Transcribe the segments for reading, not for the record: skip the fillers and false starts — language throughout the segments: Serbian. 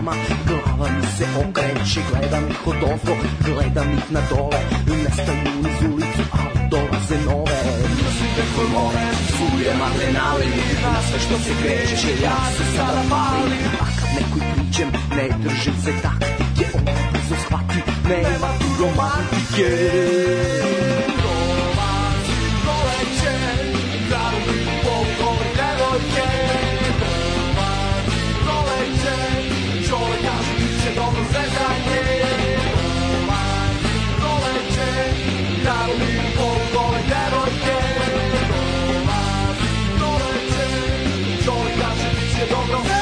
nama, glava mi se okreće, gledam ih od ozgo, gledam ih na dole, nestaju iz ulicu, ali dolaze nove. Mrzim te hormone, sujem adrenalin, na sve što se kreće, ja se sada palim. A kad nekoj priđem, ne držim se taktike, ona brzo shvati, nema tu romantike. Dolazi proleće, gradu mi polkove devojke. Dolazi proleće, čovek kaže bit će dobro zezanje. Dolazi proleće, gradu mi polkove devojke. Dolazi proleće, čovek kaže bit će dobro zezanje.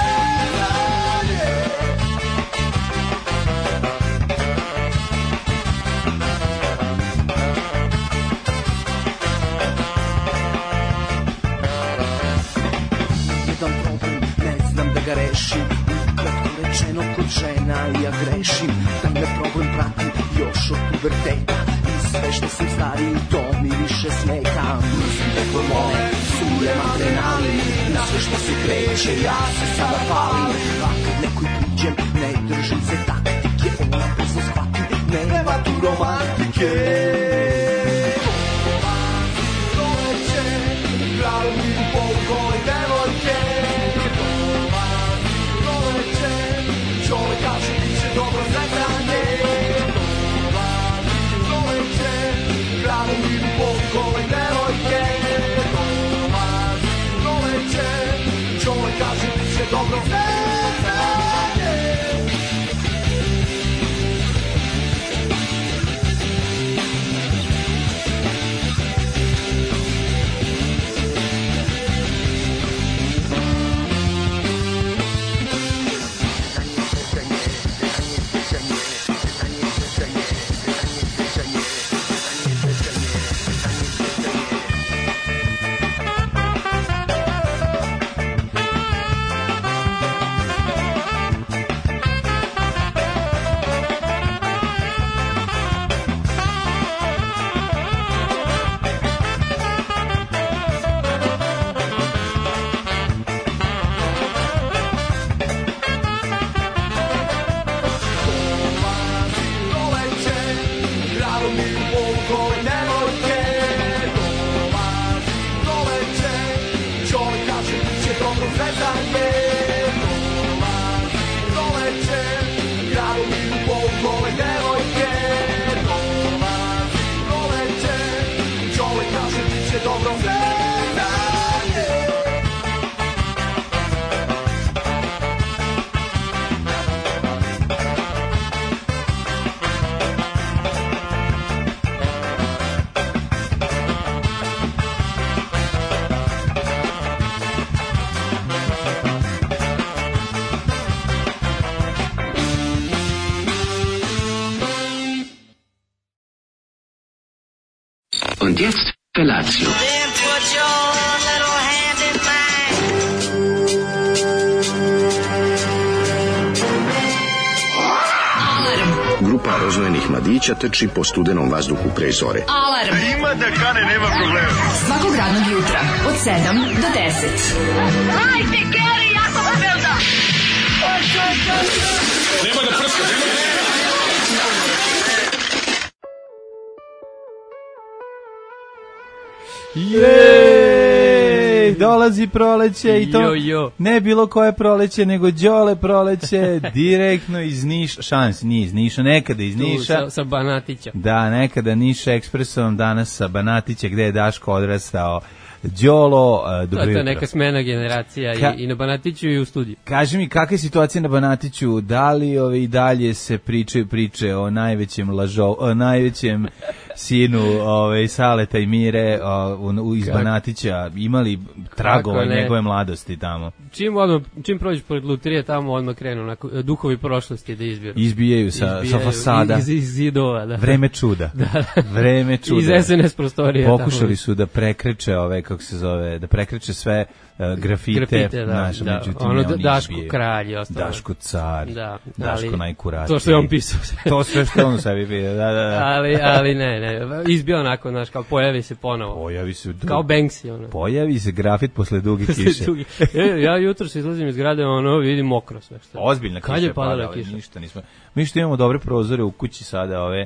Ga rešim, ukratko rečeno kod žena ja grešim, da me problem prati još od puberteta i sve što sam stariji to mi više smeta. Mrzim te hormone, sujem adrenalin, na sve što se kreće ja se sada palim. A kad nekoj priđem, ne držim se taktike, ona brzo shvati, nema tu romantike. Dolazi proleće, gradu mi polkove devojke. Čovek kaže bit će dobro zezanje. Dolazi proleće, gradu mi polkove devojke. Dolazi proleće, čovek kaže bit će dobro zezanje. Und jetzt Felatio. Then put your little hand in mine. Grupa rozvojenih mladića trči po studenom vazduhu pre zore. Alarm! Ima da kane, nema problema. Svakog radnog jutra, od 7 do 10. Hajde, Geri, jako se velda! Nema da prska, nema da... Jej, dolazi proleće i to jo. Ne bilo koje proleće, nego Đole proleće, direktno iz Niša, šans nije iz Niša, nekada iz Niša. Sa Banatića. Da, nekada Niša ekspresom, danas sa Banatića, gde je Daško odrastao. Đolo, dobro jutro. To je neka smena generacija i na Banatiću i u studiju. Kaži mi, kakva je situacija na Banatiću? Da li i dalje se pričaju priče o najvećem najvećem sinu Saleta i Mire iz Banatića? Imali tragova njegove mladosti tamo? Čim prođeš pored lutrije, tamo odmah krenu duhovi prošlosti da izbiru. Izbijaju sa fasada. Iz zidova, da. Vreme čuda. Da. Vreme čuda. Iz SNS prostorije. Pokušali su da prekreče kako se zove, da prekreće sve grafite naše, međutim ono Daško kralj, Daško car, da, Daško najkuratiji. To što je on pisao. To sve što on sebi bio, da. Ali ne, Ne, izbio onako, znaš, kao pojavi se ponovo. Pojavi se... Kao Banksy, ono. Pojavi se grafit posle duge kiše. Ja jutro se izlazim iz grade, ono, vidim mokro sve. Ozbiljna kiša. Kad je padala kiša? Ništa nismo. Mi što imamo dobre prozore u kući sada, ove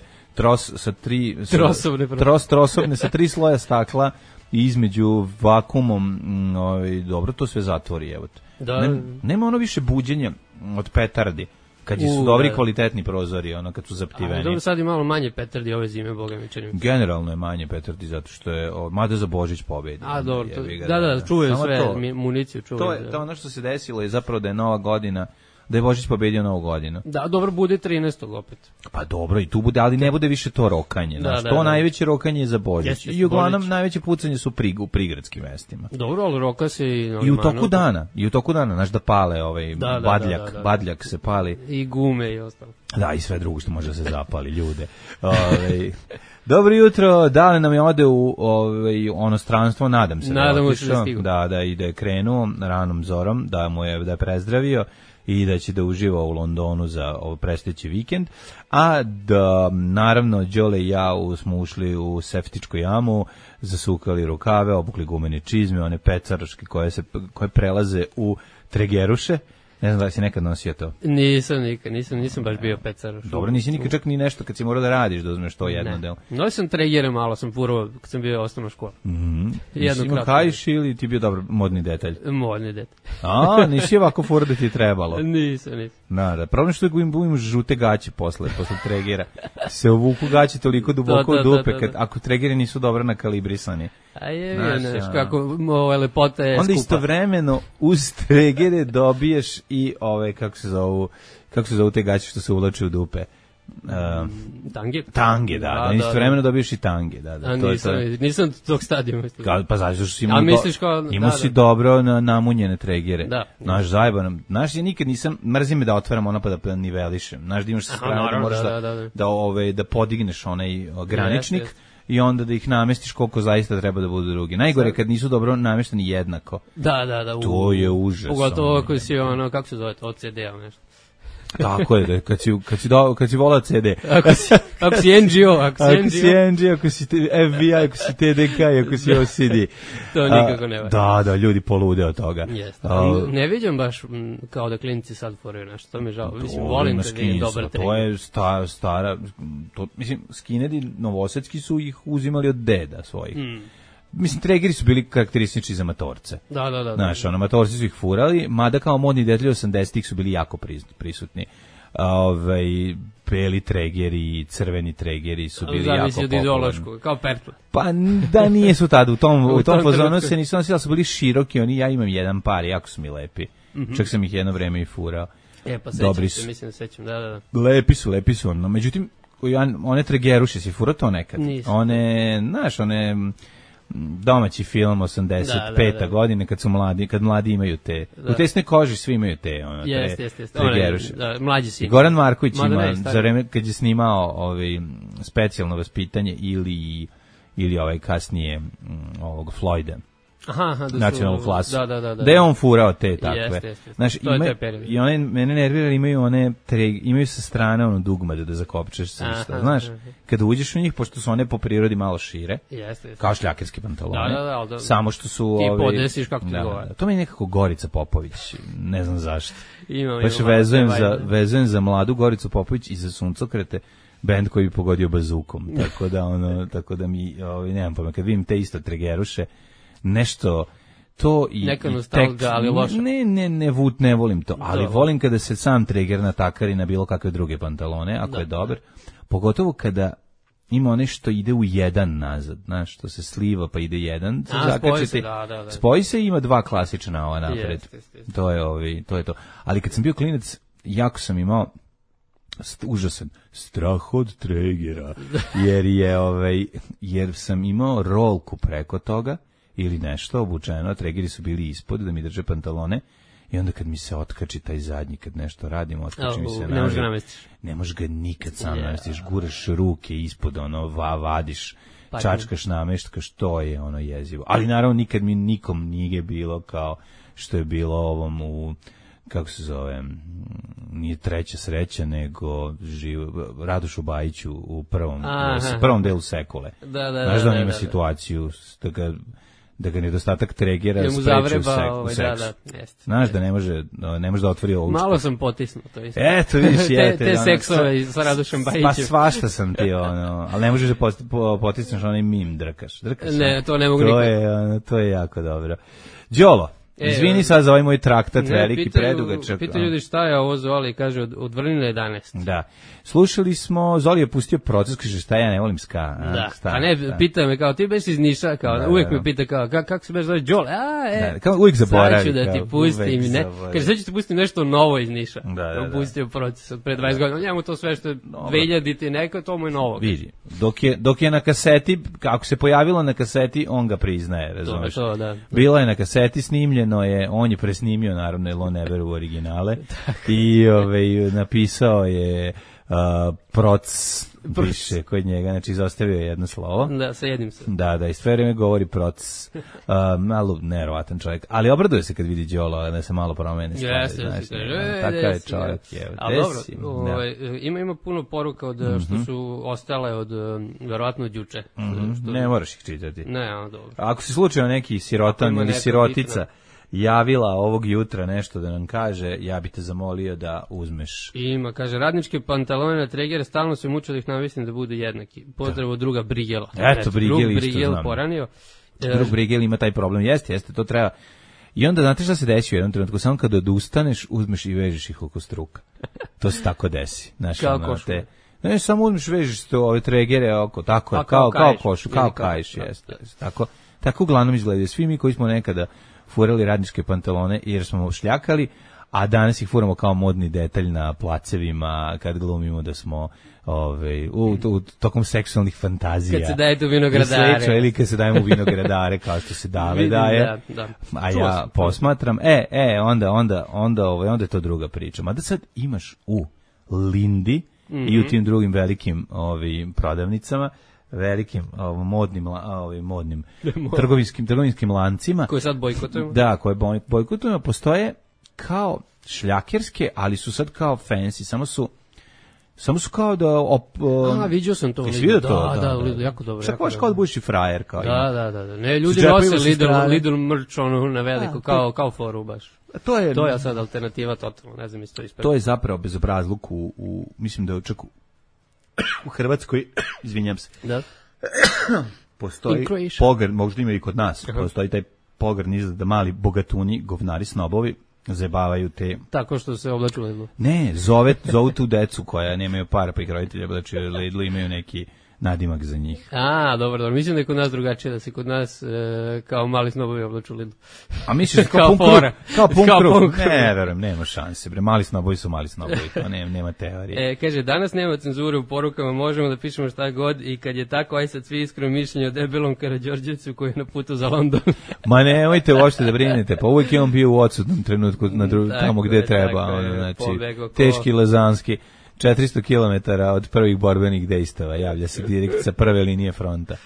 trosobne sa 3 sloja stakla i između vakumom, dobro, to sve zatvori, evo te. Da. Nema ono više buđenja od petardi. Kad su dobri kvalitetni prozori, ono kad su zaptiveni. Dobro, sad je malo manje petardi ove zime, boga mi čini. Generalno je manje petardi zato što je mada za Božić pobedi. A dobro, čuvaju sve municiju, čuvaju. To ono što se desilo je zapravo da je Nova godina, da je Božić pobedio Novu godinu. Da, dobro, bude 13. opet. Pa dobro, i tu bude, ali ne bude više to rokanje. To najveće rokanje je za Božić. I uglavnom najveće pucanje su u prigradskim mestima. Dobro, ali roka se i u toku dana, znaš da pale badljak se pali. I gume i ostalo. Da, i sve drugo što može da se zapali, ljude. Dobro jutro, da li nam je ode u onostranstvo, nadam se. Nadamo se da stigu. Da, i da je krenuo ranom zorom, da je prezdravio i da će da uživa u Londonu za predstojeći vikend, a da naravno Đole i ja smo ušli u septičku jamu, zasukali rukave, obukli gumene čizme, one pecaraške koje prelaze u tregeruše. Ne znam da li si nekad nosio to. Nisam nikad, nisam baš bio pecaroš. Dobro, nisi nikad čak ni nešto kad si morao da radiš, da uzmeš to jedno delo. Nosio sam tregere malo, sam furao kad sam bio u osnovnoj školi. Nisi imao kajš ili ti bio dobar modni detalj? Modni detalj. Nisi ovako furao da ti je trebalo? Nisam. Da, problem što imaš žute gaće posle tregera. Se uvuku gaće toliko duboko u dupe, ako tregeri nisu dobro nakalibrisani. A je, znaš, kako lepota je skupa. Onda istovremeno uz tregere dobiješ i kako se zovu te gaće što se uvlače u dupe. Tange, da. Istovremeno dobiješ i tange, da. Nisam tog stadijuma. Pa zato što si imao si dobro namunjene tregere. Naš zajeban, ja nikad nisam, mrzim me da otvaram ona pa da nivelišem. Znaš da imaš sa strane da moraš da podigneš onaj graničnik. I onda da ih namestiš koliko zaista treba da budu drugi. Najgore kad nisu dobro namešteni jednako. Da. To je užas. Pogotovo ako si kako se zove, OCD-a nešto. Tako je, kad si volao CD. Ako si NGO, ako si FBI, ako si TDK, ako si OCD. To nikako ne va. Da, ljudi polude od toga. Ne vidim baš kao da klinici sad foraju nešto, to mi je žao. Mislim, volim da je dobar trening. To je stara, mislim, skinedi novosadski su ih uzimali od deda svojih. Mislim, tregeri su bili karakteristični za matorce. Da. Znaš, matorci su ih furali, mada kao modni detalji 80-ih su bili jako prisutni. Beli tregeri i crveni tregeri su bili jako popularni. Ideološko, kao pertla. Pa da nije su tada, u tom fazonu se nisu nosili, ali su bili široki, ja imam jedan par, jako su mi lepi. Čak sam ih jedno vreme i furao. Pa sećam se, mislim da sećam, da. Lepi su, no međutim, one tregeruše si furao to nekad. Nisam. One domaći film 85. godine kad mladi imaju te. U tesnoj koži svi imaju te tregeruše. Mlađi sin. Goran Marković ima za vreme kad je snimao specijalno vaspitanje ili kasnije ovog Floyda. Nacionalnu klasu. Da je on furao te takve. Znaš, i one mene nervira, imaju sa strane dugmade da zakopčeš se. Znaš, kada uđeš u njih, pošto su one po prirodi malo šire, kao šljakerski pantalone, samo što su... Ti podesiš kako ti govara. To mi je nekako Gorica Popović, ne znam zašto. Baš vezujem za mladu Goricu Popović i za Suncokrete, bend koji bi pogodio bazukom. Tako da mi, nemam pojma, kad vidim te isto tregeruše, nešto to i neka nostalgija, ali loša. Ne volim to, ali volim kada se sam treger natakari na bilo kakve druge pantalone, ako je dobar, pogotovo kada ima nešto ide u jedan nazad, znaš, što se sliva pa ide jedan, spoji se i ima dva klasična ova napred. To je to. Ali kad sam bio klinac, jako sam imao užasan strah od tregera, jer sam imao rolku preko toga ili nešto obučeno, tregeri su bili ispod da mi drže pantalone i onda kad mi se otkači taj zadnji, kad nešto radim, otkači mi se ne možeš ga nikad sam namestiš, guraš ruke ispod, vadiš, čačkaš, nameštaš, to je jezivo. Ali naravno nikad mi nikom nije bilo kao što je bilo ovom u kako se zove, nije Treća sreća, nego Radošu Bajiću u prvom delu Sekule. Znaš da on ima situaciju da ga nedostatak tregera spreči u seksu. Znaš da ne može da otvori ovučku. Malo sam potisnuo to isto. Eto, vidiš, te seksove sa Radošem Bajićem. Pa svašta sam ti, ali ne možeš da potisneš onaj mim, drkaš. Ne, to ne mogu nikad. To je jako dobro. Đolo, izvini sad za ovaj moj traktat veliki, predugačak. Pitaju ljudi šta je ovo Zoli, kaže od vrline 11. Da. Slušali smo, Zoli je pustio Proces, kaže šta ja ne volim ska. A ne, pita me kao ti beš iz Niša, kao uvijek me pita kao kako se beš zove Đole, kao uvijek zaboravi. Sad ću da ti pustim, kaže sad ću ti pustim nešto novo iz Niša. On pustio Proces od pre 20 godina, njemu to sve što je 2000 neko, to mu je novo. Vidi, dok je na kaseti, ako se pojavilo na kaseti, on ga priznaje, razumeš? Bila je na kaseti, snimljeno je, on je presnimio naravno, jer on ne veruje u originale i napisao je Proc više kod njega, znači izostavio je jedno slovo. Da, sa jednim se. Da, i sve vreme govori Proc. Malo neverovatan čovjek, ali obraduje se kad vidi Đolo da se malo promene stvari. Jeste, takav je čovjek. Ali dobro, ima puno poruka od što su ostale od verovatno od juče. Ne moraš ih čitati. Ne, dobro. Ako si slučajno neki sirotan ili sirotica javila ovog jutra nešto da nam kaže, ja bi te zamolio da uzmeš. Ima, kaže, radničke pantalone na tregere stalno se muče da ih navisnim da budu jednaki. Pozdrav od druga Brigela. Eto, Brigel isto Brigel znam. Poranio. Drug Brigel ima taj problem, jeste, to treba. I onda, znate šta se desi u jednom trenutku, samo kada odustaneš, uzmeš i vežeš ih oko struka. To se tako desi. Kao košku. Ne, samo uzmeš, vežeš ove tregere oko, tako, kao košu, kao kajš, jeste. Tako uglavnom izgledaju. Svi mi koji smo nekada furali radničke pantalone jer smo šljakali, a danas ih furamo kao modni detalj na placevima kad glumimo da smo tokom seksualnih fantazija. Kad se dajete u vinogradare. Ili kad se dajemo u vinogradare kao što se Dale daje. Da. A ja posmatram, onda je to druga priča. Mada sad imaš u Lindi i u tim drugim velikim prodavnicama, velikim modnim trgovinskim lancima koje sad bojkotujemo. Da, koje bojkotujemo, postoje kao šljakerske, ali su sad kao fancy, samo su kao da vidio sam to. Jesi vidio to? Da, jako dobro. Šta kažeš kao da budeš i frajer kao. Da. Ne, ljudi nose Lidl merch na veliko kao foru baš. To je sad alternativa totalno, ne znam isto ispravno. To je zapravo bezobrazluk mislim da je čak u Hrvatskoj, izvinjam se. Da. Postoji pogr, možda ima i kod nas, postoji taj pogrdni izgled da mali bogatuni, govnari, snobovi zabavaju te. Tako što se oblaču Lidlu. Ne, zovu tu decu koja nemaju para pa ih roditelji oblaču Lidlu, imaju neki nadimak za njih. Dobro. Mislim da je kod nas drugačije, da se kod nas kao mali snobovi oblaču Lidlu. A misliš kao pun krug? Ne, verujem, nema šanse. Bre, mali snobovi su mali snobovi, to nema teorije. Kaže, danas nema cenzure u porukama, možemo da pišemo šta god i kad je tako, aj sad svi iskreno mišljenje o debelom Karađorđevcu koji je na putu za London. Ma nemojte uopšte da brinete, pa uvijek je on bio u odsutnom trenutku tamo gde treba. Znači, teški lazanski. 400 km od prvih borbenih dejstava, javlja se direkt sa prve linije fronta.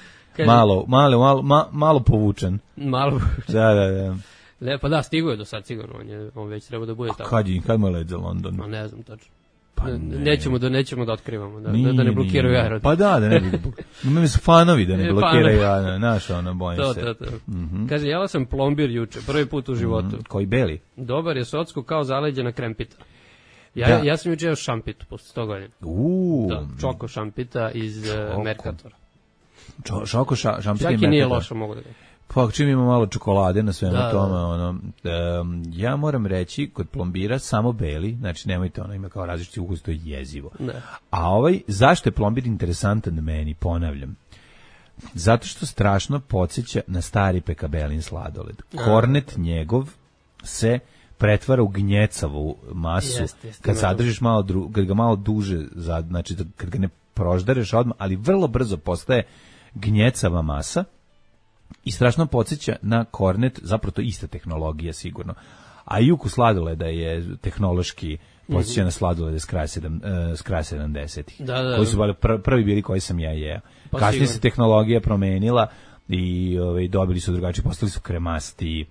Malo povučen. Da. Pa da, stigo je do sad sigurno, on već treba da bude tako. Kad mu je let za London? No, ne znam tačno. Nećemo da otkrivamo, da ne blokiraju aerodrom. Pa da ne bi. Imamo su fanovi da ne blokiraju aerodrom, znaš, bojim se. Kaže, jela sam plombir juče, prvi put u životu. Koji beli? Dobar je socko kao zaleđena krempita. Ja sam juče jeo šampitu posle 100 godina. Da, čoko šampita iz Mercatora. Čoko šampita iz Mercatora. Čak i nije lošo, mogu da ga. Pa čim ima malo čokolade na svemu tome, ja moram reći, kod plombira samo beli, znači nemojte, ima kao različiti ukus, to je jezivo. A zašto je plombir interesantan meni, ponavljam? Zato što strašno podsjeća na stari pekabelin sladoled. Kornet njegov se pretvara u gnjecavu masu, kad sadržiš kad ga malo duže, znači kad ga ne proždereš odmah, ali vrlo brzo postaje gnjecava masa i strašno podsjeća na kornet, zapravo to ista tehnologija sigurno. A i ukus sladoleda je tehnološki podsjeća na sladolede s kraja 70-ih. Koji su prvi bili koji sam ja jeo. Kasnije se tehnologija promenila i dobili su drugačije, postali su kremasti,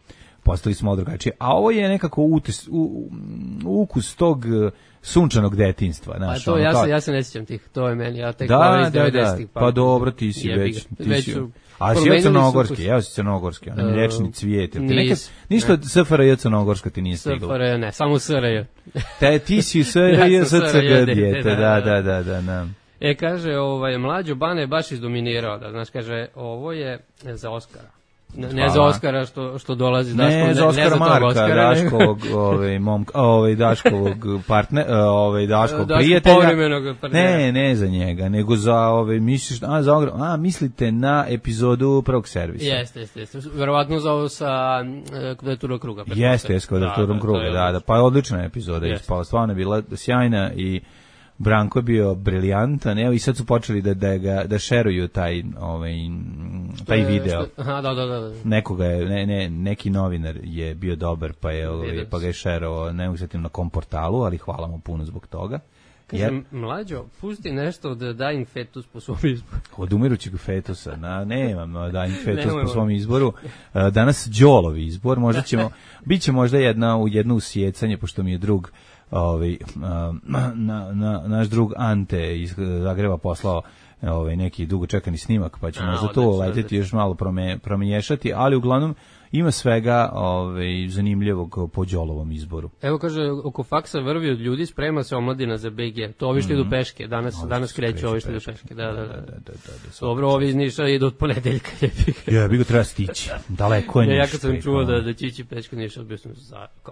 postali smo drugačije. A ovo je nekako ukus tog sunčanog detinjstva. Pa to, ja se ne sjećam tih, to je meni, ja tek da, pa dobro, ti si već a si ja crnogorski, ja si crnogorski, onaj mliječni cvijet. Ništa SFRJ Crnogorska ti nije stiglo. SFRJ ne, samo SRJ. Ti si SRJ SCG dijete, da. Kaže, mlađo Bane je baš izdominirao, da, znaš, kaže, ovo je za Oskara. Ne za Oskara što dolazi Daško, ne za Oskara Marka, Daškovog, Daškovog partnera, Daškovog prijatelja. Ne za njega, nego za misliš, mislite na epizodu Prvog servisa. Jeste. Verovatno za ovo sa Kvadraturom kruga. Jeste, Kvadraturom kruga, da. Pa je odlična epizoda ispala, stvarno je bila sjajna i Branko je bio briljantan, evo i sad su počeli da šeruju taj video. Aha, da. Nekoga je, neki novinar je bio dobar, pa ga je šerovao, ne mogu se tim na kom portalu, ali hvala mu puno zbog toga. Kažem, mlađo, pusti nešto od Dying Fetus po svom izboru. Od umirućeg fetusa, nemam Dying Fetus po svom izboru. Danas Đolovi izbor, bit će možda jedno usjecanje, pošto mi je drug naš drug Ante iz Zagreba poslao neki dugo čekani snimak, pa ćemo za to leteti još malo promiješati, ali uglavnom ima svega zanimljivog po Đolovom izboru. Evo kaže, oko faksa vrvi od ljudi, sprema se omladina za BG. To ovi što idu peške, danas kreću ovi što idu peške. Da. Dobro, ovi iz Niša idu od ponedeljka. Ja, bi ga treba stići. Daleko je Niš. Ja kad sam čuo da će ići peške Niša, bio sam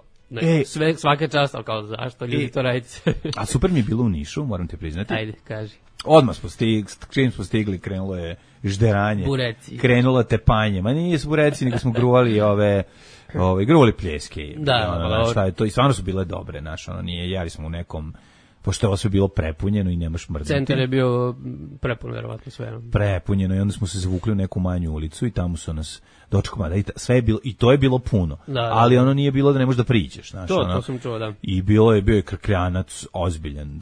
svaka čast, ali kao zašto ljudi to radite. A super mi je bilo u Nišu, moram te priznati. Ajde, kaži. Odmah smo stigli, krenulo je žderanje. Bureci. Krenulo tepanje. Ma nije su bureci, nego smo gruvali gruvali pljeske. Šta je to? I stvarno su bile dobre, nije, jari smo u nekom, pošto je ovo sve bilo prepunjeno i nemaš mrziti. Centar je bio prepun, verovatno sve. Prepunjeno i onda smo se zavukli u neku manju ulicu i tamo su nas dočekali. Sve je bilo, i to je bilo puno, ali ono nije bilo da ne možeš da priđeš. To sam čuo, da. I bio je krkljanac ozbiljan,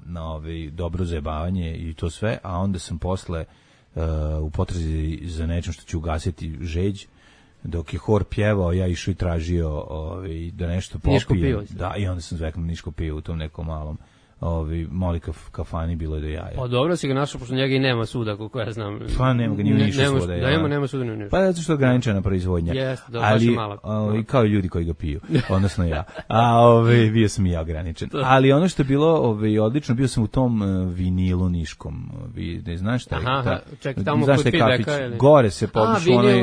dobro zajebavanje i to sve, a onda sam posle u potrazi za nečem što ću ugasiti žeđ, dok je hor pjevao, ja išao i tražio da nešto popijem. Niško pivo. Da, i onda sam zveknuo niško pivo u tom nekom malom mali kafani, bilo je do jaja. Pa dobro si ga našao, pošto njega i nema suda, koliko ja znam. Pa nema ga, nije u Nišu svuda. Nema suda ni u Nišu. Pa zato što je ograničena proizvodnja. Jeste, baš je malo. Kao i ljudi koji ga piju, odnosno ja. Bio sam i ja ograničen. Ali ono što je bilo odlično, bio sam u tom vinilu niškom. Ne znaš šta je? Aha, čekaj, tamo kod Pibeka ili? Gore se podišu onaj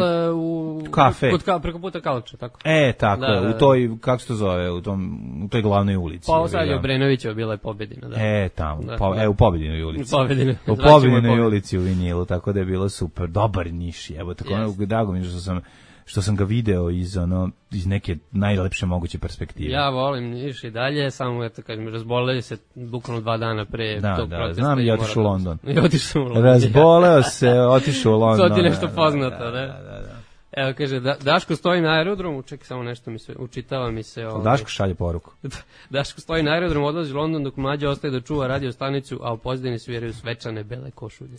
kafe. Preko puta Kalča, tako? Tako, u toj, kako se to zove, u toj glavnoj ulici. Pa sad je Obrenovićeva bila je Pobedina. Tamo, u Pobedinoj ulici. U Pobedinoj ulici u vinilu, tako da je bilo super. Dobar Niš, evo, tako drago mi što sam ga video iz neke najlepše moguće perspektive. Ja volim Niš i dalje, samo razboleli se bukvalno 2 dana pre tog protesta. Znam, i otišao u London. Razboleo se, otišao u London. To ti nešto poznato, da? Evo, kaže, Daško stoji na aerodromu, čekaj, samo nešto učitava mi se. Daško šalje poruku. Daško stoji na aerodromu, odlazi u London, dok mlađa ostaje da čuva radio stanicu, a u pozadini sviraju svečane bele košulje.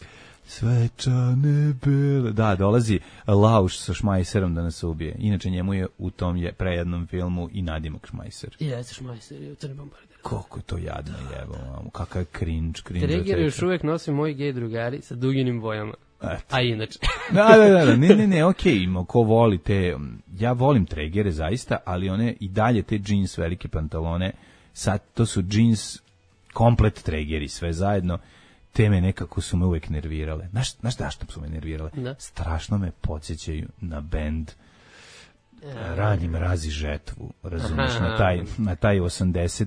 Svečane bele. Da, dolazi Lauš sa Šmajserom da nas ubije. Inače, njemu je u tom prejednom filmu i nadimak Šmajser. Jeste, Šmajser je u Crni bombarder. Koliko je to jadno, jebo, kakav cringe. Treger još uvek nosi moji gej drugari sa duginim bojama. A inače. Da, ne, okej, ko voli te, ja volim tregere zaista, ali one i dalje te džins velike pantalone, sad to su džins komplet tregeri, sve zajedno, te me nekako su me uvek nervirale. Znaš što su me nervirale? Da. Strašno me podsjećaju na bend Ranji mrazi žetvu, razumiješ, na taj 80,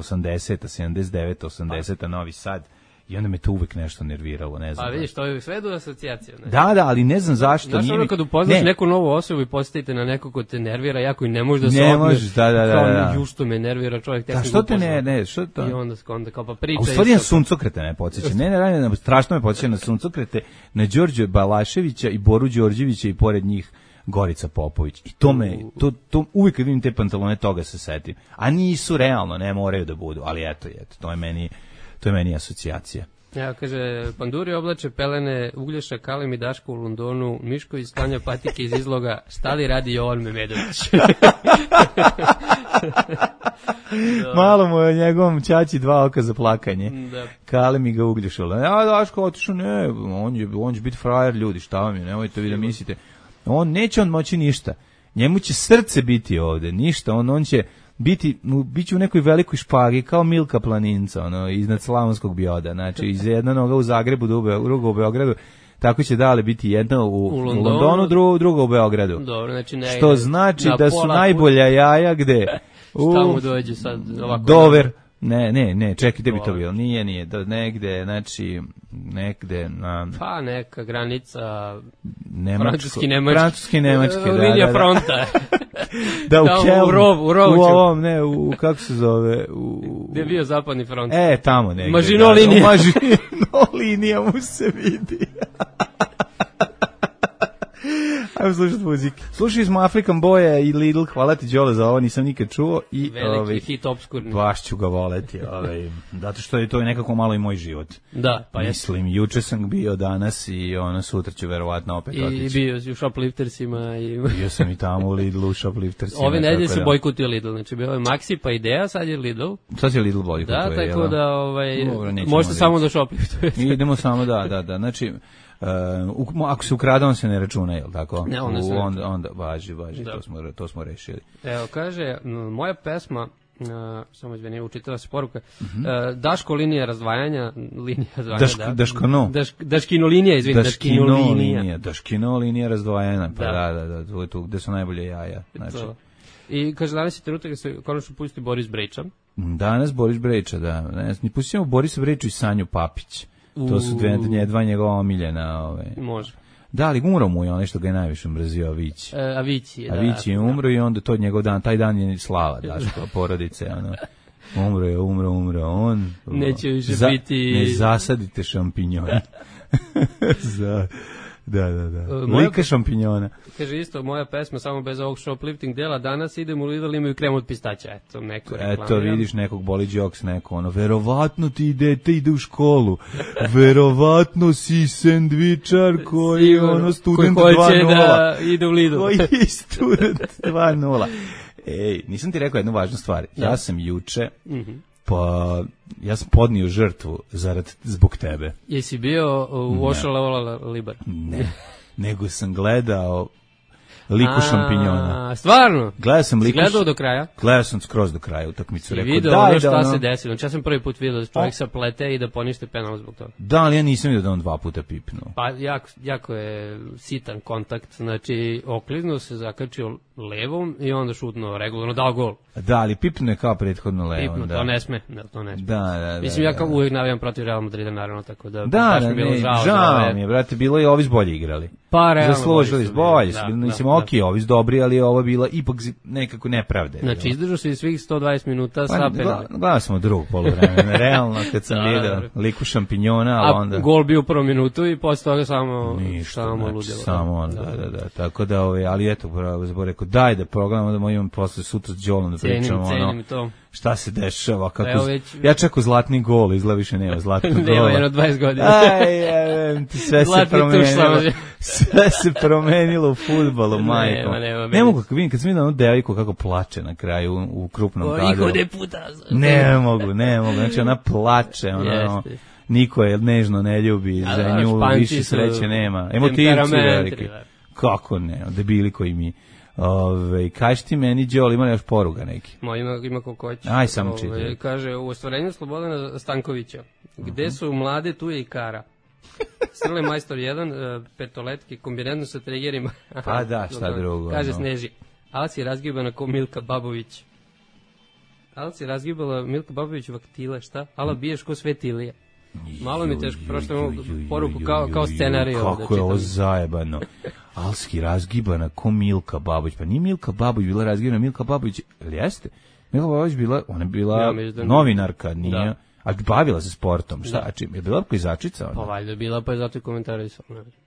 79, 80, Novi Sad. I onda me to uvek nešto nerviralo, ne znam. Pa vidiš, to je sve do asocijacija. Ne? Da, ali ne znam zašto. Znaš ono kad upoznaš neku novu osobu i postavite na nekog ko te nervira, jako i ne možeš da se ne možeš, da. Kao što me nervira čovjek. Da, što te ne, što to? I onda kao pa priča. A u stvari na suncokrete me podsjeća. Ne, strašno me podsjeća na suncokrete, na Đorđe Balaševića i Boru Đorđevića i pored njih Gorica Popović. I to uvijek kad vidim te pantalone, toga se setim. A nisu realno, ne moraju da budu, ali eto, to je meni asocijacija. Ja, kaže, Panduri oblače pelene, Uglješa, Kalim i Daško u Londonu, Mišković sklanja patike iz izloga, šta li radi Jovan Memedović? Malo mu je o njegovom ćaći 2 oka za plakanje. Da. Kale mi ga Uglješala. Ja, Daško otišao, ne, on će biti frajer, ljudi, šta vam je, nemojte vi da mislite. Neće moći ništa. Njemu će srce biti ovde, ništa, on će bit će u nekoj velikoj špagi, kao Milka Planinca, iznad Slavonskog Bioda, znači iz jedna noga u Zagrebu, druga u Beogradu, tako će dale biti jedna u Londonu, druga u Beogradu. Dobro, znači što znači da su najbolja jaja gde? Šta mu dođe sad ovako? Dover. Ne, čekaj, gde bi to bilo? Nije, negde, znači, negde na... Pa, neka granica francuski-nemački, linija fronta. Da, u Kelnu, u Rovu. U ovom, ne, kako se zove? Gde je bio zapadni front? Tamo negde. Mažino linija. Mažino linija mu se vidi. Ajmo slušati muzike. Slušali smo African Boya i Lidl, hvala ti Đole za ovo, nisam nikad čuo. I, veliki hit obskurni. Baš ću ga voleti, zato što je to nekako malo i moj život. Da, pa mislim, juče sam bio danas i sutra ću verovatno opet otići. I bio si u Shopliftersima. Bio sam i tamo u Lidlu, u Shopliftersima. Ove nedelje se bojkotio Lidl, znači bio je Maxi pa Ideja, sad je Lidl. Sad je Lidl bojkotuje. Da, tako da možete samo da shopliftujete. Idemo samo, da, znači... ako se ukrade, on se ne računa, je li tako? Ne, onda važi, to smo rešili. Evo, kaže, moja pesma, samo izveni, učitala se poruka, Daško linija razdvajanja, Daškono. Daškino linija, izvini, Daškino linija razdvajanja, pa da, to je tu gde su najbolje jaja. Znači. I kaže, danas je trenutak da se konačno pusti Boris Brejča. Danas Boris Brejča, da. Ni pustimo Borisa Brejču i Sanju Papić. To su dva njegova omiljena. Može. Da, ali umro mu je onaj što ga je najviše mrzio, Avić. Avić je umro i onda to njegov dan, taj dan je slava, Daško, porodice, umro on. Neće više biti... Ne zasadite šampinjone. Da. Lika šampinjona. Kaže isto, moja pesma samo bez ovog shoplifting dela, danas idem u Lidl, imaju krem od pistaća, eto, neko reklamiram. Eto, vidiš nekog boli džoks, neko, verovatno ti dete ide u školu, verovatno si sendvičar koji, student 2.0. Koji hoće da ide u Lidl. Koji je student 2.0. Ej, nisam ti rekao jednu važnu stvar, ja sam juče, ja sam podnio žrtvu zbog tebe. Jesi bio u Ošala Libar? Ne, nego sam gledao Liku šampinjona. Stvarno? Gledao do kraja? Gledao sam skroz do kraja utakmicu. I video šta se desilo. Znači ja sam prvi put vidio da čovjek sa plete i da ponište penal zbog toga. Da, ali ja nisam vidio da on 2 puta pipnuo. Pa jako je sitan kontakt. Znači okliznuo se, zakačio levom i onda šutno regularno, dao gol. Da, ali pipnuo je kao prethodno levom. Pipnuo, to ne sme. Da. Mislim, ja kao uvijek navijam protiv Real Madrida, naravno, tako da... Da, žao mi je, brate, bilo i ovi s bolje igrali. Pa, realno. Zaslužili s bolje. Mislim, ovi s dobri, ali ovo bila ipak nekako nepravde. Znači, izdržao se i svih 120 minuta sa penali. Gledao sam u drugog poluvremena, realno, kad sam vidio Liku šampinjona, ali onda... A gol bio u prvom minutu i posle toga samo ludilo. Samo onda, da. Tako da, ali eto, rekao, daj da pogledamo, da imam posle sutra s Đolom da pričamo, cenim to. Šta se dešava, kako... Ja čekao zlatni gol, izgleda više nema zlatnog gola. Nema, jedno 20 godina. Sve se promenilo. Sve se promenilo u fudbalu, majko. Ne mogu, kad sam vidio onu devojku kako plače na kraju u krupnom kadru. Ne mogu, znači ona plače, niko je nežno ne ljubi, za nju više sreće nema. Emotivci veliki. Kako ne, debili koji mi... Kaži ti meni, Đol, ima još poruga neki? Ima koliko hoće. Aj, samo čitaj. Kaže, u ostvarenju Slobodana Stankovića, gde su mlade, tu je i kara. Srle majstor 1, petoletki, kombinirano sa tregerima. Pa da, šta drugo. Kaže Sneži, ali si razgibana ko Milka Babović. Ali si razgibala Milka Babović vaktile, šta? Ala biješ ko Sveti Ilija. Malo mi teško, prošto poruku kao scenarij. Kako je ovo zajebano. Alski razgibana ko Milka Babović. Pa nije Milka Babović bila razgibana, Milka Babović, ili jeste? Milka Babović ona je bila novinarka, nije, a bavila se sportom. Šta, je bila kojizačica? Pa valjda bila, pa je zato i komentarisala.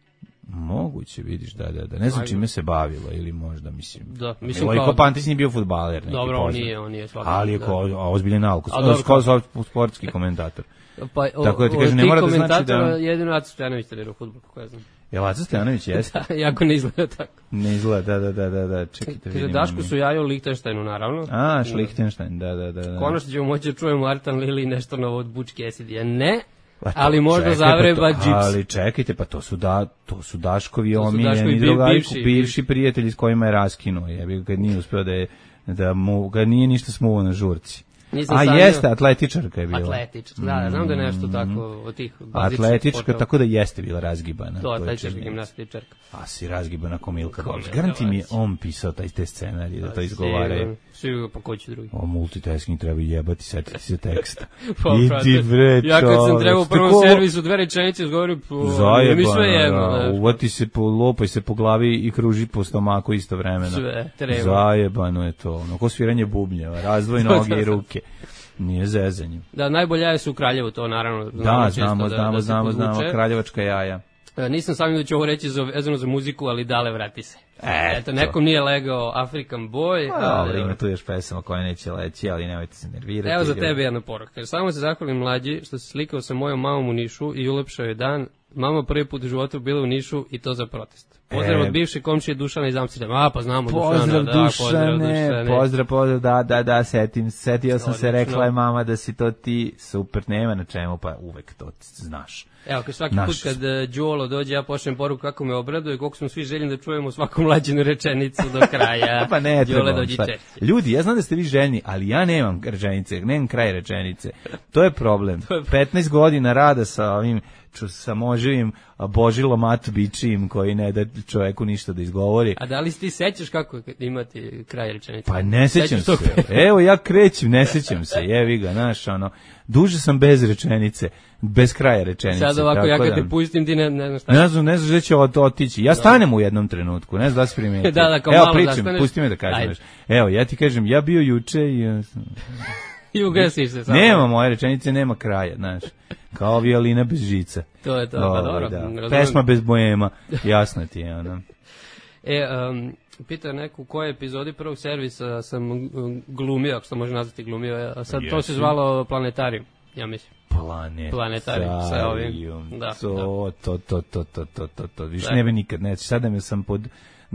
Moguće, vidiš, da. Ne znam čime se bavilo ili možda, mislim. Da, mislim kao Pantić nije bio fudbaler. Dobro, on nije svakako. Ali je ozbiljen alko, sportski komentator. Pa, tako da ti kažem, ne mora da znači da... jedino Aca Stojanović trenira fudbal, kako ja znam. Jel Aca Stojanović jeste? Jako ne izgleda tako. Ne izgleda, da. Čekajte, vidim. Daško su jajo u Lichtensteinu, naravno. A, Lichtenstein, da. Konačno ćemo moći da čujemo Artan Lili i nešto novo od Butch Cassidy. Ne, ali možda zavreba džips. Ali čekajte, pa to su Daškovi omiljeni drugari, bivši prijatelji s kojima je raskinuo. Jebi kad nije uspeo da nije ništa smuo na žurci. Jeste, atletičarka je bila. Atletičarka, da, znam da je nešto tako od tih bazičnih atletička, tako da jeste bila razgibana. To, atletičarka, gimnastičarka. A si razgibana ko Milka Babović. Garanti mi je on pisao te scenarije da to izgovaraju. Svi pa ko će drugi. O multitasking treba jebati, setiti se teksta. Idi bre to. Ja kad sam trebao u prvom servisu 2 rečenice izgovorim, mi sve jedno. Uvati se po lopaj se po glavi i kruži po stomaku istovremeno. Sve, treba. Zajebano je to. Ono ko sviranje bubnjeva, razvoj noge i ruke. Nije zezanje. Da, najbolje su u Kraljevu, to naravno. Da, znamo, kraljevačka jaja. Nisam sam da ću ovo reći vezano za muziku, ali dale vrati se. Eto, nekom nije legao African Boy. Dobro, ima tu još pesama koja neće leći, ali nemojte se nervirati. Evo za tebe jedna poruka. Samo se zahvalim mlađi što se slikao sa mojom mamom u Nišu i ulepšao je dan. Mama prvi put u životu bila u Nišu i to za protest. Pozdrav od bivše komšije Dušana iz Amsterdama. Pa znamo Dušana. Pozdrav, da, setio sam se, rekla je mama da si to ti, super, nema na čemu, pa uvek to znaš. Evo, svaki put kad Đolo dođe, ja pošljem poruku kako me obraduje, koliko smo svi željeni da čujemo svaku mlađinu rečenicu do kraja. Pa ne trebam. Ljudi, ja znam da ste vi željni, ali ja nemam rečenice, nemam kraj rečenice. To je problem. 15 godina rada sa ovim sa moživim božilom bičijim koji ne da čoveku ništa da izgovori. A da li ti sećaš kako imati kraj rečenice? Pa ne sećam se. Evo ja krećem, ne sećam se. Jevi ga, znaš, ono, duže sam bez rečenice, bez kraja rečenice. Sad ovako, ja kad te pustim, ti ne znaš šta. Ne znam gde će otići. Ja stanem u jednom trenutku, ne znam da se primetio. Da, kao evo, malo pričam, zastaneš. Pusti me da kažem. Evo, ja ti kažem, ja bio juče i... I ugasiš se samo. Nema moje rečenice, nema kraja, znaš. Kao violina bez žica. To je to, pa dobro. Da. Pesma bez boema, jasno ti je, ono. Pita neku koje epizodi prvog servisa sam glumio, ako se to može nazvati glumio, a sad to se zvalo Planetarium, ja mislim. Planetarium, sa ovim. Da, to. Više ne bi nikad, ne, sada me sam pod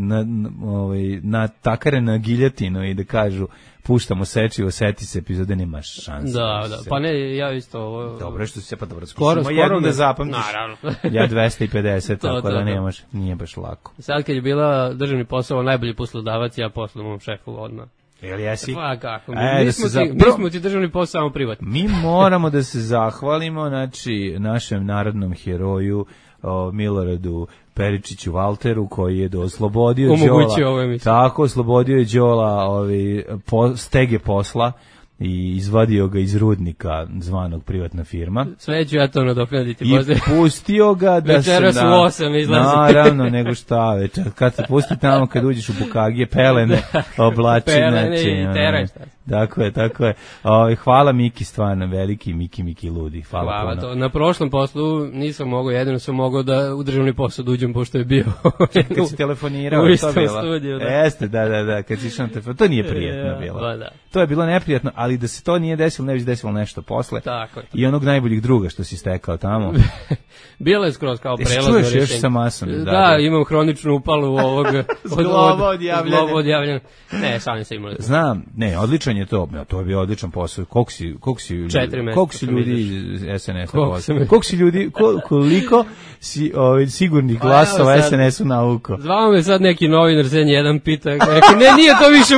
natakare na giljatinu i da kažu puštamo sečivo, seti se epizode, nema šanse. Da, pa ne, ja isto ovo... Dobro, što se pa dobro skušamo jednu da zapamtiš. Naravno. Ja 250, tako da nemaš, nije baš lako. Sad kad je bila državni posao, najbolji poslodavac, ja poslom mom šefu odmah. Jel jesi? Pa kako, mi smo ti državni posao samo privatni. Mi moramo da se zahvalimo, znači, našem narodnom heroju, Miloradu Peričiću Valteru, koji je oslobodio Đola. Tako, oslobodio je Đola stege posla i izvadio ga iz rudnika zvanog privatna firma. Sve ću ja to nadoknaditi. I pustio ga da večeras u 8 izlazi. Naravno, nego šta večer. Kad se pusti tamo, kad uđeš u Bukagije, pelene oblači. Pelene i teraj. Tako je. Hvala Miki, stvarno, veliki Miki Ludi. Hvala to. Na prošlom poslu nisam mogao, jedino sam mogao da u državni posao uđem, pošto je bio kad si telefonirao, u istom studiju. Jeste, da, kad si išao na telefon. To nije prijetno bilo. To je bilo neprijatno, ali da se to nije desilo, ne bi desilo nešto posle. Tako je. I onog najboljih druga što si stekao tamo. Bilo je skroz kao prelazno rješenje. Čuješ još sa masom. Da, imam hroničnu upalu ovog... Glava odjavljena. Ne, sami se imali. Znam, ne, odličan je to. To je bio odličan posao. Koliko si 4 mjeseca. Koliko si ljudi iz SNS-a posao? Koliko si ljudi, koliko si sigurnih glasova SNS-u naukao? Zvao me sad neki novinar, jedan pita, rekao, ne, nije to više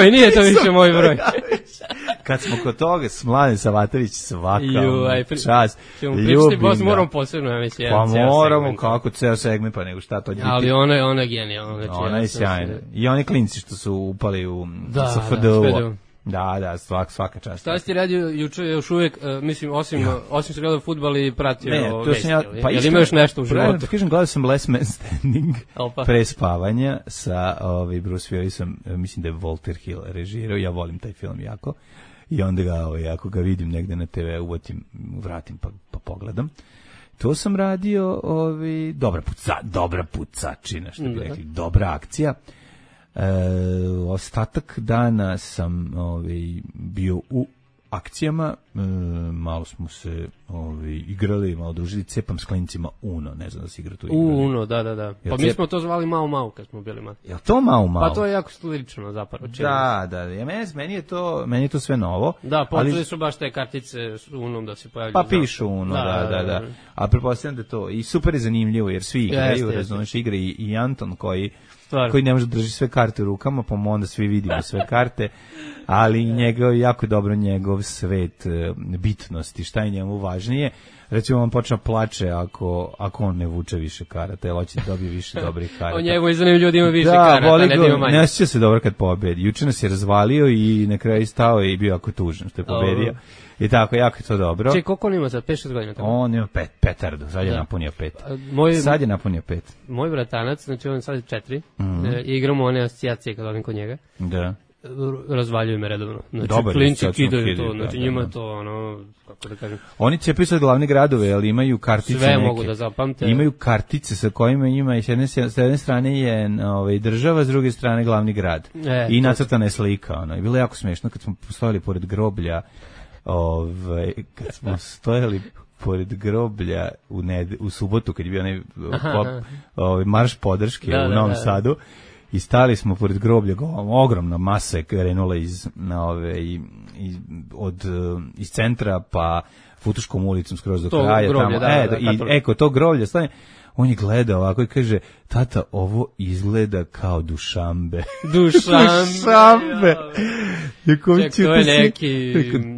moj broj. Kad smo kod toga, Mladen Savatović, svaka čast. Ljubim moramo posebno, ja mislim, pa moramo, kako ceo segment, pa nego šta to njih. Ali ona je genijalna. Ona je sjajna. I oni klinci što su upali u SFDU. Da, svaka čast. Šta si ti radio juče, još uvijek, mislim, osim što gledao fudbal i pratio vesti, jel imaš nešto u životu? Da kažem, gledao sam Last Man Standing pre spavanja sa Bruce Willisom, mislim da je Walter Hill režirao, ja volim taj film jako, i onda ga, ako ga vidim negde na TV, vratim pa pogledam. To sam radio, dobra pucačina, što bi rekli, dobra akcija. Ostatak dana sam bio u akcijama, malo smo se igrali, malo družili, cepam s klincima Uno, ne znam da se igra tu igrali. Uno, da. Pa mi smo to zvali Mau kad smo bili mali. Jel to Mau? Pa to je jako slično zapravo. Da, meni je to sve novo. Da, počeli su baš te kartice s Unom da se pojavljaju. Pa pišu Uno, da. A pretpostavljam da to, i super je zanimljivo, jer svi igraju, razumeš, igra i Anton koji ne može da drži sve karte u rukama, pa mu onda svi vidimo sve karte, ali jako dobro njegov svet bitnosti, šta je njemu važnije. Recimo, on počne plače ako on ne vuče više karata, jer hoće da dobije više dobrih karata. O njemu i zanimljivo da ima više karata, ne da ima manje. Ne osjeća se dobro kad pobedi. Juče nas je razvalio i na kraju stao i bio jako tužan što je pobedio. I tako, jako je to dobro. Čekaj, koliko on ima sad? 5-6 godina? Tako? On ima petardu, sad je napunio 5. Sad je napunio 5. Moj bratanac, znači on sad je 4, igramo one asocijacije kad odim kod njega. Da. Razvaljuju me redovno. Znači, dobar, klinci kidaju to, znači njima to, kako da kažem. Oni cepaju sad glavne gradove, ali imaju kartice sve neke. Mogu da zapamte. Imaju kartice sa kojima ima, s jedne strane je država, s druge strane glavni grad. I nacrtana je slika. I bilo je jako smiješno kad smo stojali pored groblja, u subotu, kad je bio onaj marš podrške u Novom Sadu, i stali smo pored groblja, ogromna masa je krenula iz centra pa Futuškom ulicom skroz do kraja. Groblje, kod tog groblja stane, on je gledao ovako i kaže, tata, ovo izgleda kao Dušanbe. Dušanbe! Ček, to je neki...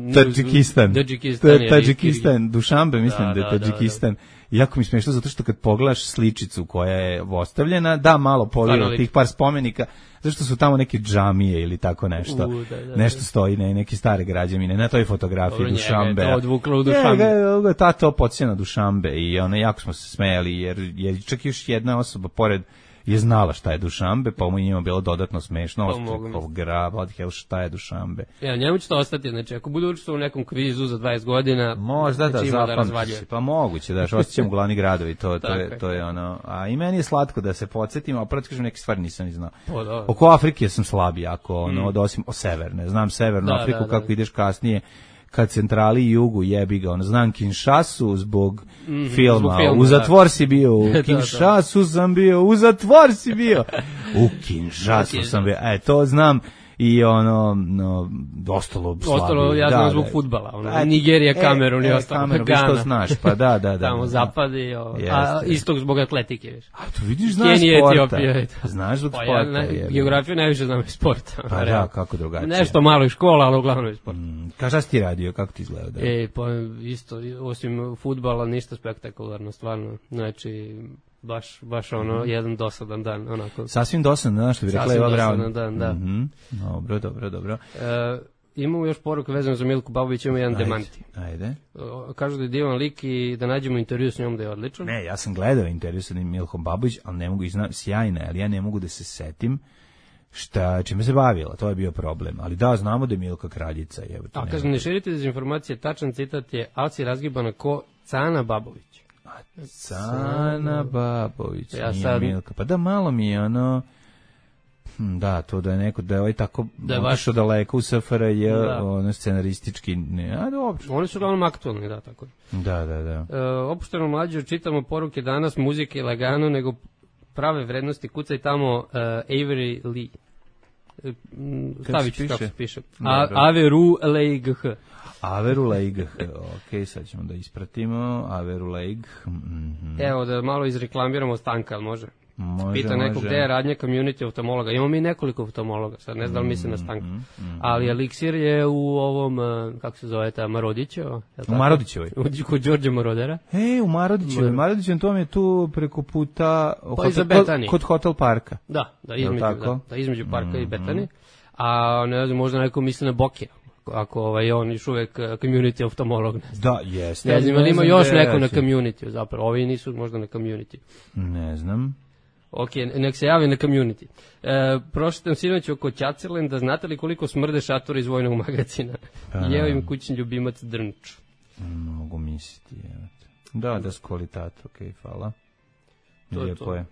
Tadžikistan, Dušanbe, mislim da je Tadžikistan. Jako mi smiješno, zato što kad pogledaš sličicu koja je ostavljena, da malo polio tih par spomenika, zato što su tamo neke džamije ili tako nešto. Nešto stoji, neke stare građevine, na toj fotografiji Dušanbe. To odvuklo u Dušanbe. To podsjeća na Dušanbe i jako smo se smejali, jer čak još jedna osoba pored je znala šta je Dušanbe, pa mu njima bilo dodatno smešno, šta je Dušanbe. Njemu će to ostati, znači ako bude učestvo u nekom kvizu za 20 godina, možda da zapamtiš, pa moguće, da osjećam u glavni gradovi, to je ono, a i meni je slatko da se podsjetim, a prvo kažem neke stvari nisam ni znao. Oko Afrike sam slab jako, osim severne, znam severnu Afriku, kako ideš kasnije, kad centrali i jugu jebi ga, znam Kinshasu zbog filma, u zatvor si bio, u Kinshasu sam bio, u zatvor si bio, u Kinshasu sam bio, to znam. I ostalo ja znam zbog fudbala, Nigerija, Kamerun i ostalo. Kamerun, vi što znaš, pa da. Tamo zapadi, a istog zbog atletike, viš. A to vidiš, znaš sporta. Znaš zbog sporta. Geografiju najviše znam iz sporta. Pa da, kako drugačije. Nešto malo iz škola, ali uglavnom iz sporta. Šta si ti radio, kako ti izgleda? Pa isto, osim fudbala, ništa spektakularno, stvarno. Znači... Baš jedan dosadan dan, onako. Sasvim dosadan dan, što bi rekla Eva Braun. Sasvim dosadan dan, da. Dobro. Imamo još poruku vezano za Milku Babović, imamo jedan demanti. Ajde. Kažu da je divan lik i da nađemo intervju s njom da je odličan. Ne, ja sam gledao intervju sa Milkom Babović, ali ne mogu sjajna, ali ja ne mogu da se setim čime se bavila, to je bio problem. Ali da, znamo da je Milka kraljica. A kažem, ne širite dezinformacije, tačan citat je, ali si razgibana ko Cana Babović. Cana Babović, nije Milka. Pa da, malo mi je da, to da je neko, da je ovaj tako otišao daleko u SFRJ, scenaristički, a dobro. Oni su uglavnom aktualni, da, tako. Da. Opušteno mlađe, čitamo poruke danas, muzike lagano, nego prave vrednosti, kucaj tamo Avery Lee. Stavit ću kako se piše. Averu Leigh. Averu Leigh, ok, sad ćemo da ispratimo, Averu Leigh. Evo da malo izreklamiramo Stanka, ali može? Pita neko gde je radnja community oftalmologa. Imamo mi nekoliko oftalmologa, sad ne znam da li misli na Stanka. Ali Eliksir je u ovom, kako se zove ta, Marodićeva? U Marodićevoj? Kod Đorđe Morodera. U Marodićevoj. Marodićevom tom je tu preko puta kod Hotel Parka. Da, između Parka i Betani. A ne znam, možda neko misli na Bokija. Ako on još uvek community oftalmolog. Da, jeste. Ne znam, ali ima još neko na community, zapravo. Ovi nisu možda na community. Ne znam. Ok, nek se javi na community. Prošetam sinoć oko Ćacerlenda, znate li koliko smrde šatora iz vojnog magazina? Jeo im kućni ljubimac Drnč. Mogu misliti, Da, das kvalitat, okej, hvala. Lijepo je.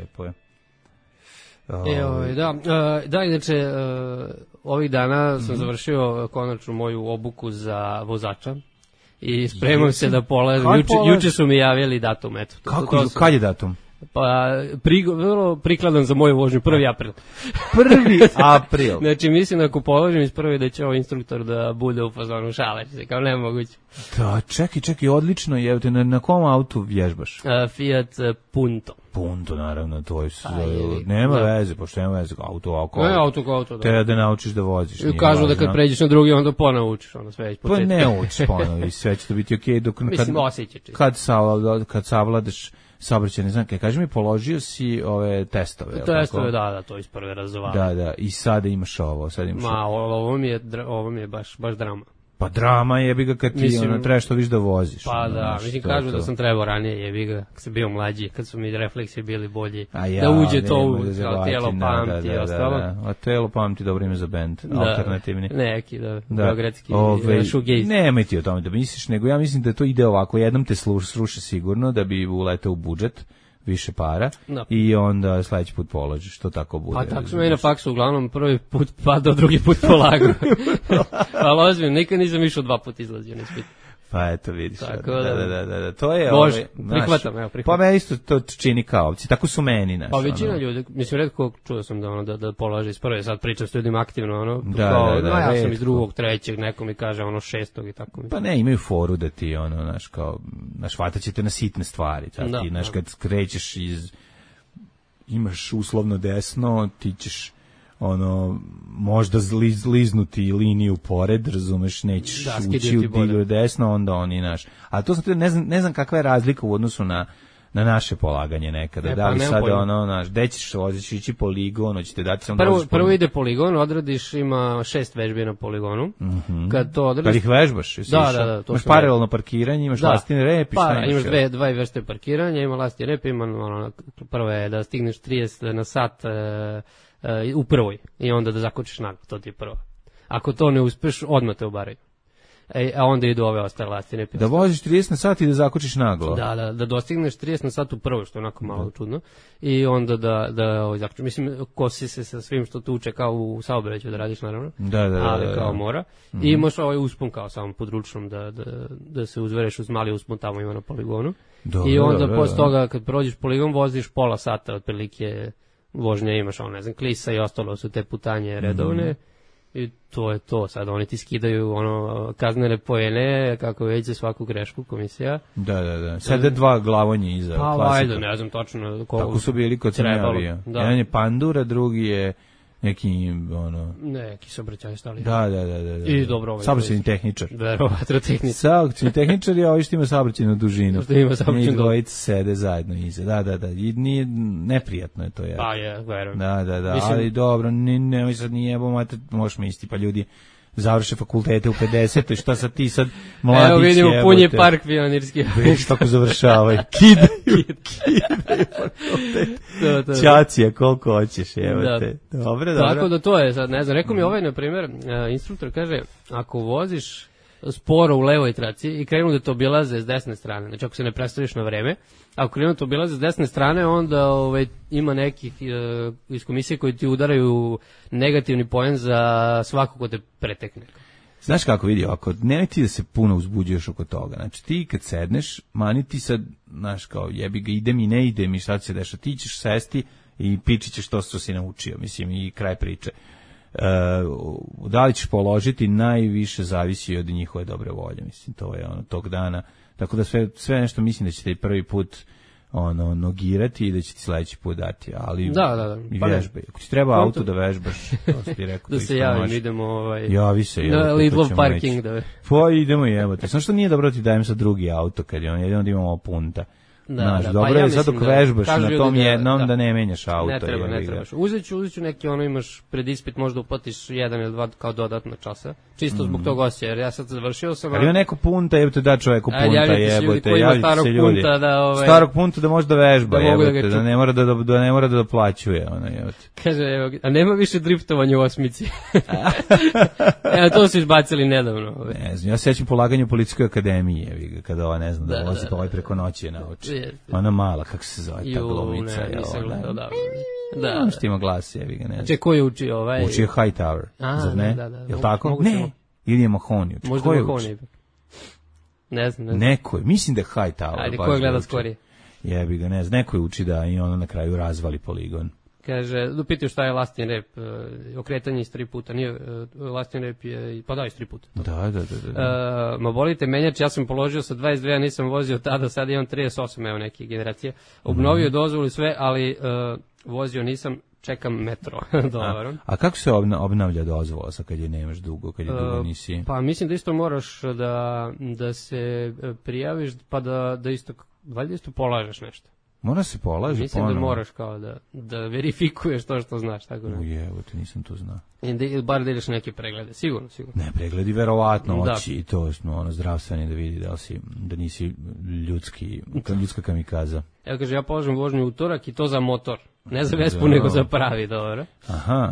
Da, inače, ovih dana sam završio konačno moju obuku za vozača i spremam se da polažem. Juče su mi javili datum, eto. Kad je datum? Pa, vrlo prikladan za moju vožnju, 1. april. 1. april. Znači, mislim ako položim iz prve da će ovaj instruktor da bude u fazonu šale, kao nemoguće. Da, čekaj, odlično je. Na kom autu vježbaš? Fiat Punto. Punto, naravno, to je nema veze, pošto nema veze, auto, auto, da. Treba da naučiš da voziš. Kažu da kad pređeš na drugi, onda ponaučiš, ono sve već početka. Pa ne učiš ponovo i sve će to biti okej. Mislim, osjećaš. Kad savladaš saobraćajne znake, kaži mi, položio si ove testove. Testove, da, to iz prve razovali. Da, i sada imaš ovo. Ovo mi je baš drama. Pa drama jebi ga kad ti trebaš što viš da voziš. Pa da, mislim kažu da sam trebao ranije jebi ga, kad sam bio mlađi, kad su mi refleksi bili bolji, da uđe to u tijelo pamti i ostalo. A tijelo pamti dobro ime za bend, alternativni. Neki, beogradski shoegaze. Nemoj ti o tome da misliš, nego ja mislim da to ide ovako, jednom te sruše sigurno da bi uletao u budžet, više para, i onda sledeći put položiš, to tako bude. Pa tako smo i na faksu, uglavnom prvi put padao, drugi put polagao. Ali ozbiljno, nikad nisam išao 2 puta izlazio na ispit. Pa eto vidiš. Tako da. To je prihvatam. Pa me isto to čini kao opcija. Tako su meni, Pa većina ljudi, mislim redko čuo sam da polaže iz prve, sad pričam s ljudima aktivno, ja sam iz 2., 3., neko mi kaže 6. i tako. Pa ne, imaju foru da ti hvataćete na sitne stvari, ti kad krećeš imaš uslovno desno, ti ćeš možda liznuti liniju pored, razumeš, nećeš ući u digru desno, onda oni a to sam ne znam kakva je razlika u odnosu na naše polaganje nekada, da li sad gde ćeš ići poligon, hoćete dati sam prvo ide poligon, odradiš, ima 6 vežbi na poligonu, kad to odradiš, kad ih vežbaš, da, imaš paralelno parkiranje, imaš lastni rep, imaš dve vrste parkiranja, ima lastni rep, ima prvo je da stigneš 30 na sat u prvoj i onda da zakočiš naglo, to ti je prvo. Ako to ne uspeš, odmah te obaraju. A onda idu ove ostale lastine. Da voziš 30 na sat i da zakočiš naglo. Da dostigneš 30 na sat u prvoj, što je onako malo čudno. I onda da zakočiš. Mislim, kosi se sa svim što tu uče kao u saobraćaju da radiš, naravno. Ali kao mora. I imaš ovaj uspon kao samo područnom da se uzvereš uz mali uspon, tamo ima na poligonu. I onda posle toga kad prođeš poligon voziš pola sata otprilike vožnje, imaš klisa i ostalo su te putanje redovne. I to je to, sad oni ti skidaju kaznene poene, kako već za svaku grešku komisija. Da. Sad je 2 glavonje iza. Pa vajde, ne znam točno. Tako su bili kod Crnjavija. Jedan je Pandura, drugi je neki saobraćajni stali. Da. I dobro, saobraćajni tehničar. Verovatno tehničar. Saobraćajni tehničar je što ima saobraćajnu dužinu. Što ima saobraćajnu dužinu. Dvojice sede zajedno iza. Da. I nije neprijatno je to. Pa je, verujem. Da. Ali dobro, nemoj sad nije, možeš misli, pa ljudi završe fakultete u 50. I šta sad ti sad mladić? Evo vidimo, pun je park pionirski. Viš tako završavaju. Kidaju fakultet. Ćacija, koliko hoćeš, evo te. Dobro. Tako da to je sad, ne znam, rekao mi ovaj, na primjer, instruktor kaže, ako voziš sporo u levoj traci i krenu da te obilaze s desne strane, znači ako se ne predstaviš na vreme, ako krenu da te obilaze s desne strane, onda ima nekih iz komisije koji ti udaraju negativni poen za svako ko te pretekne. Znaš kako vidi, ako nemoj ti da se puno uzbuđuješ oko toga, znači ti kad sedneš, mani ti sad, znaš kao jebi ga, idem i ne idem i šta se deša, ti ćeš sesti i pičit ćeš to što si naučio, mislim, i kraj priče. Da li ćeš položiti najviše zavisi od njihove dobre volje, mislim, to je tog dana, tako da sve nešto mislim da ćete i prvi put nogirati i da će ti sledeći put dati, ali i vežbaj. Ako ti treba auto da vežbaš, to ti rekao, da se javim, idemo javi se, na Lidlov parking. Pa idemo i evo te. Samo što nije dobro ti dajem sad drugi auto, kad je jedino da imamo punta. Znaš, pa dobro ja je sad dok mislim da- vežbaš kažu na ljudi tom da- jednom da ne menjaš auto. Ne treba, ne jebi ga. trebaš. Uzet ću neki, imaš pred ispit, možda uplatiš 1 ili 2 kao dodatna časa. Čisto zbog tog osjeća, jer ja sad završio sam. Ali ima neko punta, jebote, da čoveku punta, javite se ljudi jebote, koji ima javite starog se ljudi. punta da, Starog punta da može da vežba, da mogu da ga jebote, da čup- ne mora da doplaćuje, ono, jebote. Kaže, evo, a nema više driftovanja u osmici. Evo, to su izbacili nedavno. Ne znam, ja se sećam polaganju u policijskoj akademiji, jebi ga, kada ova, ne znam, da vozi pa ovaj preko noći je nauči. Jeste. Ona mala, kako se zove, ta glumica. Ne, nisam gledao, da. Da, što ima glas, jebi ga, ne znam. Če, ko je uči ovaj? Uči je Hightower, zar ne? Da. Jel' tako? Moguće. Ne, ili je Mahoney uči. Možda Ko je Mahoney. uči? Ne znam. Neko je, mislim da je Hightower. Ajde, baš ko je da gleda uči. skorije? Jebi ga, ne znam, neko je uči da i ono na kraju razvali poligon. Kaže, pitaju šta je lastin rep, okretanje iz 3 puta, nije, lastin rep je, pa da, iz 3 puta. Da. Ma volite menjač, ja sam položio sa 22, ja nisam vozio tada, sad imam 38, evo neke generacije. Obnovio dozvolu sve, ali vozio nisam, čekam metro. Dobro. A kako se obnavlja dozvola sa kad je nemaš dugo, kad je dugo nisi? Pa mislim da isto moraš da se prijaviš, pa da isto, valjda isto polažeš nešto. Mora se polaže Mislim ponovo. da moraš kao da verifikuješ to što znaš, tako da. Ujevo, te nisam to znao. Ili bar da ideš neke preglede, sigurno. Ne, pregledi verovatno Da. oči i to zdravstveni da vidi da nisi ljudska kamikaza. Evo kaže, ja polažem vožnju utorak i to za motor. Ne za Vespu, nego za pravi, dobro. Aha.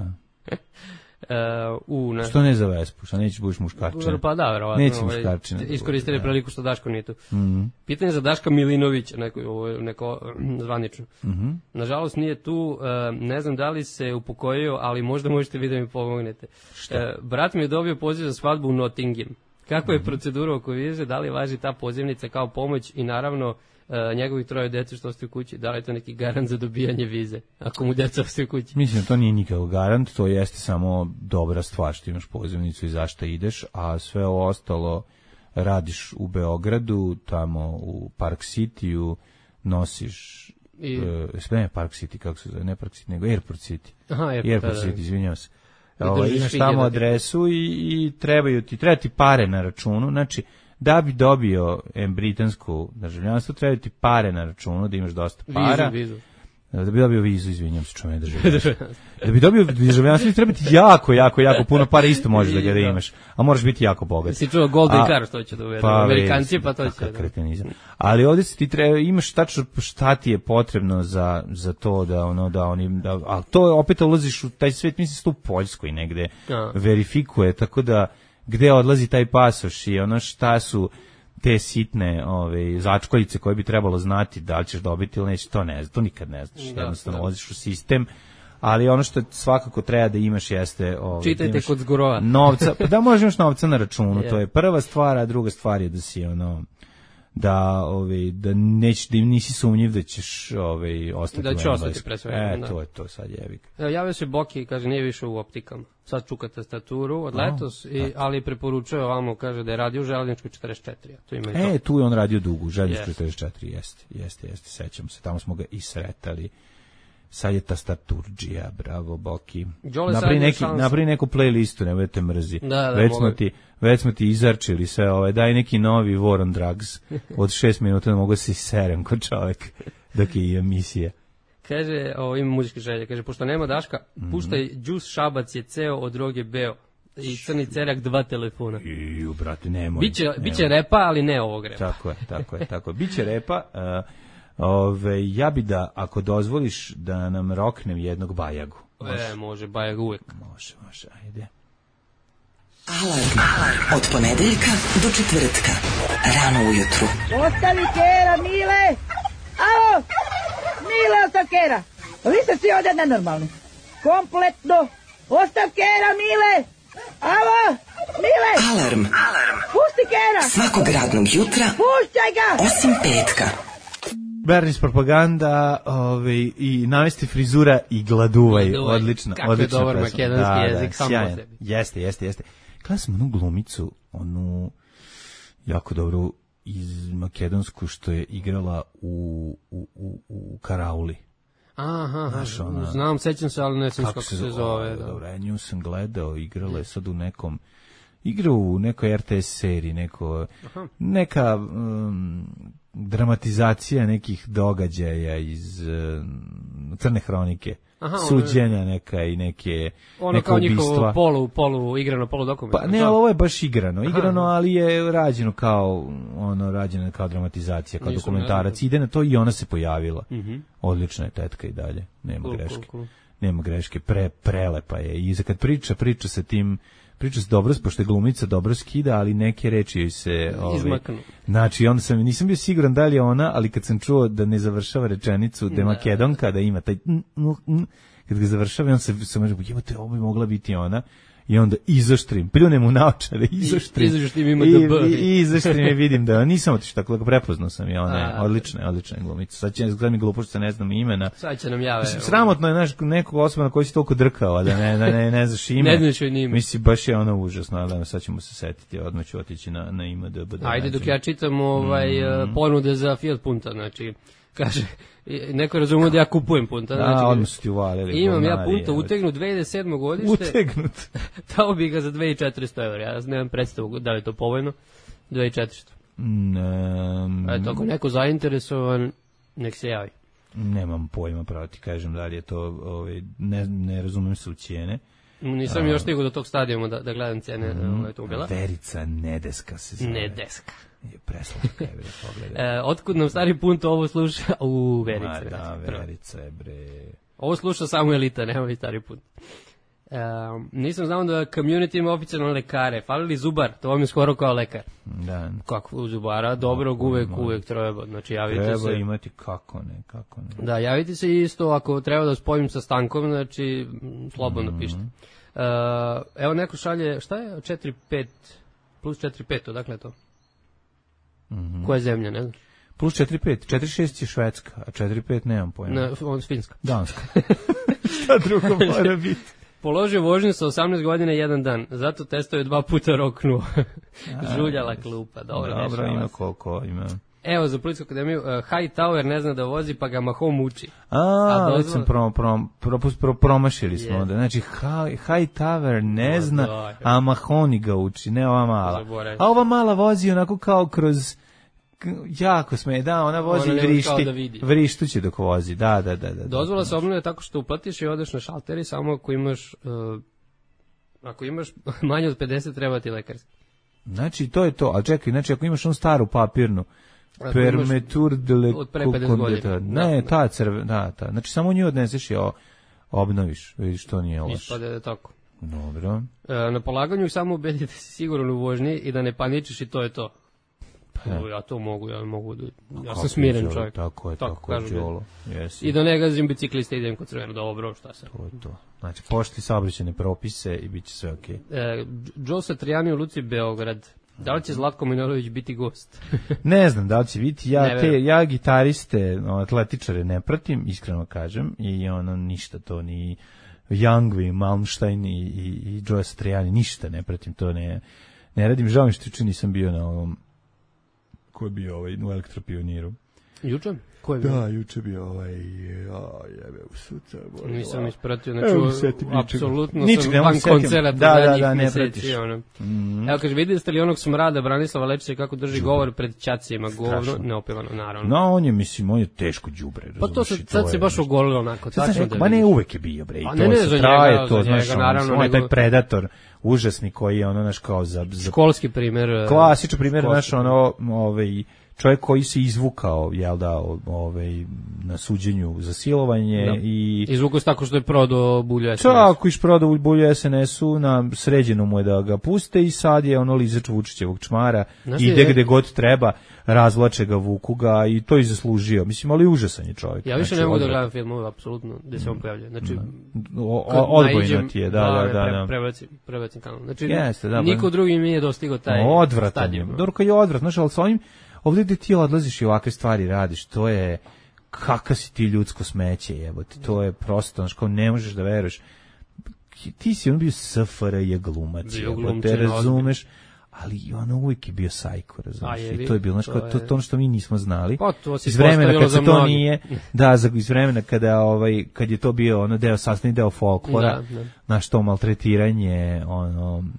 Što ne za Vespu? Što nećeš budiš muškarčina? Pa da, verovatno. Neće muškarčina. Iskoristili priliku što Daško nije tu. Pitanje za Daška Milinovića, neko zvanično. Nažalost nije tu, ne znam da li se upokojio, ali možda možete vi da mi pomognete. Brat mi je dobio poziv za svadbu u Nottingham. Kako je procedura oko vize, da li važi ta pozivnica kao pomoć i naravno njegovih 3 dece što ostaju u kući, da li je to neki garant za dobijanje vize, ako mu deca ostaju u kući? Mislim da to nije nikakav garant, to jeste samo dobra stvar što imaš pozivnicu i zašto ideš, a sve ovo ostalo radiš u Beogradu, tamo u Park City-u, nosiš Park City, kako se zove, ne Park City, nego Airport City. Aha, Airport City, izvinjavam se. Imaš fige tamo da adresu i treba ti pare na računu, znači da bi dobio britansku državljanstvo, treba ti pare na računu, da imaš dosta para. Vizu. Da bi dobio vizu, izvinjam se, čujem državljanstvo. Da bi dobio državljanstvo, treba ti jako puno para, isto možeš da ga imaš, a moraš biti jako bogat. Si čuo Golden Car što će da uvedu, Amerikanci pa to će. Kretenizam. Ali ovdje ti treba, imaš tačno šta ti je potrebno za to a to opet ulaziš u taj svet, mislim se tu u Poljskoj negde verifikuje, tako da gde odlazi taj pasoš i šta su te sitne začkoljice koje bi trebalo znati da li ćeš dobiti ili neće, to nikad ne znaš. Jednostavno ulaziš u sistem, ali ono što svakako treba da imaš jeste čitajte kod zgurova novca, pa da možeš imaš novca na računu, to je prva stvar, a druga stvar je da si da nisi sumnjiv da ćeš ostati da će ostati pre svega. To je to sad jebik. Evo, javio se Boki, kaže nije više u optikama. Sad čuka tastaturu od letos, ali preporučuje ovamo, kaže da je radio u Železničkoj 44. Tu ima i to. Tu je on radio dugo, u Železničkoj 44, jeste, sećam se, tamo smo ga i sretali. Sad je tastaturđija, bravo Boki. Napravi neku playlistu, ne budete mrzi. Već smo ti izarčili sve daj neki novi War on Drugs od 6 minuta da mogu se serem kod čovek dok je emisija. Kaže, ima muzičke želje, kaže, pošto nema Daška, puštaj Đus Šabac je ceo od droge beo i Crni cerak 2 telefona. Brate, nemoj. Biće repa, ali ne ovog repa. Tako je. Biće repa. Ja bi da, ako dozvoliš, da nam roknem jednog Bajagu. Može, Bajag uvek. Može, ajde. Alarm od ponedeljka do četvrtka. Rano ujutru. Ostavi kera, Mile! Alo! Mile, ostav kera! Vi ste svi ovdje nenormalni. Kompletno! Ostav kera, Mile! Alo! Mile! Alarm. Pusti kera! Svakog radnog jutra. Puštaj ga! Osim petka. Bernis propaganda i navesti frizura i gladuvaj. Odlično. Kako je dobar makedonski jezik, samo po sebi. Jeste. Gledao sam onu glumicu, jako dobru iz makedonsku što je igrala u Karauli. Aha, znam, sećam se, ali ne znam kako se zove. Dobro, nju sam gledao, igrala je sad u nekom Igra u nekoj RTS seriji, neka dramatizacija nekih događaja iz Crne hronike. Suđenja neka i neka ono kao ubistva. Njihovo polu igrano, polu dokument. Pa ne, ovo je baš igrano, ali je rađeno kao dramatizacija, kao dokumentarac. Ide na to i ona se pojavila. Odlična je tetka i dalje, nema greške. Nema greške, prelepa je. I kad priča sa tim, priča se dobro, pošto je glumica dobro skida, ali neke reči joj se izmaknu. Znači, onda nisam bio siguran da li je ona, ali kad sam čuo da ne završava rečenicu, da je Makedonka, da ima taj kad ga završava, on se može, jebote, ovo bi mogla biti ona. I onda izaštrim, pljunem u naočare, izaštrim ima da B. I izaštrim i vidim da nisam otišao, tako da prepoznao sam je, ona je odlična glumica. Sad će mi glupo što se ne znam imena. Sad će nam jave. Sramotno je nekog osoba na koji si toliko drkao, da ne znaš ime. Ne znaš joj ni ime. Mislim, baš je ona užasna, ali sad ćemo se setiti, odmah ću otići na IMDb. Ajde, dok ja čitam ponude za Fiat Punta, znači, kaže, neko razumije da ja kupujem Punta. Znači, odmah su ti uvalili. Imam ja Punta utegnut 2007. godište. Utegnut. Dao bi ga za 2400 €. Ja nemam predstavu da li je to povoljno. 2400. Eto, ako neko zainteresovan, nek se javi. Nemam pojma, pravo ti kažem da li je to, ne razumem se u cijene. Nisam još stigao do tog stadijuma da gledam cijene automobila. Verica Nedeska se zove. Nedeska. Je preslatka, je bre, pogledaj. Otkud nam stari Punto ovo sluša? Verica. Da, Verica je, bre. Ovo sluša samo elita, nema i stari Punt. Nisam znao da community ima oficijalno lekare. Fali li zubar? To vam je skoro kao lekar. Da. Kako zubara? Dobro, uvek treba. Znači, javite se. Treba imati kako ne. Da, javite se isto ako treba da spojim sa Stankom, znači, slobodno pišite. Evo neko šalje, šta je? 4-5, plus 4-5, odakle je to? Koja je zemlja, ne znam? Plus 4-5, 4-6 je Švedska, a 4-5 nemam pojma. Ne, on Finska. Danska. Šta drugo mora biti? Položio vožnju sa 18 godina i 1 dan, zato testuje 2 puta roknuo. Žuljala klupa, dobro, ima koliko ima. Evo, za Policijsku akademiju, Hightower ne zna da vozi, pa ga Mahom uči. Već sam promašili smo onda. Znači, Hightower ne zna, a Mahoni ga uči, ne ova mala. A ova mala vozi onako kao kroz... Jako sme, da, ona vozi i vrištuće dok vozi, da. Dozvola se obnavlja tako što uplatiš i odeš na šalteri, samo ako imaš manje od 50 treba ti lekarski. Znači, to je to, ali čekaj, znači ako imaš onu staru papirnu, permetur de le... Od pre 50 godina. Ne, ta crvena, ta. Znači, samo nju odneseš i obnoviš, vidiš, to nije loše. Ispade da tako. Dobro. Na polaganju samo ubedite si siguran u vožnji i da ne paničiš i to je to. Ja to mogu, ja sam smiren čovjek. Tako je, Đolo. I da ne gazim biciklista, idem kod crveno, dobro, šta se. To je to. Znači, pošti saobraćajne propise i bit će sve okej. Joe Satriani u Luci Beograd. Da li će Zlatko Manojlović biti gost? Ne znam da li će biti. Ja gitariste, atletičare ne pratim, iskreno kažem, i ništa to ni Youngvi, Malmstein i Joe Satriani, ništa ne pratim, to ne radim. Žao mi što nisam bio na ovom. Ko je bio u Elektropioniru? Juče? Ko je bio? Da, juče bio sutra. Nisam ispratio, znači, apsolutno sam van koncerata zadnjih meseci. Evo, kaže, vidjeli ste li onog smrada Branislava Lečića kako drži govor pred ćacima, govno, neopevano, naravno. No, on je teško đubre. Pa to sad se baš ogolilo onako. Ma ne, uvek je bio, bre. Ne, za njega, naravno. On je taj predator užasni koji je naš kao za... Školski primjer. Klasičan primjer, naš čovjek koji se izvukao, na suđenju za silovanje i... Izvukao se tako što je prodao bulju SNS. Tako, prodao bulju SNS-u, sređeno mu je da ga puste i sad je lizač Vučićevog čmara, ide gde god treba, razvlače ga, vuku ga i to je zaslužio. Mislim, ali užasan je čovjek. Ja više ne mogu da gledam filmove, apsolutno, gde se on pojavlja. Znači, odbojno ti je, da. Prebacim kanal. Znači, niko drugi mi nije dostigao taj stadijum. Dobro, kad je odvratno, ali s ovim ovdje gde ti odlaziš i ovakve stvari radiš, to je, kakav si ti ljudsko smeće, jebote, to je prosto, kao ne možeš da veruješ. Ti si bio SFRJ glumac, jebote, razumeš, ali uvijek je bio sajko, razumeš, i to je bilo, to ono što mi nismo znali, iz vremena kad se to nije, iz vremena kad je to bio sastavni deo folklora, naš to maltretiranje,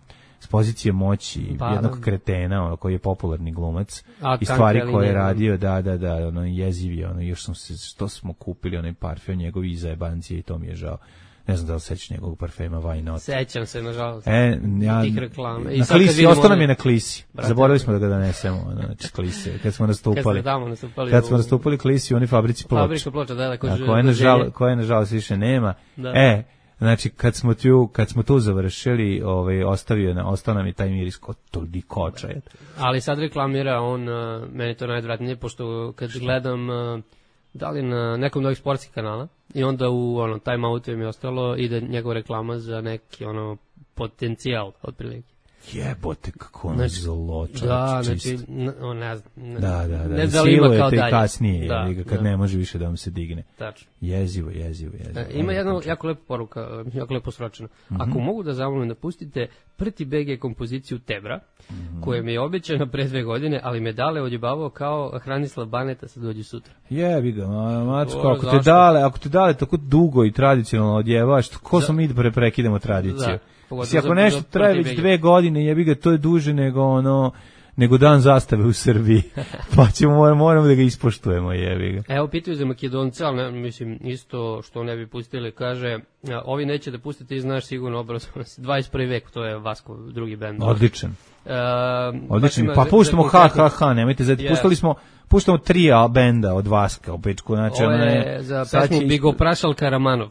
s pozicije moći Pa, jednog kretena, ono, koji je popularni glumac A, i stvari Tank koje je Kelly, radio, da, ono, jezivi, ono, još što smo kupili, onaj parfem njegovi iza jebancije i to mi je žao. Ne znam da li sećaš njegovog parfema, Why Not? Sećam se, nažalost. Ja, tih reklama. I na sad kad klisi, vidimo ostao nam one- je na klisi. Brate, Zaboravili smo da ga donesemo, ono, znači klise, kad smo nastupali. Kad smo nastupali klisi u onoj fabrici ploča. Fabrika ploča, da, kod Koje nažalost više nema. Da. Znači kad smo tu završili, ostao nam je taj miris toliko očajan. Ali sad reklamira on, meni to najodvratnije, pošto kad gledam da li na nekom od ovih sportskih kanala i onda u time outu mi je ostalo ide njegova reklama za neki potencijal otprilike. Jebote, kako ono zlo, čovječ, da, čisto. znači, ne znam. Da. Ne zalima kao silujete dalje. i kasnije, Da, kad ne može više da vam se digne. Tačno. Jezivo. Ima jedna jako lepa poruka, jako lepo sročena. Ako mogu da zamolim da pustite Prti BG kompoziciju Tebra, koja mi je obećana pre 2 godine, ali me Dale odjebavao kao Hranislav Baneta sad dođi sutra. Jebi ga, mačko, ako te dale tako dugo i tradicionalno odjevaš, ko smo mi da prekidamo tradiciju? Da, ako nešto traje već 2 godine, jebi ga, to je duže nego dan zastave u Srbiji. Pa moramo da ga ispoštujemo, jebi ga. Evo, pitaju za Makedonce, ali mislim, isto što ne bi pustili, kaže, ovi neće da pustite i znaš sigurno obrazovan se. 21. vek, to je Vasko, drugi bend. Odličan. Pa puštamo ha, nemojte zati. Puštamo 3 benda od Vaska u Pečku. Znači, ovo je za pesmu Bigo Prašal Karamanov.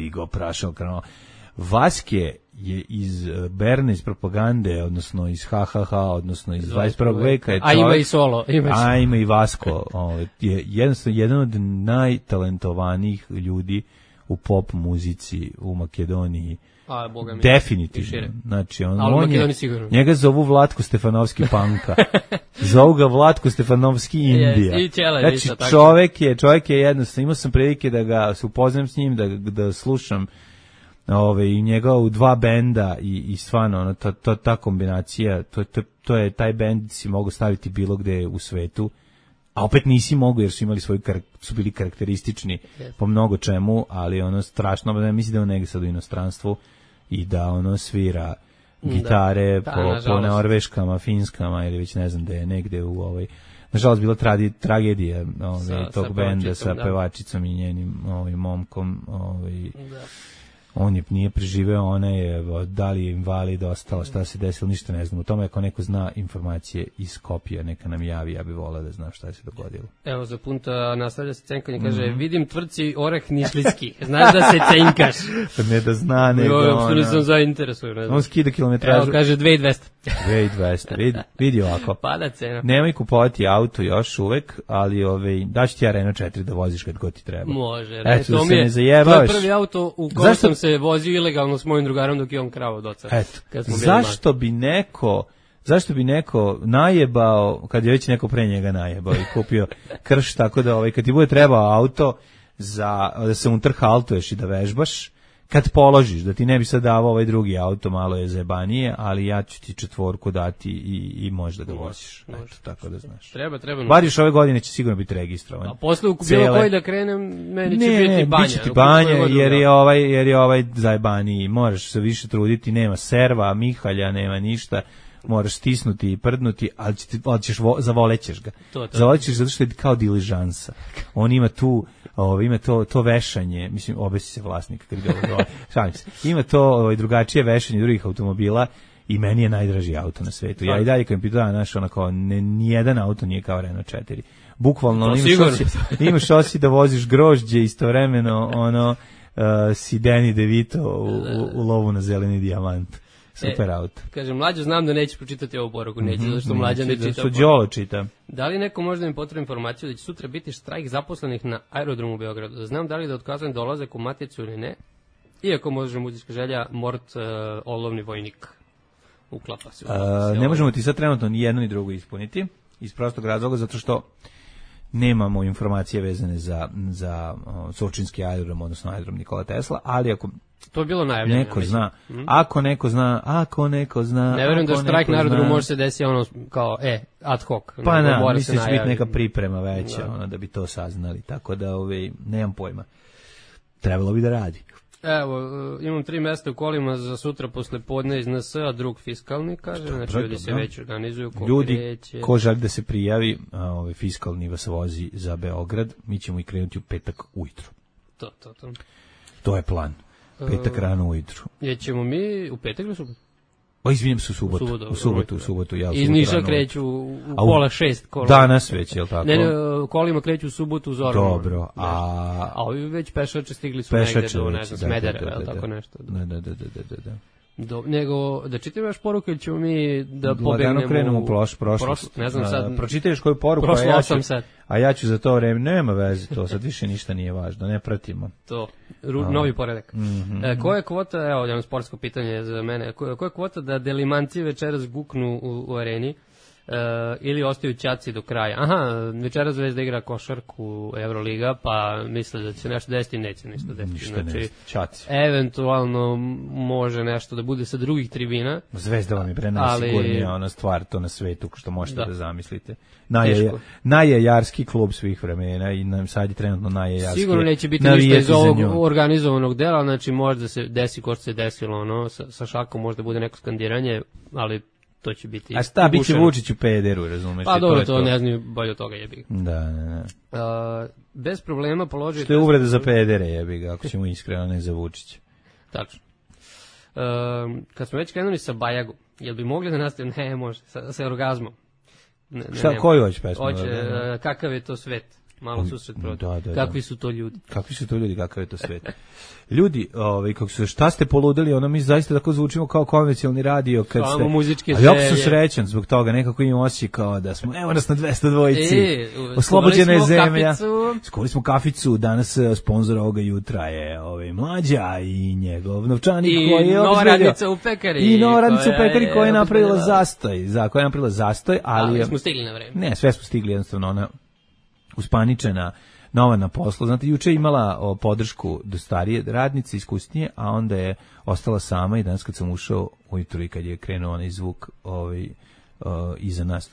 Vaske je iz Berne, iz propagande, odnosno iz HHH, odnosno iz 21. veka. A ima i solo. Ima i Vasko. Je jednostavno jedan od najtalentovanijih ljudi u pop muzici u Makedoniji. Definitivno. Znači, njega zovu Vlatko Stefanovski Panka. Zovu ga Vlatko Stefanovski Indija. Znači, čovjek je jednostavno, imao sam prilike da ga se upoznam s njim, da slušam i njega u 2 benda i stvarno ta kombinacija, to je taj bend si mogu staviti bilo gde u svetu, a opet nisi mogu jer su imali su bili karakteristični po mnogo čemu, ali strašno, mislim da on negdje sad u inostranstvu i da svira gitare po norveškama, finskama ili već ne znam da je negde u nažalost bila tragedija tog benda sa pevačicom i njenim momkom, on nije preživeo, ona je, da li je invalid ostala, šta se desilo, ništa ne znam. U tome ako neko zna informacije iz Skopja, neka nam javi, ja bih volao da znam šta se dogodilo. Evo, za punta nastavlja se cenkanje, kaže, vidim tvrci oreh nišlijski, znaš da se cenkaš. Ne da zna, nego uopšte nisam zainteresujem. On skida kilometražu. Evo, kaže 2200. 2200, vidi ovako. Pada cena. Nemoj kupovati auto još uvek, ali daću ti ja Renault 4 da voziš kad god ti treba. Može, to se ne zajebavaš. To je prvi auto u kojem sam se vozio ilegalno s mojim drugarom dok je on kravo docar. Eto, zašto bi neko najebao, kad je već neko pre njega najebao i kupio krš, tako da kad ti bude trebao auto da se unutar haltuješ i da vežbaš, kad položiš, da ti ne bi sad davao ovaj drugi auto, malo je zajebanije, ali ja ću ti 4 dati i možda ga voziš. Eto, tako da znaš. Treba. Bar još ove godine će sigurno biti registrovan. A posle u bilo koji da krenem, meni će biti banja. Biće ti banja, jer je ovaj zajebaniji. Moraš se više truditi, nema serva, mihalja, nema ništa. Moraš stisnuti i prdnuti, ali zavolećeš ga. Zavolećeš zato što je kao diližansa. On ima tu, ima to vešanje, mislim, obesi se vlasnik kad ide ovo. Šalim se. Ima to drugačije vešanje drugih automobila i meni je najdraži auto na svetu. Ja i dalje kad mi pitao, nijedan auto nije kao Renault 4. Bukvalno, imaš šosi da voziš grožđe istovremeno, si Danny DeVito u Lovu na zeleni dijamant. Super auto. Kaže, Mlađo, znam da nećeš pročitati ovu poruku, neće, zato što Mlađa ne čita. Što Đolo čita. Da li neko možda mi potrebi informaciju da će sutra biti štrajk zaposlenih na aerodromu u Beogradu? Znam da li da otkazujem dolazak u Maticu ili ne. Iako može muzička želja, mort olovni vojnik. Uklapa se. Ne možemo ti sad trenutno ni jedno ni drugo ispuniti. Iz prostog razloga, zato što nemamo informacije vezane za Surčinski aerodrom, odnosno aerodrom Nikola Tesla, ali ako to je bilo najavljeno. Ako neko zna. Ne verujem da štrajk na aerodromu može se desiti kao ad hoc. Pa mislim će biti neka priprema veća, da bi to saznali, tako da nemam pojma. Trebalo bi da radi. Evo, imam 3 mesta u kolima za sutra posle podne iz NS, a drug fiskalni, kaže, znači ljudi se već organizuju, ko ljudi, kreće. ko želi da se prijavi, fiskalni vas vozi za Beograd, mi ćemo i krenuti u petak ujutru. To je plan. Petak rano ujutru. Jećemo mi u petak ili subotu? Izvinjam se, u subotu. Ja, iz Niša kreću u pola 6 kolima. Danas već, je li tako? Ne, kolima kreću u subotu u Zoranu. Dobro, a ovi već pešače stigli su negde do, ne znam, Smedereva, ili tako nešto. Da. Nego, da čitam još poruku ili ćemo mi da pobegnemo... Lagano krenemo prošlo. Ne znam sad... Pročitaješ koju poruku, a ja ću za to vreme, nema veze, to sad više ništa nije važno, ne pratimo. To, novi poredak. Koja je kvota, evo, jedno sportsko pitanje za mene, koja je kvota da Delimanci večeras guknu u areni ili ostaju ćaci do kraja? Aha, večeras Zvezda igra košarku Euroliga, pa misle da će nešto desiti, neće ništa desiti. Znači, eventualno može nešto da bude sa drugih tribina. Zvezda vam je najsigurnija ona stvar to na svetu što možete da zamislite. Najjajarski klub svih vremena i nam sad je trenutno najjajarski. Sigurno neće biti ništa iz ovog organizovanog dela, znači možda se desi ko što se desilo, ono, sa šakom možda bude neko skandiranje, ali to će biti... A šta, bit će Vučić u pederu, razumeš? Pa dobro, to ne znaju bolje od toga, jebi ga. Da. Bez problema položiti... Što je uvreda za pedere, jebi ga, ako ćemo iskreno, ne za Vučića. Tačno. Kad smo već krenuli sa Bajagom, jel bi mogli da nastavimo? Ne, može, sa orgazmom. Šta, koju hoće pesmu? Kakav je to svet? Malo susret protiv. Kakvi su to ljudi? Kakav je to svet? Ljudi, šta ste poludeli, ono mi zaista tako zvučimo kao konvencionalni radio kad ste... Samo muzičke želje. Ali ja sam srećan zbog toga, nekako imam osjećaj kao da smo, evo nas na 202-ici, oslobođena je zemlja. Skoli smo kaficu, danas sponsor ovoga jutra je Mlađa i njegov novčanik koji je nova radnica u pekari. I nova radnica u pekari koja je napravila zastoj. Ali smo stigli na vreme. Ne, sve smo stigli, jednostavno ona uspaničena, nova na poslu. Znate, juče je imala podršku do starije radnice, iskusnije, a onda je ostala sama i danas kad sam ušao ujutru i kad je krenuo onaj zvuk iza nas,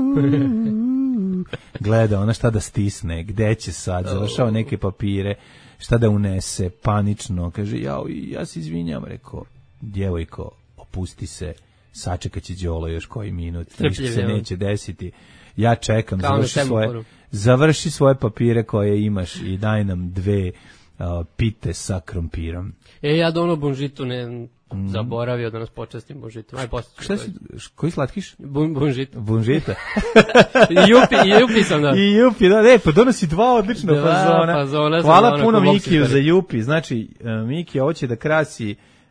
gleda ona šta da stisne, gde će sad, završava neke papire, šta da unese, panično, kaže, ja se izvinjam, rekao, djevojko, opusti se, sačekat će Đolo još koji minut, ništa se neće desiti, ja čekam, završi svoje papire koje imaš i daj nam 2 pite sa krompirom. Ja da ono bonžitu ne zaboravio da nas počastim bonžitom. Šta si, koji slatkiš? Bonžita. Bonžita? I jupi sam da. I jupi, da, pa donosi 2 odlična fazona. Hvala puno Mikiju za jupi. Znači, Miki hoće da krasi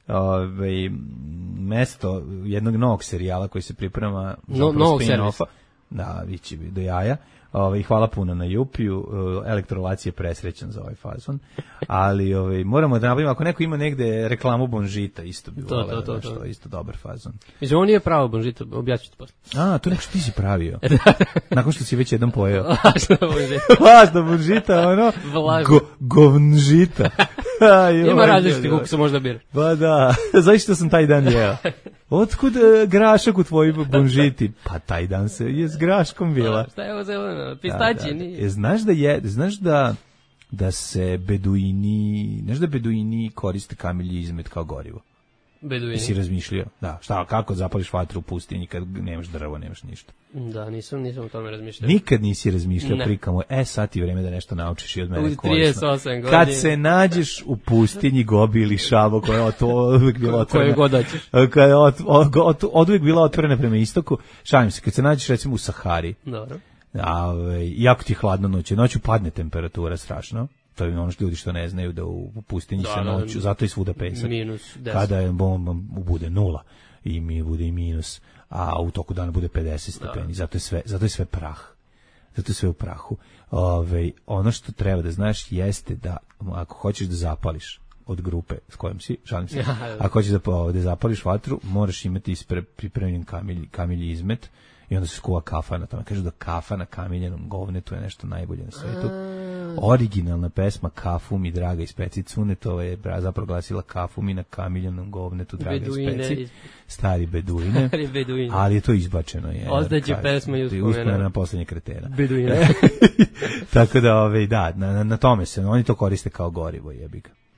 mesto jednog novog serijala koji se priprema novog servisa. Da, vići do jaja. Hvala puno na Jupiju, Elektrolac je presrećan za ovaj fazon, ali moramo da nabavimo, ako neko ima negde reklamu Bonžita, isto bi voleo, to isto dobar fazon. Mislim, on nije pravo Bonžita, objaću ti posle. To nešto ti si pravio, nakon što si već jedan pojeo. Vlažno Bonžita, ono, govnžita. Ima različiti kako se možda bira. Pa da, zašto sam taj dan jeo? Otkud grašak u tvojoj Bonžiti? Pa taj dan se je s graškom bila. Šta je ovo zeleno? Pistaći nije. Znaš da se beduini koriste kamilji izmet kao gorivo? Beduini? Si razmišljao? Da, kako zapališ vatru u pustinji kad nemaš drvo, nemaš ništa? Da, nisam o tome razmišljao. Nikad nisi razmišljao prikamo, sad ti vreme da nešto naučiš i od mene korisno. 38 godina. Kad se nađeš u pustinji Gobi ili Šabo, koja je uvijek bila otvorena. Koje god hoćeš. Koja je od uvijek bila otvorena prema istoku, šalim se, kad se nađeš recimo u Sahari, dobro. Jako ti je hladno noću padne temperatura strašno. To je ono što ljudi što ne znaju da u pustinji se noću, zato je svuda pesak. Minus 10. Kada je bude 0 i mi bude i minus, a u toku dana bude 50 stepeni, zato je sve prah. Zato je sve u prahu. Ono što treba da znaš jeste da ako hoćeš da zapališ od grupe s kojom si, šalim se, ako hoćeš da zapališ vatru, moraš imati pripremljen kamilji izmet i onda se skuva kafa na tome. Kažu da kafa na kamiljenom govnetu je nešto najbolje na svetu. Originalna pesma Kafu mi draga ispeci Cunetova je zapravo glasila Kafu mi na kamiljenom govnetu draga ispeci. Stari beduine. Ali je to izbačeno. Ostaće pesma i uspomena na poslednje kretena. Beduine. Tako da, na tome se, oni to koriste kao gorivo, jebi ga.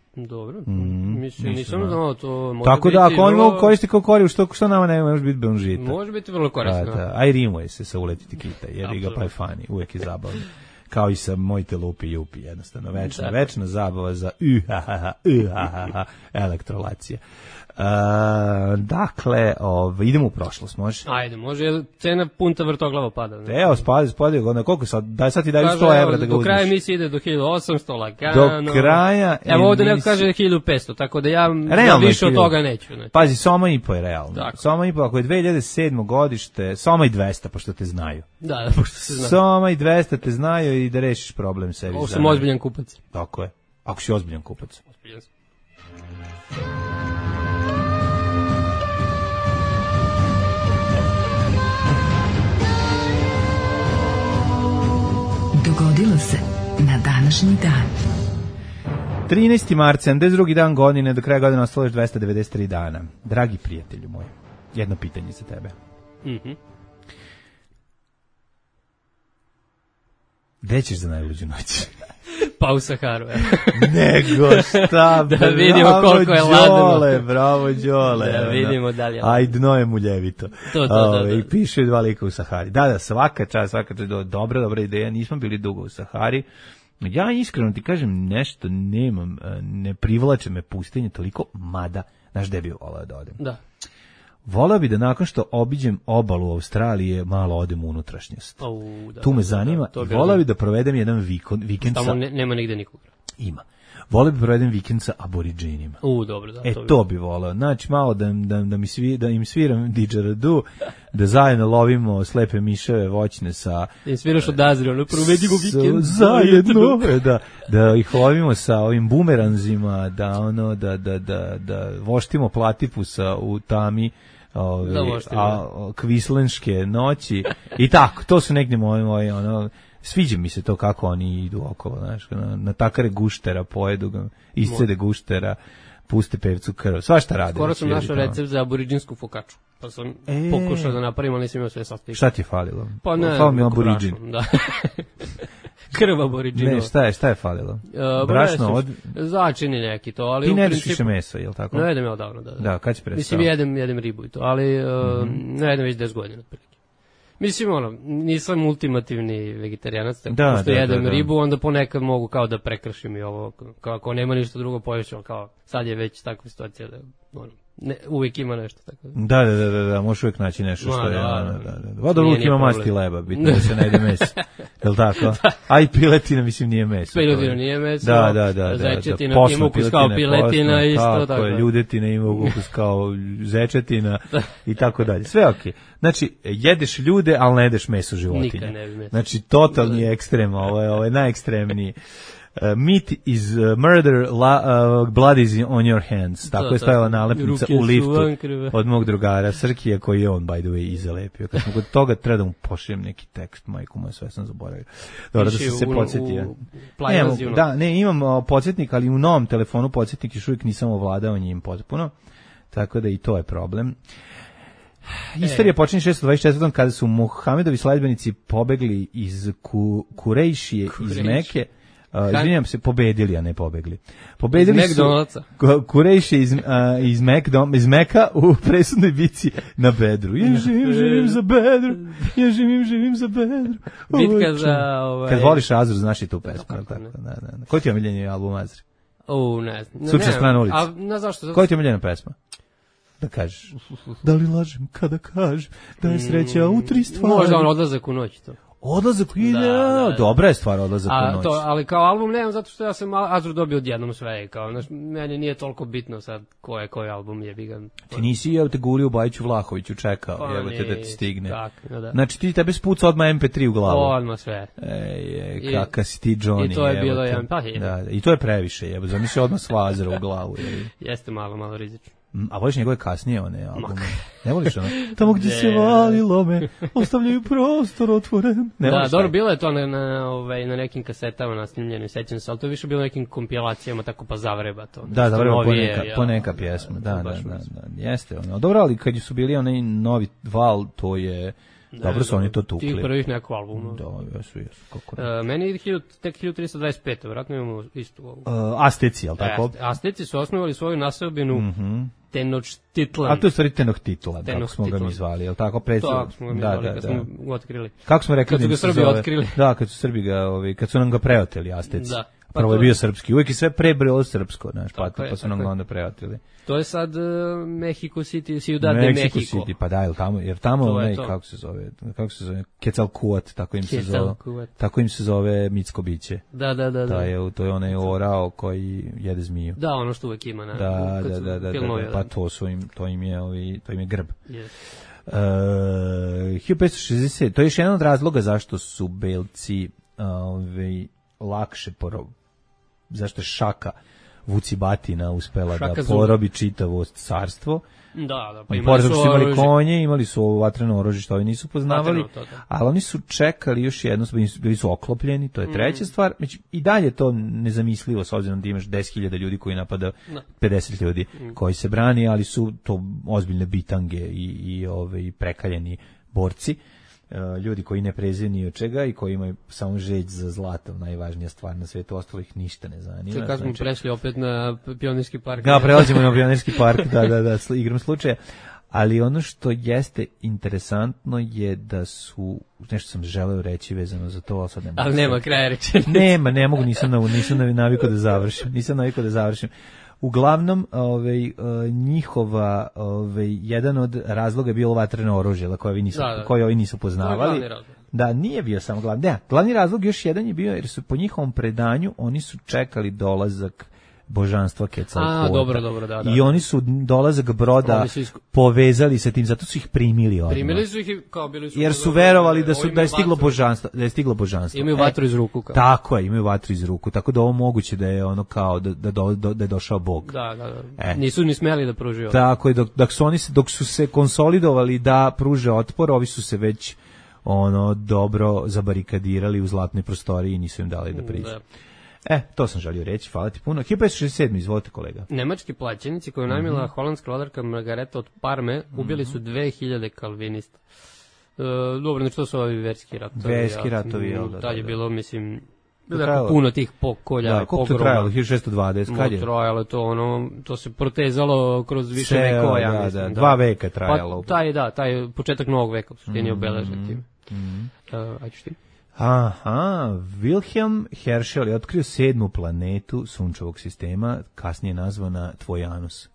Dobro, mislim, nisam znao to. Tako da, ako on mogu koristiti kao koriv, što nama ne može biti bonžita? Može biti vrlo korisno. A i rimuje se sa uletiti kita, jebi ga pa je fani, uvijek je zabavno. Kao i sa mojte lupi jupi, jednostavno, večna zabava za elektrolacija. Dakle, idemo u prošlost, može? Ajde, može, jer cena punta vrtoglava pada. Evo, spadi, onda koliko sad, sad ti daju 100 evra da ga uzmeš. Do kraja emisije ide do 1800, lagano. Do kraja evo ovdje neko kaže 1500, tako da ja više od toga neću. Znači. Pazi, Soma i po je realno. Soma i po, ako je 2007. godište, Soma i 200, pošto te znaju. Da, pošto se znaju. Soma i 200 te znaju i da rešiš problem sebi. Ovo sam ozbiljan kupac. Tako je, ako si ozbiljan kupac. Ozbiljan sam. Dogodilo se na današnji dan. 13. mart, 72. dan godine, do kraja godine ostalo još 293 dana. Dragi prijatelju moj, jedno pitanje za tebe. Gde ćeš za najluđu noć? Pa u Saharu. Nego šta, da vidimo koliko je ladno. Bravo, Đole. Da vidimo da li je ladno. Aj, dno je muljevito. To. I piše 2 lika u Sahari. Da, svaka čast, dobra ideja, nismo bili dugo u Sahari. Ja iskreno ti kažem, nešto nemam, ne privlače me pustinje toliko, mada, znaš gde bi volao da odem? Da. Volao bi da nakon što obiđem obalu Australije, malo odem u unutrašnjost. Tu me zanima. Volao bi da provedem jedan vikend sa... Tamo nema nigde nikog. Ima. Voleo bi provedem vikend sa aboriđinima. Dobro, da. To bi voleo. Znači, malo da im sviram didžeradu, da zajedno lovimo slepe miševe voćne sa... Da im sviraš od Azri, ono, provedimo vikend. Zajedno, da ih lovimo sa ovim bumeranzima, da voštimo platipusa u tami, kvislenške noći i tako, to su negdje moji sviđa mi se to kako oni idu okolo, znaš, na takare guštera pojedu ga, iscede guštera, puste pevcu krv, svašta rade. Skoro sam našao recept za aboriđinsku fokaču, pa sam pokušao da napravim, ali nisam imao sve sastojke. Šta ti je falilo? Pa ne, falilo mi aboriđin. Da. Krv aboriđinova. Ne, šta je falilo? Brašno od... Začini neki to, ali ti u ne principu... jedeš više mesa, je li tako? Ne jedem ja odavno, da. Da, kad si prestao? Mislim, jedem ribu i to, ali ne jedem već 10 godina. Mislim, nisam ultimativni vegetarijanac, tako pošto jedem ribu, onda ponekad mogu kao da prekršim i ovo, kao ako nema ništa drugo poješću, ali kao sad je već takva situacija da uvijek ima nešto tako. Da, možeš uvijek naći nešto što je. Voda uvijek ima masti leba, bitno da se ne jede meso. Je li tako? A i piletina, mislim, nije meso. Piletina nije meso. Da. Zečetina ima ukus kao piletina, isto tako. Ljudetina ima ukus kao zečetina i tako dalje. Sve okej. Znači, jedeš ljude, ali ne jedeš meso životinja. Nikad ne bi meso. Znači, totalni ekstrem, ovo je najekstremniji. Meat is murder, blood is on your hands. Tako je stajala nalepnica u liftu od mog drugara Srkija, koji je on, by the way, izalepio. Kad smo kod toga, treba da mu pošlijem neki tekst, majku moja, sve sam zaboravio. Dobro, da se podsjetio. Imam podsjetnik, ali u novom telefonu podsjetnik još uvijek nisam ovladao njim potpuno, tako da i to je problem. Istorija počinje 624. kada su Muhamedovi sledbenici pobegli iz Kurejšije iz Meke. Izvinjam se, pobedili, a ne pobegli. Pobedili su Kurejše iz Meka u presudnoj bici na Bedru. Ja živim za Bedru. Bitka za... Kad voliš Azru, znaš i tu pesmu. Koji ti je omiljeni album Azri? Ne znam. Sučna strana ulici. Koji ti je omiljena pesma? Da kažeš. Da li lažem kada kažem da je sreća u 3 stvari? Možda odlazak u noć to. Odlazak u ide, dobra je stvar odlazak u noć. Ali kao album nemam, zato što ja sam Azru dobio odjednom sve. Kao, meni nije toliko bitno sad koji album je bigan. Ti nisi te Guliju Bajiću Vlahoviću čekao, jebote da ti stigne. Tak, da. Znači ti tebe spuca odmah MP3 u glavu. Odmah sve. Kaka si ti Johnny. I to je bilo jedan, I to je previše, jebote. Zamisli odmah sva Azra u glavu. Jeste malo rizično. A voliš njegove kasnije one albume? Ne voliš ono? Tamo gdje se valilo me, ostavljaju prostor otvoren. Da, dobro, bilo je to na nekim kasetama nasnimljeno, sećam se, ali to je više bilo na nekim kompilacijama, tako pa zavreba to. Da, zavreba poneka pjesma, da, jeste ono. Dobro, ali kad su bili onaj novi val, to je... Dobro su oni to tukli. Tih prvih nekog albuma. Da, jesu, kako meni je tek 1325, vjerojatno imamo istu ovu. Asteci, jel tako? Asteci su osnovali svoju naselbinu Tenochtitlan. A to je stvari Tenochtitlan, kako smo ga mi zvali, jel tako? Tako smo ga mi zvali, kad smo ga otkrili. Kako smo rekli? Kad su ga Srbi otkrili. Da, kad su nam ga preoteli Asteci. Da. Prvo je bio srpski, uvijek je sve prebrilo srpsko, znaš, pa su nam ga onda preoteli. To je sad Mexico City, Ciudad de Mexico. Mexico City, pa da, jer tamo kako se zove, Quetzalcoatl, tako im se zove mitsko biće. Da. To je onaj orao koji jede zmiju. Da, ono što uvijek ima. Da, pa to im je grb. 1560, to je još jedan od razloga zašto su Belci lakše zašto je Šaka Vucibatina uspela da porobi čitavo carstvo. Da, pa imali konje, imali su vatreno oružje što ovi nisu poznavali, ali oni su čekali još jedno, bili su oklopljeni, to je treća stvar. I dalje to nezamislivo, s obzirom da imaš 10.000 ljudi koji napada 50 ljudi koji se brani, ali su to ozbiljne bitange i prekaljeni borci. Ljudi koji ne preziraju ni od čega i koji imaju samo žeđ za zlato, najvažnija stvar na svijetu, ostalo ih ništa ne zanima. Kad smo prešli opet na Pionirski park. Da, prelazimo na Pionirski park, da, igram slučaja. Ali ono što jeste interesantno je da su, nešto sam želeo reći vezano za to, sad ali nema kraja rečenice. Ne mogu, nisam navikao da završim. Uglavnom, njihova, jedan od razloga je bilo vatreno oružje, koje ovi nisu poznavali. Da, nije bio samo glavni. Da, glavni razlog još jedan je bio, jer su po njihovom predanju, oni su čekali dolazak božanstva Quetzalcoatl. Dobro, da. I oni su dolazak broda povezali sa tim, zato su ih primili odmah. Primili su ih kao bili su... Jer su verovali da je stiglo božanstvo. Imaju vatru iz ruku. Kao. Tako je, imaju vatru iz ruku. Tako da ovo moguće da je ono kao da je došao Bog. Da. Nisu ni smeli da pruže otpor. Tako je, dok su se konsolidovali da pruže otpor, ovi su se već dobro zabarikadirali u zlatnoj prostoriji i nisu im dali da priđu. To sam želio reći, hvala ti puno. 1567, izvolite kolega. Nemački plaćenici koju najmila holandska vladarka Margareta od Parme ubili su 2000 kalvinista. Dobro, znači to su ovi verski ratovi. Verski ratovi, jel da. Tad je bilo, mislim, puno tih pokolja. Da, koliko to trajalo, 1620, kad je? Trajalo to se protezalo kroz više vekova, mislim. 2 veka trajalo. Pa taj početak novog veka, u suštini obeležen tim. Ajde ti. Wilhelm Herschel je otkrio 7. planetu sunčevog sistema, kasnije nazvana tvoj anus,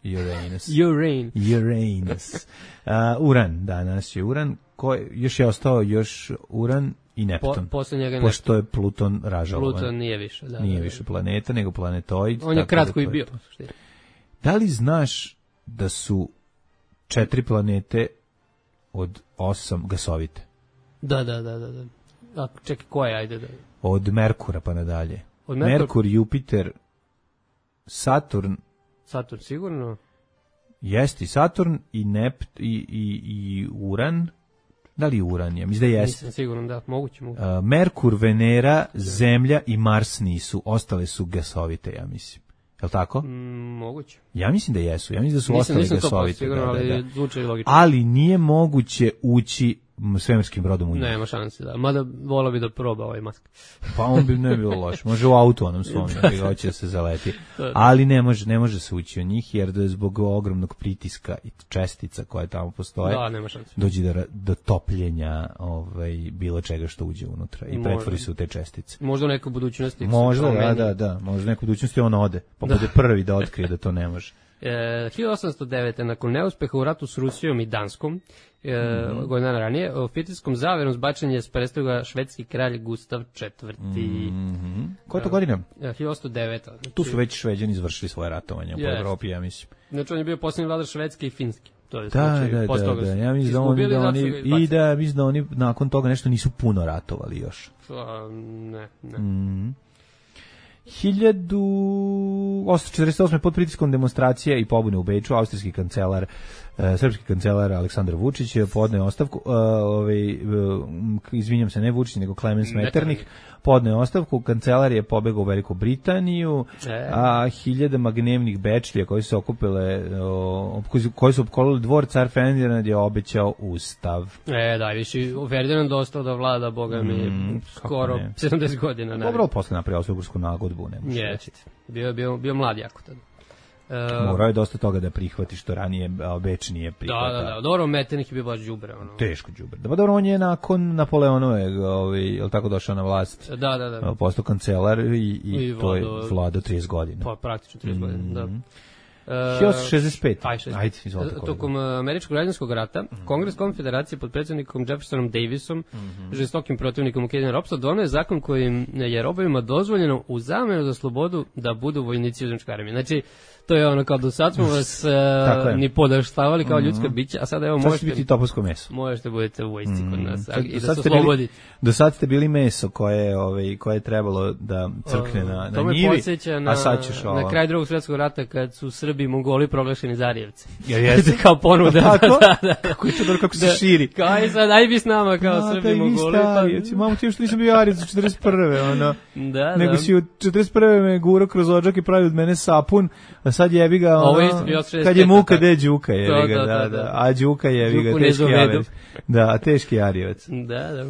Uranus. Uran, danas je Uran, još je ostao Uran i Neptun, pošto je Pluton ražalovan. Pluton nije više, nije više planeta, nego planetoid. On je kratko i bio. Da li znaš da su 4 planete od 8 gasovite? Da. Čekaj, koje, ajde da... Od Merkura pa nadalje. Merkur, Jupiter, Saturn... Saturn, sigurno? Jeste, Saturn i i Uran. Da li Uran je? Mislim da jeste. Nisam sigurno, da, moguće. Merkur, Venera, Zemlja i Mars nisu. Ostale su gasovite, ja mislim. Je li tako? Moguće. Ja mislim da jesu. Ja mislim da su ostale gasovite. Nisam to sigurno, ali zvuči logično. Ali nije moguće ući svemirskim brodom u njih. Nema šanse, da. Mada volao bi da proba ovaj Musk. Pa on bi ne bilo loš. Može u autu onom svom, koji hoće da se zaleti. Ali ne može se ući u njih, jer da je zbog ogromnog pritiska i čestica koje tamo postoje, nema šanse. dođe do topljenja bilo čega što uđe unutra i pretvori se u te čestice. Možda u nekoj budućnosti. Možda, da. Možda u nekoj budućnosti on ode, pa bude prvi da otkrije da to ne može. 1809. nakon neuspeha u ratu s Rusijom i Danskom, godina ranije, oficirskom zaverom zbačen je s prestoga švedski kralj Gustav IV. Koja je to godina? 1809. Tu su već Šveđani izvršili svoje ratovanje po Evropi, ja mislim. Znači on je bio posljednji vladar Švedske i Finske. Da. Ja mislim da oni nakon toga nešto nisu puno ratovali još. Ne. 1848. pod pritiskom demonstracija i pobune u Beču, austrijski kancelar Srpski kancelar Aleksandar Vučić je podneo ostavku, izvinjam se, ne Vučić, nego Klemens Metternich, podneo ostavku, kancelar je pobegao u Veliku Britaniju, a hiljadama gnevnih bečlija koji su okupile, koji su opkolili dvor, car Ferdinand je obećao ustav. Da, više Ferdinand ostao da vlada, boga mi, skoro 70 godina. Dobro, posle napravio Austrougarsku nagodbu, ne može reći. Bio mlad jako tada. Morao je dosta toga da prihvati što ranije Beč nije prihvatao. Da, dobro, Metternich je bio baš đubre. Teško đubre. Da, dobro, on je nakon Napoleonove, je li tako došao na vlast? Da. Postao kancelar i to je vladao 30 godina. Pa, praktično 30 godina, da. 1965. Ajde, izvolite. Tokom američkog građanskog rata, Kongres Konfederacije pod predsjednikom Jeffersonom Davisom, žestokim protivnikom ukidanja ropstva, doneo je zakon kojim je robovima dozvoljeno u zamenu za slobodu da budu vojnici u zemljičkoj armiji. Znači, to je ono kao do sad smo vas ni podaštavali kao ljudska bića, a sada evo možete biti topovsko meso. Možete budete u vojsci kod nas i da se oslobodite. Do sad ste bili meso koje je trebalo da crkne na njivi. To me podsjeća na kraj Drugog svjetskog rata kad su Srbi i Mongoli proglašeni Zarijevci. Jeste kao ponuda. Tako? Kako je to dobro kako se širi. Kao i sad, aj bi s nama kao Srbi i Mongoli. Mamo ti što nisam bio Arijevac u 41. Da. Nego si u 41. me gurao kroz odžak i pravi od mene sapun, a sad jebi ga, kad je muka, de Đuka, jebi ga, da. A Đuka jebi ga, teški Arijevac. Da, teški Arijevac. Da.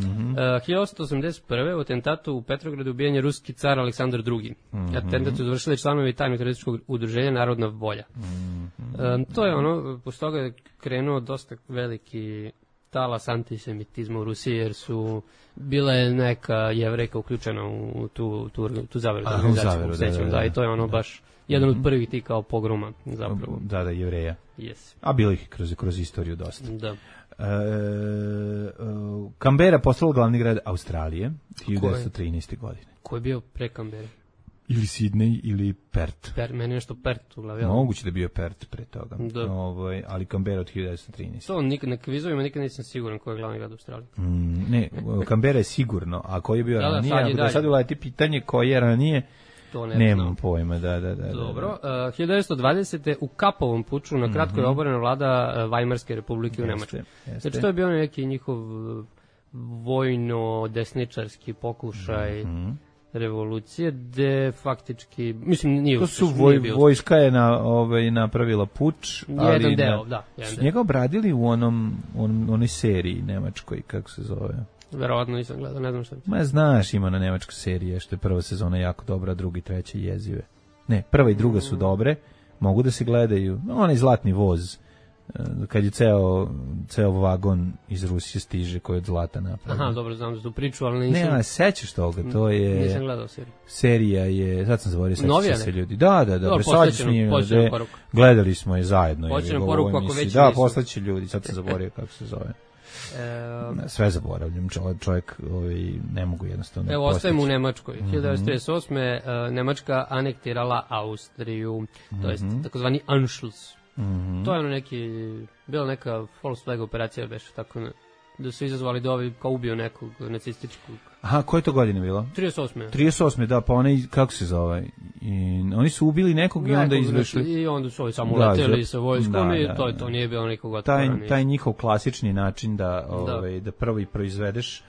1881. u atentatu u Petrogradu ubijen je ruski car Aleksandar II. Atentat su završili članovi tajnog terorističkog udruženja Narodna volja. To je posle toga je krenuo dosta veliki talas antisemitizma u Rusiji, jer su bila je neka Jevrejka uključena u tu zaveru organizaciju. Da, i to je baš jedan od prvih ti kao pogroma zapravo. Da, Jevreja. Yes. A bilo ih kroz istoriju dosta. Da. Kambera postala glavni grad Australije 1913. godine. Ko je bio pre Kambere? Ili Sidney ili Perth. Meni nešto Perth u glavi. Moguće da je bio Perth pre toga. Ali Kambera od 1913. To na kvizovima nikad nisam siguran ko je glavni grad Australije. Ne, Kambera je sigurno, a ko je bio ranije? Ako sad uleti pitanje ko je ranije, nemam pojma, da. Dobro, 1920. u Kapovom puču na kratko je oborena vlada Vajmarske republike u Nemačkoj. Znači to je bio neki njihov vojno-desničarski pokušaj revolucije, gde faktički, mislim, nije to su vojska je napravila puč, ali jedan deo, da. Su njega obradili u onoj seriji nemačkoj, kako se zove? Verovatno nisam gledao, ne znam šta. Ma znaš, ima na nemačkoj serije, što je prva sezona jako dobra, druga i treća jezive. Ne, prva i druga su dobre, mogu da se gledaju. Onaj zlatni voz, kad je ceo vagon iz Rusije stiže koji je od zlata napravljen. Aha, dobro, znam za tu priču, ali nisam... Ne, sećaš toga, to je... Nisam gledao seriju. Serija je, sad sam zaboravio, sećaš se ljudi. Da, poslećeno poruku. Gledali smo je zajedno. Poslećeno poruku ako već nisu. Da, poslaće ljudi, sad sam zaboravio kako se zove. Sve zaboravljam, čovjek ne mogu jednostavno postići. Evo, ostajemo u Nemačkoj. 1938. Nemačka anektirala Austriju, to jest takozvani Anschluss. To je bila neka false flag operacija, beš, tako da su izazvali da kao ubio nekog nacističkog. Aha, koje to godine bilo? 38. Da, pa onaj, kako se zove? Oni su ubili nekog i onda izvešli. I onda su ovi samo leteli sa vojskom i to nije bilo nikog otpora. Taj njihov klasični način da prvi proizvedeš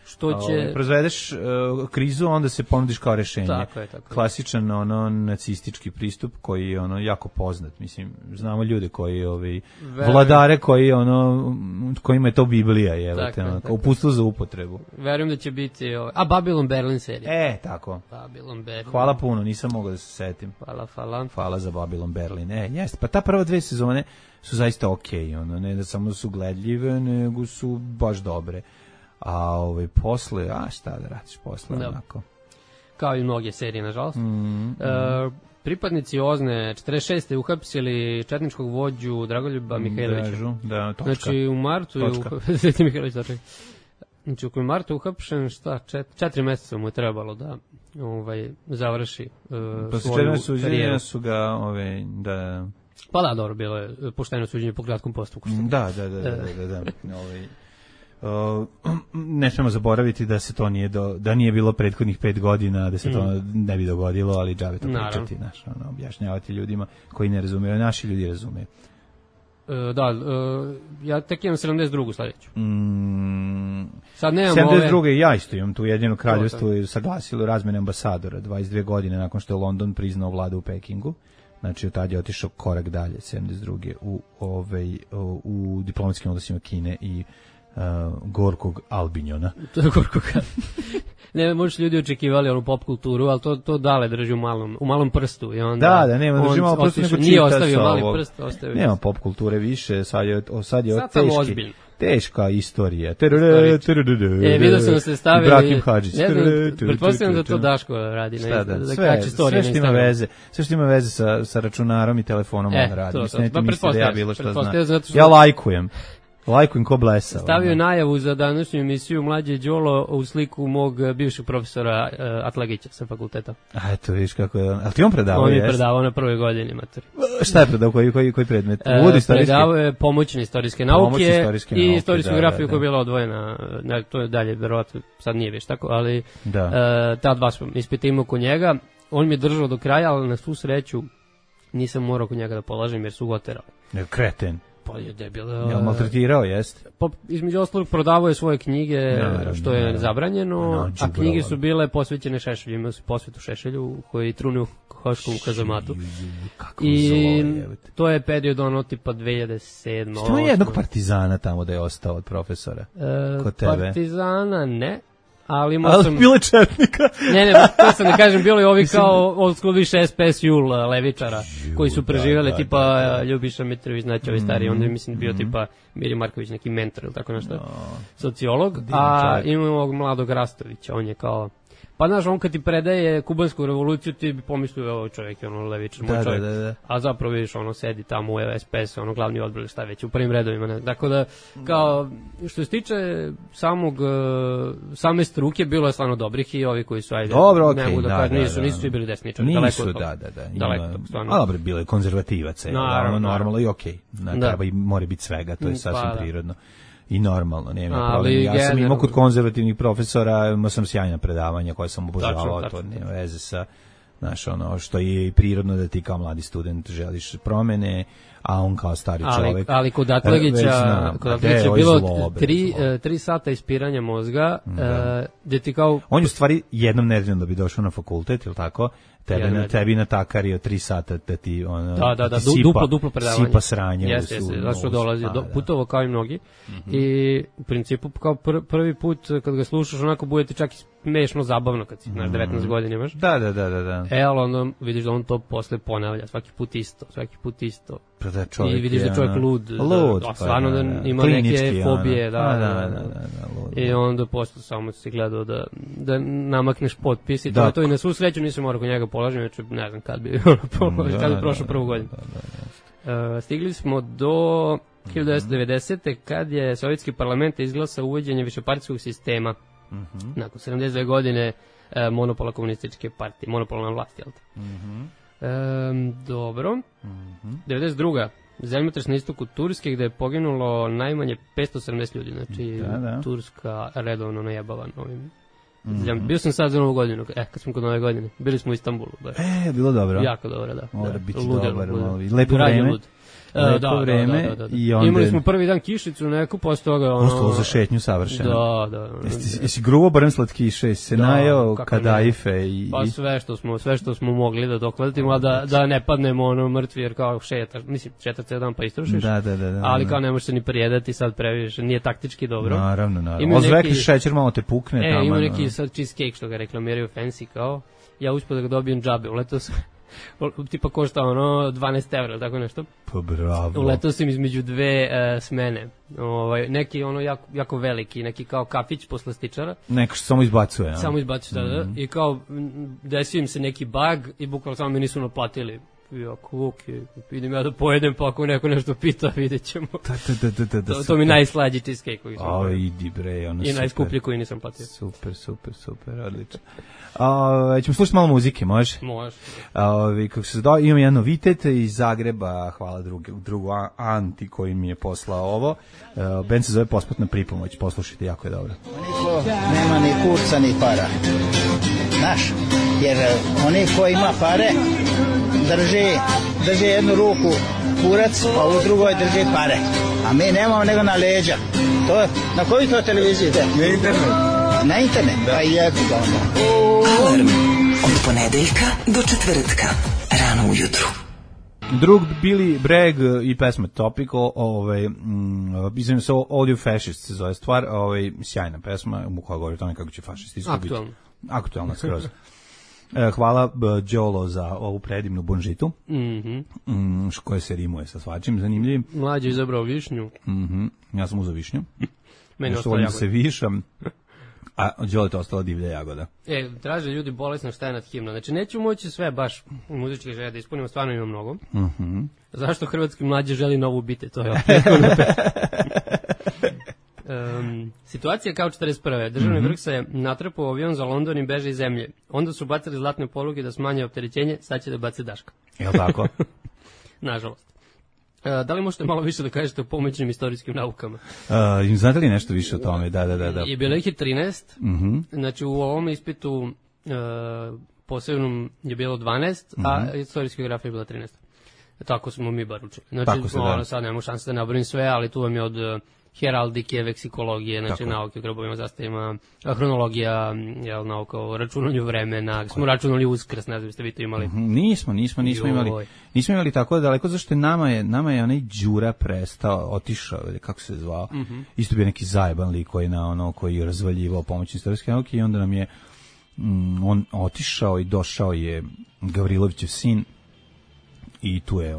krizu, onda se ponudiš kao rešenje. Tako je. Klasičan nacistički pristup koji je jako poznat. Mislim, znamo ljude koji vladare kojima je to Biblija, uputstvo za upotrebu. Verujem da će biti Babylon Berlin serija. Tako. Babylon Berlin. Hvala puno, nisam mogao da se setim. Hvala za Babylon Berlin. Jeste, pa ta prva 2 sezone su zaista okej, ne da samo su gledljive, nego su baš dobre. A posle, šta da radiš posle, onako. Kao i mnoge serije, nažalost. Pripadnici OZNE 46. uhapsili četničkog vođu Dragoljuba Mihajlovića. Da, točka. Znači, u martu je Mihajlović, točka. Znači, u martu uhapšen, 4 meseca mu je trebalo da završi svoju karijeru. Su ga, da... Pa da, dobro, bilo je pošteno suđenje po kratkom postupku. Da. Ne smemo zaboraviti da se to nije bilo prethodnih 5 godina, da se to ne bi dogodilo, ali džabe to pričati, objašnjavati ljudima koji ne razumiju, naši ljudi razumiju. Ja tek imam 72. sledeću. Sad nemam 72. ja isto imam tu jedino kraljevstvo i saglasilo razmene ambasadora 22 godine nakon što je London priznao vladu u Pekingu. Znači, od tada je otišao korak dalje, 72. u diplomatskim odnosima Kine i gorkog Albinjona. To je gorkog. Ne, možda ljudi očekivali onu pop kulturu, ali to Dale drži u malom prstu. I onda da, nema, drži malo prstu, nego nije ostavio mali prst, ostavio. Nema pop kulture više, sad je teška istorija. Vidio sam da ste stavili... Ibrahim Hadžić. Ne znam, pretpostavljam da to Daško radi. Sve što ima veze sa računarom i telefonom on radi. Mislim, ne misli da ja bilo što znam. Ja lajkujem ko blesa. Stavio je najavu za današnju emisiju Mlađe Đolo u sliku mog bivšeg profesora Atlagića sa fakulteta. A eto, vidiš kako je on. Ali ti on predavao? On je predavao na prvoj godini, maturi. Šta je predavao? Koji predmet? Predavao je pomoćne istorijske nauke i istorijsku grafiju koja je bila odvojena. To je dalje, verovatno, sad nije već tako, ali ta dva smo ispita imao kod njega. On mi je držao do kraja, ali na svu sreću nisam morao kod njega da polažem jer su ga oterali. Kreten. Pa je debil. Ja maltretirao, jest? Pa, između ostalog prodavao je svoje knjige, što je zabranjeno, a knjige su bile posvećene Šešelju. Imao su posvetu Šešelju koji trune u Hoškom kazamatu. I to je period tipa 2007. Što je jednog partizana tamo da je ostao od profesora? Kod tebe? Partizana ne. Ali imao sam... Bile četnika. Ne, to sam da kažem, bilo je ovi kao old school više SPS Jul levičara, koji su preživjeli, tipa Ljubiša Mitrović, znači ovi stariji, onda je mislim bio tipa Miri Marković, neki mentor ili tako nešto, sociolog, a imamo ovog mladog Rastovića, on je kao... Pa znaš, on kad ti predaje kubansku revoluciju, ti bi pomislio, ovo čovjek je levičar, moj čovjek, a zapravo vidiš, sedi tamo u SPS, glavni odbor, šta već, u prvim redovima, ne. Tako da, kao, što se tiče same struke, bilo je stvarno dobrih i ovi koji su, dobro, ne mogu da kažem, nisu svi bili desničari, daleko od toga. Daleko od toga, stvarno. A dobro, bilo je konzervativaca, normalno i okej, treba i mora biti svega, to je sasvim prirodno. I normalno, nema problem. Ja sam imao kod konzervativnih profesora, imao sam sjajna predavanja koje sam obožavao, to nema veze sa, znaš, što je prirodno da ti kao mladi student želiš promene, a on kao stari čovjek. Ali kod Atlagića je bilo 3 sata ispiranja mozga, gdje ti kao... On je u stvari jednom nedeljom da bi došao na fakultet, ili tako? Tebi natakario 3 sata da ti duplo predavanje. Sipa sranje. Jeste, zašto dolazi, putovo kao i mnogi. I u principu kao prvi put kad ga slušaš onako bude ti čak i smešno zabavno kad si, 19 godina imaš. Da. Ali onda vidiš da on to posle ponavlja, svaki put isto. I vidiš da čovjek lud, stvarno da ima neke fobije. I onda posle samo se gledao da namakneš potpis i to i na svu sreću nisam morao kod njega polažem, znači ne znam kad bi prošao prvu godinu. Stigli smo do 1990. kad je Sovjetski parlament izglasao uvođenje višepartijskog sistema. Nakon 72 godine monopola komunističke partije, monopolna vlast, jel te? Dobro. 92. Zemljotres na istoku Turske gde je poginulo najmanje 570 ljudi, znači Turska redovno najebava novim. Bio sam sad za Novu godinu, kad smo kod Nove godine, bili smo u Istanbulu. Bilo dobro. Jako dobro, da. Mora biti dobar, lepo vreme. Lepo vreme. Imali smo prvi dan kišicu neku, posle toga ostalo za šetnju savršeno. Da. Jesi grubo brmslat kiše, jesi se najao kadaife i... Pa sve što smo mogli da dokladimo, da ne padnemo mrtvi, jer kao šetar ceo dan pa istrošiš. Da. Ali kao ne možeš se ni prijedati sad previše, nije taktički dobro. Naravno. Ozvekliš šećer, malo te pukne tamo. Ima neki sad cheesecake što ga reklamiraju fancy kao, ja uspio da ga dobijem džabe, uletao sam. Tipa košta 12 evra, tako nešto. Pa bravo. Uletao sam između dve smene. Neki jako veliki, neki kao kafić poslastičara. Neko što samo izbacuje. Samo izbacuje, da. I kao desio im se neki bug i bukvalno samo mi nisu naplatili. Jako, idem ja da pojedem, pa ako neko nešto pita, vidjet ćemo. To mi najslađi cheesecake koji sam pojedem. Idi bre, ono super. I najskuplji koji nisam platio. Super, odlično. Ćemo slušati malo muzike, može? Može. Kako se zove, imam jedan novitet iz Zagreba, hvala drugu Anti koji mi je poslao ovo. Band se zove Pospratna pripomoć, poslušajte, jako je dobro. Niko nema ni kurca ni para. Znaš, jer oni koji ima pare drže jednu ruku kurac, a u drugoj drži pare. A mi nemamo nego na leđa. To, na koju to televiziji ide? Na internet. Na internet? Da. Pa jebi ga onda. Alarm od ponedeljka do četvrtka, rano ujutru. Drug Billy Bragg i pesma Topical, izvijem se All You Fascists se zove stvar, sjajna pesma, koja govori o tome kako će fašisti iskubiti. Aktualna skroz. Hvala Đolo za ovu predivnu bonžitu, koja se rimuje sa svačim zanimljivim. Mlađe izabrao višnju. Ja sam uzao višnju. Meni ostalo jagoda. Se višam, a Đolo je to ostala divlja jagoda. Traže ljudi bolesno šta je nad himnom. Znači, neću moći sve baš u muzičke želje da ispunimo, stvarno ima mnogo. Zašto hrvatski mlađe želi novu bite? To je situacija kao 41. Državni vrh se natrpao avion za London i beže iz zemlje. Onda su bacili zlatne poluge da smanje opterećenje, sad će da bace Daška. Je li tako? Nažalost. Da li možete malo više da kažete o pomoćnim istorijskim naukama? Znate li nešto više o tome? Da. I bilo ih je 13. Znači, u ovom ispitu posebnom je bilo 12, a istorijska geografija je bila 13. Tako smo mi bar učili. Znači, sad nemamo šanse da nabrojim sve, ali tu vam je od heraldike, veksikologije, znači nauke o grobovima, zastavima, hronologija, nauka o računanju vremena, smo računali Uskrs, ne znam, ste vi to imali? Nismo imali tako daleko, zašto nama je onaj Đura otišao, kako se zvao, isto bio neki zajeban lik koji je razvaljivao pomoć istorijske nauke i onda nam je on otišao i došao je Gavrilovićev sin. I tu je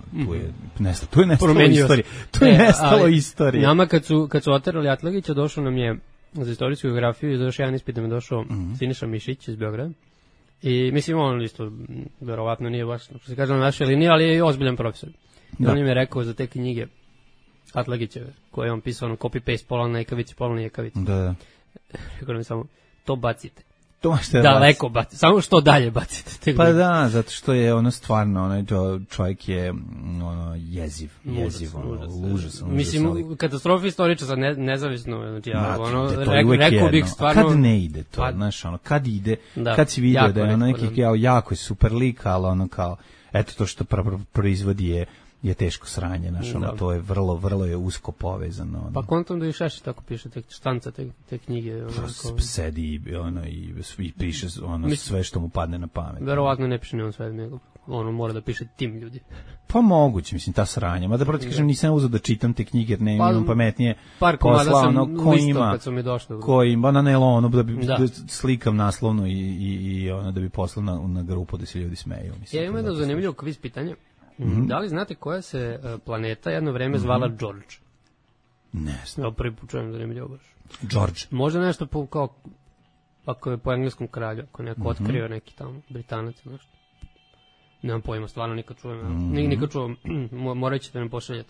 nestalo istorije. Nama kad su oterali Atlagića, došao nam je za istorijsku geografiju i još jedan ispit nam je došao Siniša Mišić iz Beograda. I mislim, on isto verovatno nije baš, što se kaže, na našoj liniji, ali je ozbiljan profesor. I on im je rekao za te knjige Atlagićeve, koje je on pisao na copy-paste, pola na ekavici, pola na ekavici. Da. Rekao nam samo, to bacite. Daleko bacite, samo što dalje bacite. Pa da, zato što je stvarno, čovjek je jeziv, užasan. Mislim, katastrofa istoriča sad nezavisno, znači rekao bih stvarno... Kad ne ide to, znaš, kad ide, kad si vidio da je neki jako je super lik, ali kao, eto to što proizvodi je teško sranje, to je vrlo je usko povezano. Pa kontom da i Šešić tako piše, štanca te knjige. Sedi i piše sve što mu padne na pamet. Verovatno ne piše ni on sve, nego mora da piše tim ljudi. Pa moguće, mislim, ta sranja. Mada proti kažem, nisam uzeo da čitam te knjige, jer ne imam pametnije posla, ko ima, na nelonu, da slikam naslovno i da bi poslao na grupu da se ljudi smeju. Ja imam jedno zanimljivo kviz pitanje. Da li znate koja se planeta jedno vreme zvala George? Ne znam. Ja prvi put čujem zanimljivo baš. George. Možda nešto kao, ako je po engleskom kralju, ako neko otkrio neki tamo Britanac, nešto. Nemam pojma, stvarno nikad čujem. Nikad čujem, morat ćete nam pošaljati.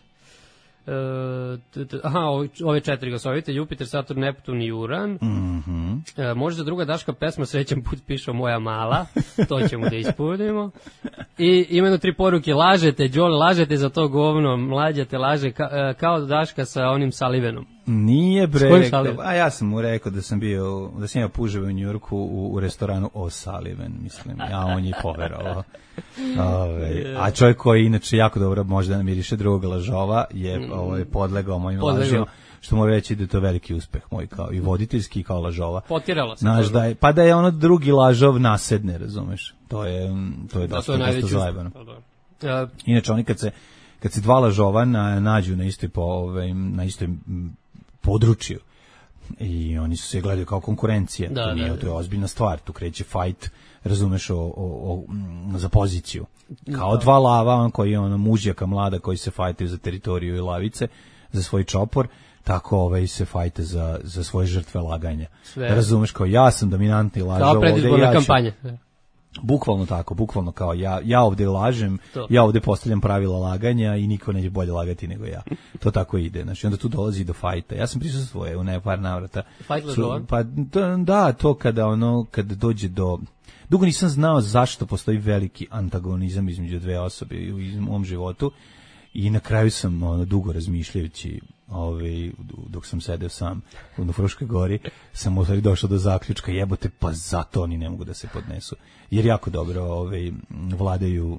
Ove 4 ga zovite, Jupiter, Saturn, Neptun i Uran. Možda druga Daška pesma Srećan put pišao moja mala, to ćemo da ispunimo. I imeno 3 poruke, lažete, Đole, lažete za to govno, mlađate, laže kao Daška sa onim Sullivanom. Nije bre, a ja sam mu rekao da sam imao puževe u Njujorku u restoranu O'Sullivan, mislim, on je poverovao. A čovjek koji inače jako dobro može da namiriše druga lažova je podlegao mojim lažima, što mogu reći da je to veliki uspeh moj kao i voditeljski kao lažova. Potirala se. Pa da je drugi lažov nasedne, razumeš? To je dosta zajebano. Inače oni kad se dva lažova nađu na istoj području i oni su se gledaju kao konkurencija, to je ozbiljna stvar, tu kreće fight, razumeš, za poziciju. Kao dva lava, koji je mužjaka mlada koji se fajtaju za teritoriju i lavice, za svoj čopor, tako se fajte za svoje žrtve laganja. Razumeš, kao ja sam dominantni lažov ovde. Kao predizborna kampanja. Bukvalno tako, bukvalno kao ja ovdje lažem, ja ovdje postavljam pravila laganja i niko neće bolje lagati nego ja. To tako ide, znači onda tu dolazi do fajta. Ja sam prisustvovao u par navrata. Fajt lažova? Pa da, to kada dođe do... Dugo nisam znao zašto postoji veliki antagonizam između dve osobe u mom životu i na kraju sam dugo razmišljajući dok sam sedeo sam na Fruškoj gori, sam došao do zaključka, jebote, pa zato oni ne mogu da se podnesu. Jer jako dobro vladaju,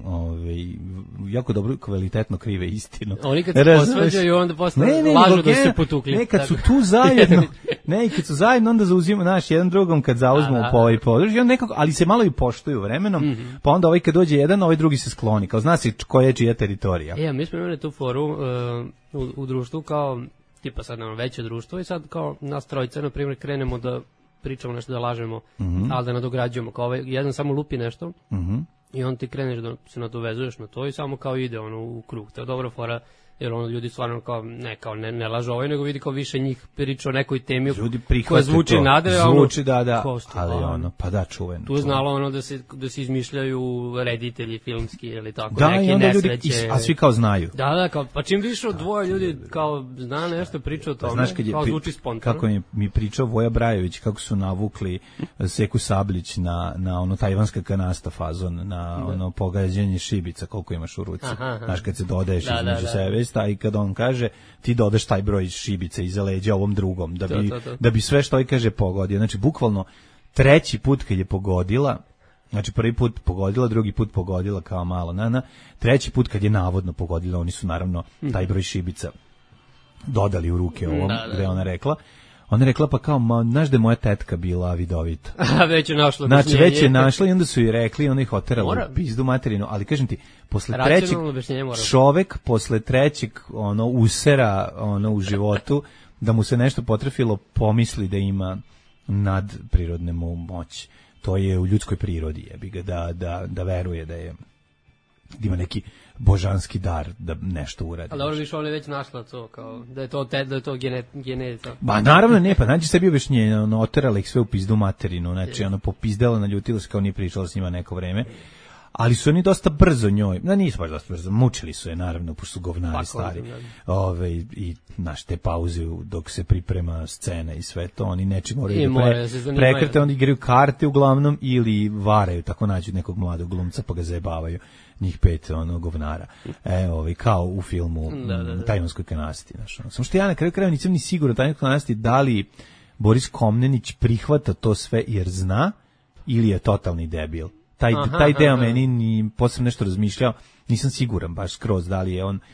jako dobro kvalitetno krive istinu. Oni kad se posvađaju, onda posle lažu da su potukli. Nekad su tu zajedno, nekad su zajedno, onda zauzimo jedan drugom kad zauzmu po ovaj područje, nekako, ali se malo i poštuju vremenom, pa onda kad dođe jedan, ovaj drugi se skloni, kao zna se koja je čija teritorija. Mi smo imali tu foru u društvu kao, tipa sad nam veće društvo i sad kao nas trojice, na primjer, krenemo da pričamo nešto, da lažemo, ali da nadograđujemo, kao jedan samo lupi nešto i on ti kreneš da se nadovezuješ na to i samo kao ide u krug. To je dobra fora, jer ljudi stvarno kao ne lažu nego vidi kao više njih priča o nekoj temi koja zvuči nadrealno. Zvuči, da, ali čuveno. Tu je znalo da se izmišljaju reditelji filmski ili tako, da, neki nesreće. A svi kao znaju. Da, kao, pa čim više od dvoje ljudi kao zna nešto, priča o tome, kao zvuči spontano. Kako mi pričao Voja Brajović, kako su navukli Seku Sablić na tajvanska kanasta fazon, na pogađanje šibica, koliko imaš u ruci. Znaš, kad se dodaješ između sebe, i kad on kaže ti dodaš taj broj šibice iza leđa ovom drugom da bi sve što kaže pogodio. Znači bukvalno treći put kad je pogodila, znači prvi put pogodila, drugi put pogodila kao malo treći put kad je navodno pogodila, oni su naravno taj broj šibica dodali u ruke ovom gde ona rekla. Ona je rekla pa kao, znaš da je moja tetka bila vidovita. Već je našla objašnjenje. Znači već je našla i onda su joj rekli, ona ih oterala u pizdu materinu, ali kažem ti, posle trećeg čovek, posle trećeg usera u životu, da mu se nešto potrefilo, pomisli da ima nadprirodne moći. To je u ljudskoj prirodi, jebi ga, da veruje da ima neki božanski dar da nešto uradi. Ali dobro, više ona je već našla to, kao, da je to genetika. Ba, naravno ne, pa nađi sebi objašnjenje, oterala ih sve u pizdu materinu, znači popizdela, naljutila se kao nije pričala s njima neko vreme, ali su oni dosta brzo njoj, nisu baš dosta brzo, mučili su je naravno, pošto su govnari stari, i znaš, te pauze dok se priprema scena i sve to, oni nečim moraju da prekrte, oni igraju karte uglavnom ili varaju, tako nađu nekog mladog glumca pa ga zajebavaju, njih 5 govnara. Kao u filmu Tajvanskoj kanasti. Samo što ja na kraju krajeva nisam ni siguran Tajvanskoj kanasti da li Boris Komnenić prihvata to sve jer zna ili je totalni debil. Taj deo meni posebno nešto razmišljao, nisam siguran baš skroz da li on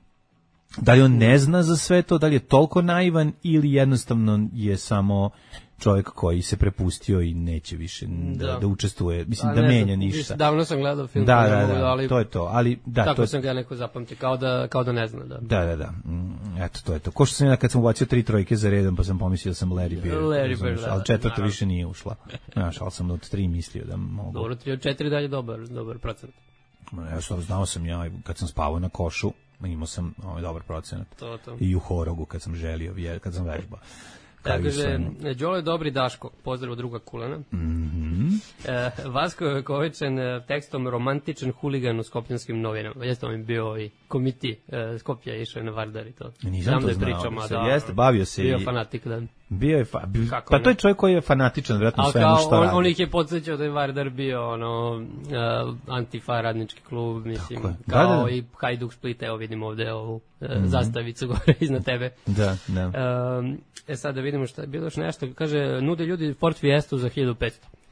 ne zna za sve to, da li je toliko naivan ili jednostavno je samo čovjek koji se prepustio i neće više da učestvuje, mislim da menja ništa. Davno sam gledao film, to je to, ali tako sam ga neko zapamtio, kao da ne zna. Da. Eto, to je to. Ko što sam ja kad sam ubacio 3 trojke za redom, pa sam pomislio da sam Larry Bird, ali četvrta više nije ušla. Znaš, ali sam od 3 mislio da mogu. Dobro, 3 od 4 dalje dobar procent. Znao sam ja, kad sam spavao na košu, imao sam dobar procenat. I u horogu kad sam želio, kad sam vežbao. Kaže, Đole Dobri Daško, pozdrav od druga Kulena. Vasko Jokovićen tekstom romantičan huligan u Skopljanskim novinama. Jeste on bio i komiti Skoplja išao na Vardar i to. Nisam to znao. Jeste, bavio se. Bio fanatik, da. Bio je pa to je čovjek koji je fanatičan, vjerojatno svemu što radi. On ih je podsjećao da je Vardar bio antifa radnički klub, mislim, kao i Hajduk Split, evo vidim ovde ovu zastavicu gore iznad tebe. Da. Sad da vidimo šta je bilo još nešto, kaže, nude ljudi Ford Fiestu za 1500.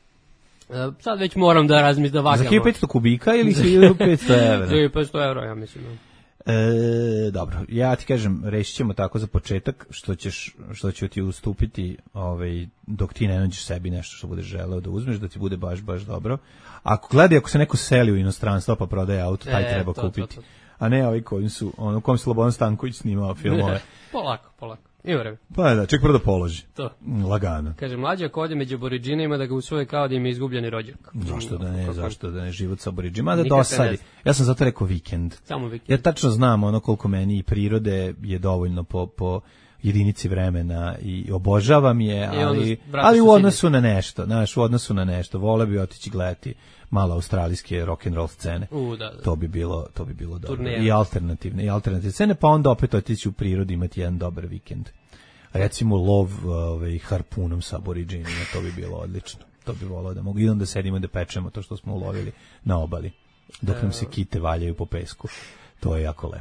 Sad već moram da razmislim da vagamo. Za 1500 kubika ili 1500 evra? Za 1500 evra, ja mislim. Dobro, ja ti kažem, rešit ćemo tako za početak, što ću ti ustupiti dok ti ne nađeš sebi nešto što budeš želeo da uzmeš, da ti bude baš dobro. Ako se neko seli u inostranstvo pa prodaje auto, taj treba kupiti. A ne u kom Slobodan Stanković snimao filmove. Polako. Ima vreme. Pa da, ček prvo da položi. To. Lagano. Kaže, mlađa ako ode među Aboriđinima da ga usvoje kao da im je izgubljeni rođak. Zašto da ne život sa Aboriđinima, da dosadi. Ja sam zato rekao vikend. Samo vikend. Ja tačno znam koliko meni i prirode je dovoljno po jedinici vremena i obožavam je, ali u odnosu na nešto, vole bi otići gledati malo australijske rock and roll scene. To bi bilo dobro. Turneja. I alternativne scene, pa onda opet otići u prirodu, imati jedan dobar vikend. Recimo lov harpunom sa Aboriđinima, to bi bilo odlično. To bi volao da mogu i onda sedimo da pečemo to što smo ulovili na obali, dok nam se kite valjaju po pesku. To je jako lepo.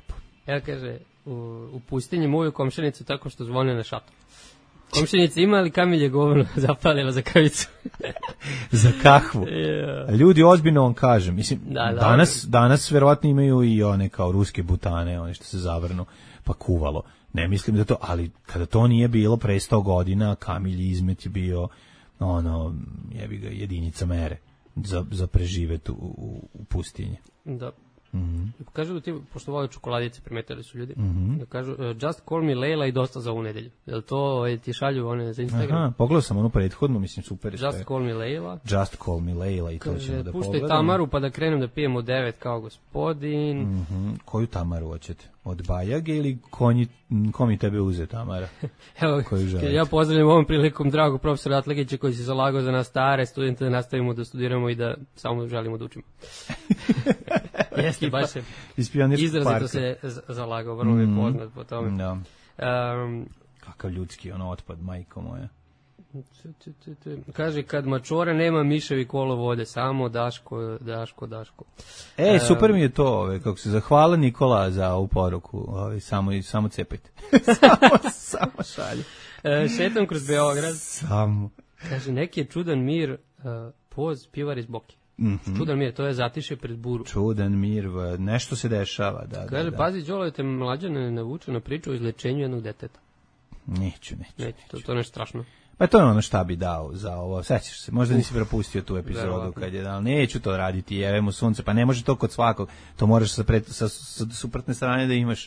Evo kaže, u pustinji muju komšinicu tako što zvone na šator. Komšinica ima li kamilje govno zapalila za kavicu? Za kahvu. Ljudi, ozbiljno vam kažem. Mislim, danas verovatno imaju i one kao ruske butane, one što se zavrnu, pa kuvalo. Ne mislim da to, ali kada to nije bilo pre 100 godina, kamilji izmet je bio jebi ga, jedinica mere za preživet u pustinji. Da. Kažu da ti, pošto vole čokoladice, primetili su ljudi, da kažu just call me Leila i dosta za ovu nedelju. Jel to ti šalju one za Instagram? Aha, pogledao sam onu prethodnu, mislim super. Just call me Leila. Just call me Leila i to ćemo da pogledamo. Puštaj Tamaru pa da krenem da pijem u 9 kao gospodin. Koju Tamaru hoćete? Od Bajage ili ko mi tebe uze Tamara? Evo, ja pozdravljam ovom prilikom dragog profesora Atlagića koji se zalagao za nas stare studente da nastavimo da studiramo i da samo želimo da učimo. Jeste, baš se izrazito se zalagao, vrlo je poznat po tome. Da. Kakav ljudski otpad, majko moja. Kaže, kad mačore nema miševi kolo vode, samo Daško. Super mi je to, kako se zahvala Nikola za ovu poruku, samo cepajte. samo šalje. Šetam kroz Beograd. Samo. Kaže, neki je čudan mir, poz, pivar iz Boke. Čudan mir, to je zatiše pred buru. Čudan mir, nešto se dešava. Kaže, pazi, Đolo, te mlađane navuče na priču o izlečenju jednog deteta. Neću. To je nešto strašno. Pa to je ono šta bi dao za ovo, sećaš se, možda nisi propustio tu epizodu kad je dao, neću to raditi, jevemo sunce, pa ne može to kod svakog, to moraš sa suprotne strane da imaš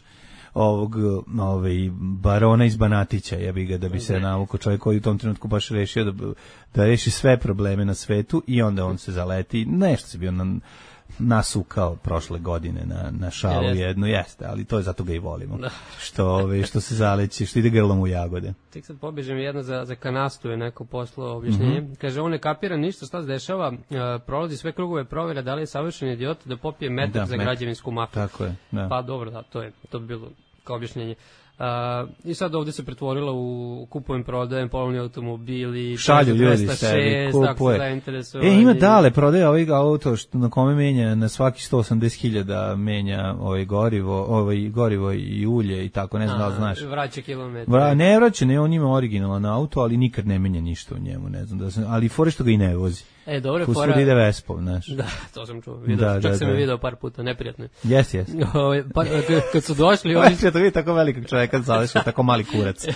barona iz Banatića, ja bih ga da bi se navukao čovjek koji u tom trenutku baš rešio da reši sve probleme na svetu i onda on se zaleti, nešto se bio nasukao prošle godine na šalu jednu, jeste, ali to je zato ga i volimo. Što se zaleći, što ide grlom u jagode. Tek sad pobežem jedno za kanastu je neko poslao objašnjenje. Kaže, on ne kapira ništa šta se dešava, prolazi sve krugove provjera da li je savršen idiot da popije metak za građevinsku mafiju. Tako je. Da. Pa dobro, to bi bilo kao objašnjenje. I sad ovdje se pretvorila u kupujem, prodajem, polovni automobili, šalju ljudi sebi, kupuje. Ima dale, prodaje ovaj auto na kome menja na svaki 180.000 menja gorivo i ulje i tako, ne znam da li znaš. Vraća kilometre. Ne vraća, ne, on ima originalan auto, ali nikad ne menja ništa u njemu, ne znam, ali fore što ga i ne vozi. Dobro, fora ide Vespom, znaš. Da, to sam čuo. Čak sam je video par puta, neprijatno je. Jes. Kad su došli ovi... to vidi tako velikog čovjeka zalešao, tako mali kurac.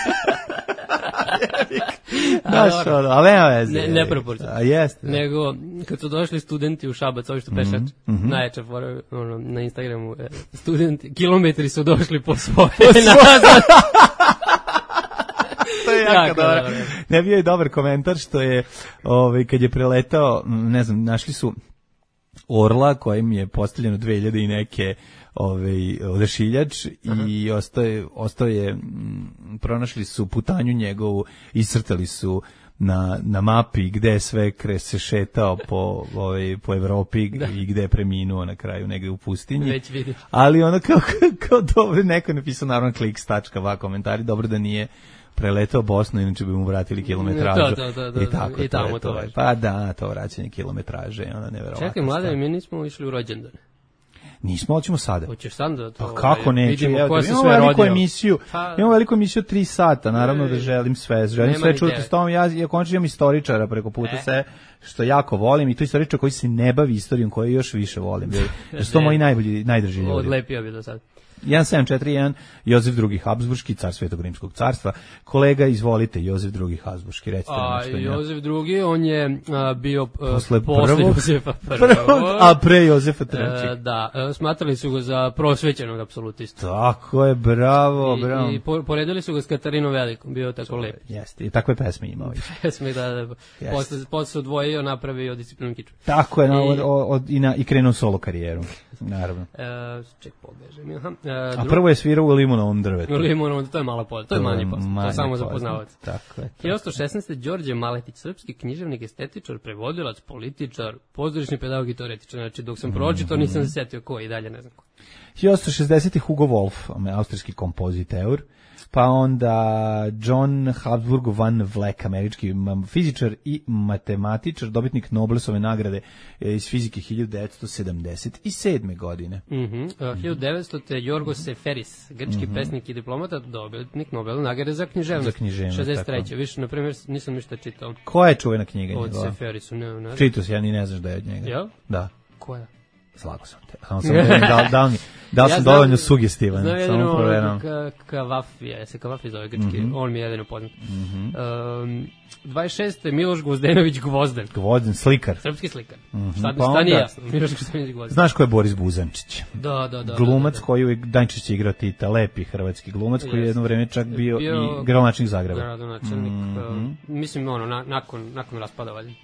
Znaš, ali nema veze. Ne proporcija. Jeste. Nego, kad su došli studenti u Šabac, ovi što pešač, najjača fora na Instagramu, studenti, kilometri su došli po svoje nazad. To je jako dobro. Ne, bio je dobar komentar što je, kad je preletao, ne znam, našli su orla kojim je postavljeno 2000 i neke odašiljač i ostao je, pronašli su putanju njegovu, iscrtali su na mapi gde sve se šetao po Evropi i gde je preminuo na kraju negde u pustinji. Već vidim. Ali ono kao dobro, neko je napisao naravno kliks.va komentari, dobro da nije preletao Bosnu, inače bi mu vratili kilometražu. I tamo to je. Pa da, to vraćanje kilometraže, ono neverovatno. Čekaj, mlade, mi nismo išli u rođendane. Nismo, ali ćemo sada. Hoćeš sad da to... Pa kako neću? Imamo veliku emisiju 3 sata, naravno da želim sve čuti s tom. Ja končno imam istoričara preko puta sve, što jako volim, i to istoričar koji se ne bavi istorijom, koji još više volim. Jer su to moji najdrži ljudi. Odlepio bi do sad. 1741, Jozef II. Habsburški, car Svetog Rimskog carstva. Kolega, izvolite, Jozef II. Habsburški, recite nešto. Jozef II. On je bio posle Jozefa prvog, a pre Jozefa III. Da, smatrali su ga za prosvećenog apsolutistu. Tako je, bravo. I poredili su ga s Katarinom Velikom, bio tako lep. Jeste, i takve pesme imao. Pesme, da. Posle se odvojio, napravio disciplinu kiču. Tako je, i krenuo solo karijeru, naravno. Ček, pobežem, a prvo je svirao u Limonovom drvetu. U Limonovom, to je malo poznat, to je manje poznat, to je samo za poznavac. Tako je. 1816. Đorđe Maletić, srpski književnik, estetičar, prevodilac, političar, pozorišni pedagog i teoretičar. Znači, dok sam pročitao, nisam se setio ko i dalje, ne znam ko. 1860. Hugo Wolf, austrijski kompoziteur, pa onda John Habsburg van Vleck, američki fizičar i matematičar, dobitnik Nobelove nagrade iz fizike 1977. godine. 1900. Jorgo Seferis, grčki pesnik i diplomata, dobitnik Nobelove nagrade za književnost. 63. Više, na primjer, nisam ništa čitao. Koja je čuvena knjiga od njegova? Seferisu, ne. Čitao si, ja ni ne znaš da je od njega. Jel? Da. Koja? Slago sam te. Samo sam da sam dovoljno sugestivan. Znam jedino Kavafija, se Kavafija zove grčki, on mi je jedino poznat. 26. Miloš Gvozdenović Gvozden. Gvozden, slikar. Srpski slikar. Šta nije jasno? Miloš Gvozdenović Gvozden. Znaš ko je Boris Buzančić? Da. Glumac koji uvijek najčešće igrao Tita, lepi hrvatski glumac koji je jedno vreme čak bio i gradonačelnik Zagreba. Gradonačelnik, mislim nakon raspada valjda.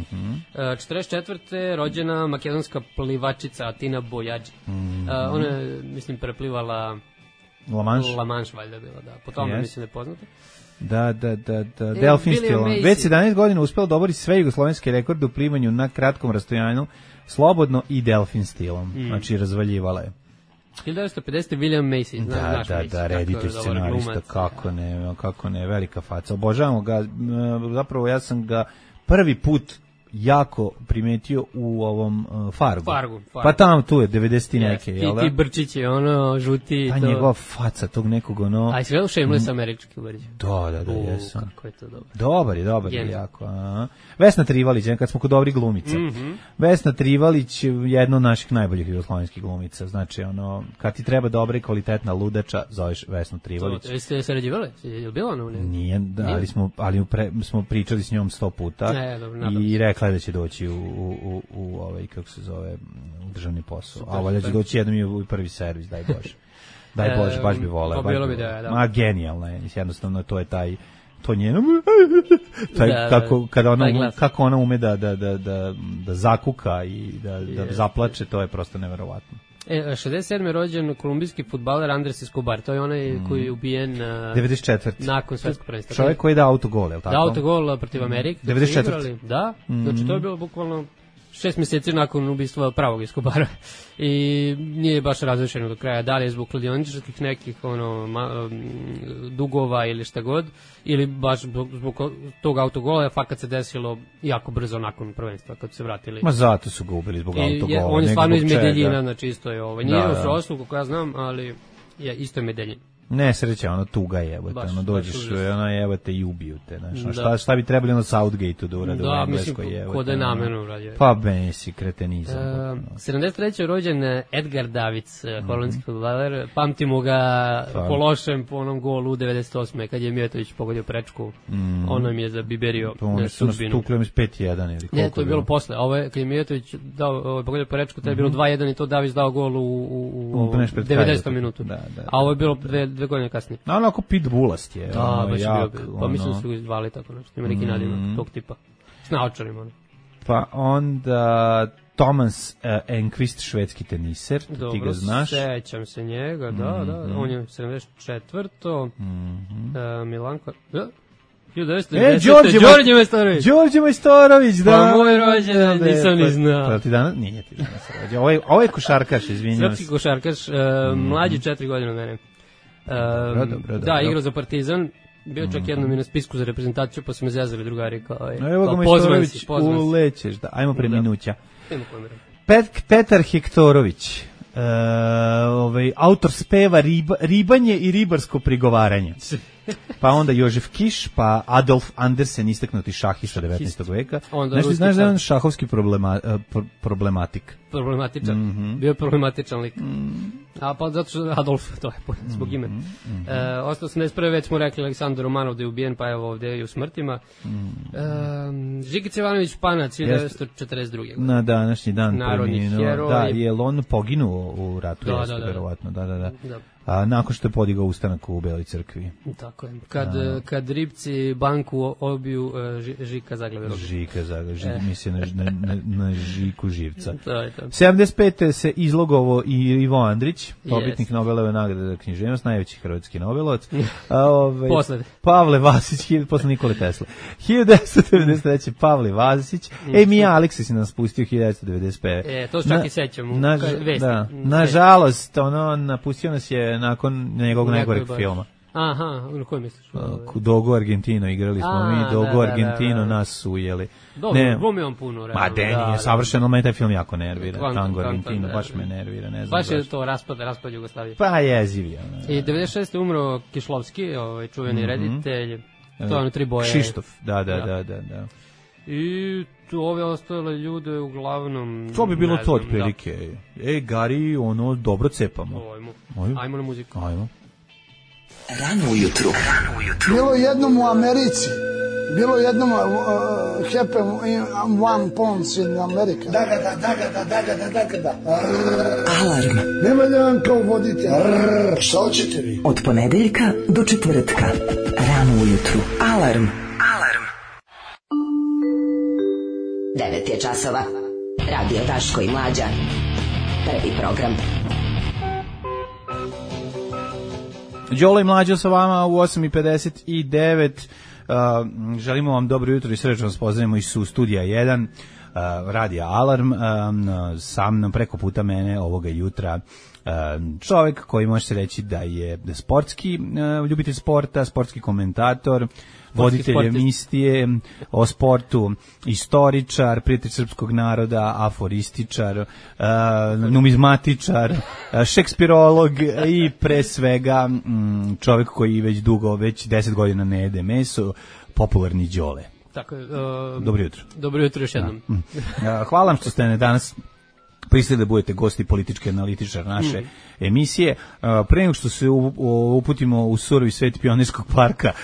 44. rođena makedonska plivačica Atina Bojađi. Ona je, mislim, preplivala La Manche valjda bila, da. Po tome mislim da je poznata. Da, delfin stilom. Već 17 godina uspela dobori sve jugoslovenske rekorde u plivanju na kratkom rastojanju, slobodno i delfin stilom. Znači, razvaljivala je. 1950. William Macy. Da, reditelj, scenarista, kako ne, velika faca. Obožavamo ga, zapravo ja sam ga prvi put jako primetio u ovom Fargu. Pa tamo tu je 90 neke, jel da? Ti Brčić je ono žuti. Ta njegova faca tog nekog ono. A si gledao Shameless američki uvrđe? Da, jesam. Kako je to dobro. Dobar je jako. Vesna Trivalić, kad smo kod dobrih glumica. Vesna Trivalić je jedna od naših najboljih jugoslovenskih glumica. Znači, ono, kad ti treba dobra i kvalitetna ludača, zoveš Vesnu Trivalić. Jeste sarađivali? Je li bilo ono? Nije, ali smo pričali s njom 100 puta i rekla je da će doći u ovaj, kako se zove, u državni posao. A valjda će doći jednom i u prvi servis, daj Bože. Daj Bože, baš bi voleo. Ma genijalna je, jednostavno to je taj, to njeno, kako ona ume da zakuka i da zaplače, to je prosto neverovatno. 67. rođen kolumbijski fudbaler Andres Escobar, to je onaj koji je ubijen 94. nakon svetskog prvenstva. Čovjek koji je dao autogol, je li tako? Dao autogol protiv Amerike. 94. Da, znači to je bilo bukvalno 6 mjeseci nakon ubistva pravog Escobara i nije baš razrešeno do kraja, da li je zbog kladioničarskih nekih dugova ili šta god, ili baš zbog tog autogola, fakat se desilo jako brzo nakon prvenstva kad se vratili. Ma zato su ga ubili zbog autogola. On je stvarno iz Medeljina, znači isto je ovo. Nije u Sroslu, kako ja znam, ali je isto je Medeljin. Ne, sreća, ono tuga je, ono dođeš, ono je, te i ubiju te, znaš, šta bi trebali ono Southgate-u da urade u Engleskoj, je. Da, mislim, ko da je namjerno uradio. Pa, mesi, kretenizam. 73. rođen Edgar Davids, holandski fudbaler, pamtimo ga po lošem, po onom golu u 98. kad je Mijatović pogodio prečku, on nam je zabiberio sudbinu. Tukli mi s 5-1 ili koliko? Ne, to je bilo posle, kad je Mijatović pogodio prečku, to je bilo 2-1 i to Davids dao gol u 90. minutu. A ovo je bilo 2 godine kasnije. Onako pitbullast je. Da, baš je bio. Pa mislim su izvali tako nešto. Ima neki nadimak tog tipa. S naočarima. Pa onda Thomas Enqvist, švedski teniser. Ti ga znaš. Dobro, sećam se njega, da. On je 74. Milanko... Da. 1990. Đorđe Majstorović, da. Pa moj rođendan, nisam ni znao. Pa ti danas, nije ti danas rođendan. Ovo je košarkaš, izvinjam se. Srpski košarkaš, mlađi 4 godine od mene. Dobro. Da, igrao za Partizan, bio čak jednom i na spisku za reprezentaciju, pa su me zjazali drugari kao evo ga Majstorović, ulećeš, da, ajmo preminuća. Petar Hektorović, autor speva Ribanje i ribarsko prigovaranje. Pa onda Jožef Kiš, pa Adolf Andersen, istaknuti šahista 19. veka. Znaš da je on šahovski problematik? Problematičan, bio je problematičan lik. A pa zato što Adolf, to je zbog imena. 1981. već smo rekli Aleksandar Romanov da je ubijen, pa evo ovdje i u smrtima. Žikić Ivanović Panac, 1942. Na današnji dan narodni heroj. Da, je on poginuo u ratu, verovatno, da. Nakon što je podigao ustanak u Beloj crkvi. Tako je. Kad ribci banku obiju, Žika zaglave rogu. Žika zaglave, misli na Žiku živca. To je to. 75. se izlogovo i Ivo Andrić, pobitnik Nobelove nagrade za književnost, najveći hrvatski Nobelovac. Pavle Vasić, posle Nikole Tesle. 1993. Pavle Vasić. Mija Aleksis je nas pustio 1995. To se čak i sećam. Nažalost, napustio nas je nakon njegovog najgoreg filma. Aha, na koji misliš? Dogo Argentino, igrali smo mi, Dogo Argentino, nas su ujeli. Dobro, glumi on puno. Ma Deni je savršeno, me taj film jako nervira. Tango Argentino, baš me nervira, ne znam. Baš je to raspad Jugoslavije. Pa jeziv je. I 96. umro Kišlovski, čuveni reditelj, to je ono 3 boje. Kšištof, da. I ove ostale ljude uglavnom... To bi bilo to otprilike. Gari, dobro cepamo. Ajmo na muziku. Ajmo. Rano ujutru. Bilo jednom u Americi, bilo jednom happen one pounds in America. Da. Alarm. Nema da vam kao vodite. Šta hoćete vi? Od ponedeljka do četvrtka. Rano ujutru. Alarm. 9 je časova. Radio Daško i Mlađa. Prvi program. Đolo i Mlađo sa vama u 8:59. Želimo vam dobro jutro i srećno vas pozdravimo iz studija 1 Radija Alarm. Sam nam preko puta mene ovoga jutra čovjek koji može se reći da je sportski ljubitelj sporta, sportski komentator, voditelj emisije o sportu, istoričar, prijatelj srpskog naroda, aforističar, numizmatičar, šekspirolog i pre svega čovjek koji već 10 godina ne jede meso, popularni Đole. Tako je. Dobro jutro. Dobro jutro još jednom. Hvala vam što ste danas pristali da budete gosti politički analitičar naše emisije. Pre nego što se uputimo u surovi svet Pionirskog parka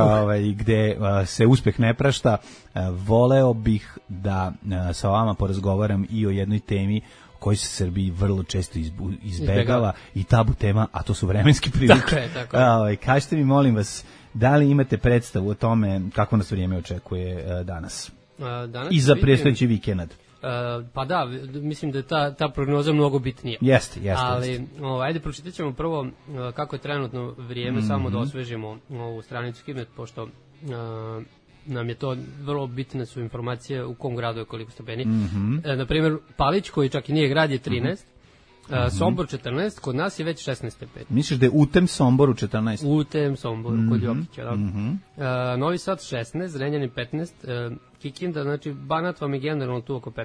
gde se uspeh ne prašta, voleo bih da sa vama porazgovaram i o jednoj temi koji se Srbiji vrlo često izbegava i tabu tema, a to su vremenske prilike. Tako je. Kažite mi, molim vas, da li imate predstavu o tome kako nas vrijeme očekuje danas? I za predstojeći vikend? Pa da, mislim da je ta prognoza mnogo bitnija. Jeste. Ali, ajde, pročitat ćemo prvo kako je trenutno vrijeme, samo da osvežimo ovu stranicu Hidmet, pošto nam je to vrlo bitne su informacije u kom gradu je koliko stepeni. Naprimjer, Palić, koji čak i nije grad, je 13, Sombor 14, kod nas je već 16 stepeni. Misliš da je u tem Somboru 14? U tem Somboru, kod Jokića, da. Novi Sad 16, Zrenjanin 15, Kikinda, znači Banat vam je generalno tu oko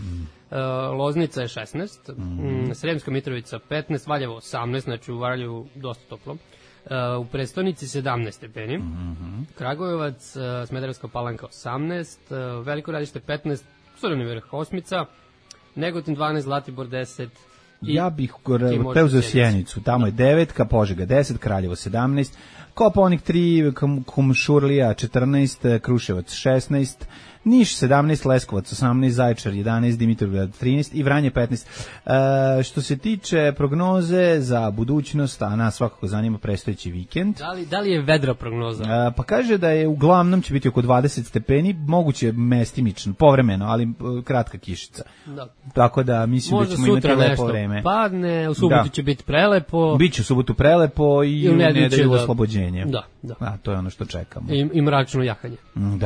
15, Loznica je 16, Sremska Mitrovica 15, Valjevo 18, znači u Valjevu dosta toplo, u prestonici 17 stepeni, Kragujevac, Smederevska Palanka 18, Veliko Gradište 15, Crveni Vrh 8, Negotin 12, Zlatibor 10. Ja bih preuzeo Sjenicu, tamo je 9, Požega 10, Kraljevo 17, Kopaonik 3, Kumšurlija 14, Kruševac 16, Niš 17, Leskovac 18, Zaječar 11, Dimitrovgrad 13 i Vranje 15. Što se tiče prognoze za budućnost, a nas svakako zanima predstojeći vikend. Da li je vedra prognoza? Pa kaže da je uglavnom će biti oko 20 stepeni, moguće mestimično, povremeno, ali kratka kišica. Da. Tako da mislim da ćemo imati lepo vreme. Možda sutra nešto padne, u subotu će biti prelepo. Biće u subotu prelepo i u nedelju oslobođenje. Da. A, to je ono što čekamo. I mračno jahanje. Da.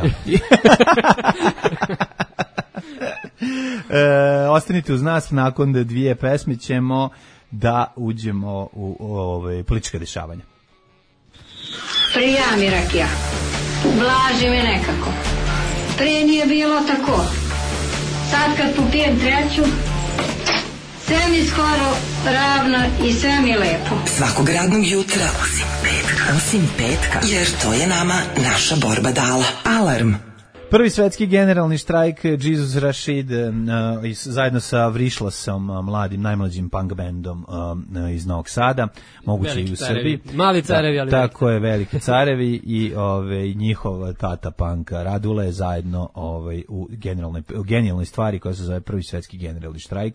Ostanite uz nas, nakon 2 pesme ćemo da uđemo u politička dešavanja. Prija mi rakija, blaži mi nekako. Prije nije bilo tako. Sad kad popijem treću, sve mi skoro ravno i sve mi lepo. Svakog radnog jutra, osim petka, jer to je nama naša borba dala. Alarm. Prvi svetski generalni štrajk Jesus Rashid zajedno sa Vrišlasom, najmlađim punk bandom iz Novog Sada, moguće i u Srbiji. Mali carevi, ali tako je, veliki carevi i njihov tata punka Radule zajedno u genijalnoj stvari koja se zove Prvi svetski generalni štrajk,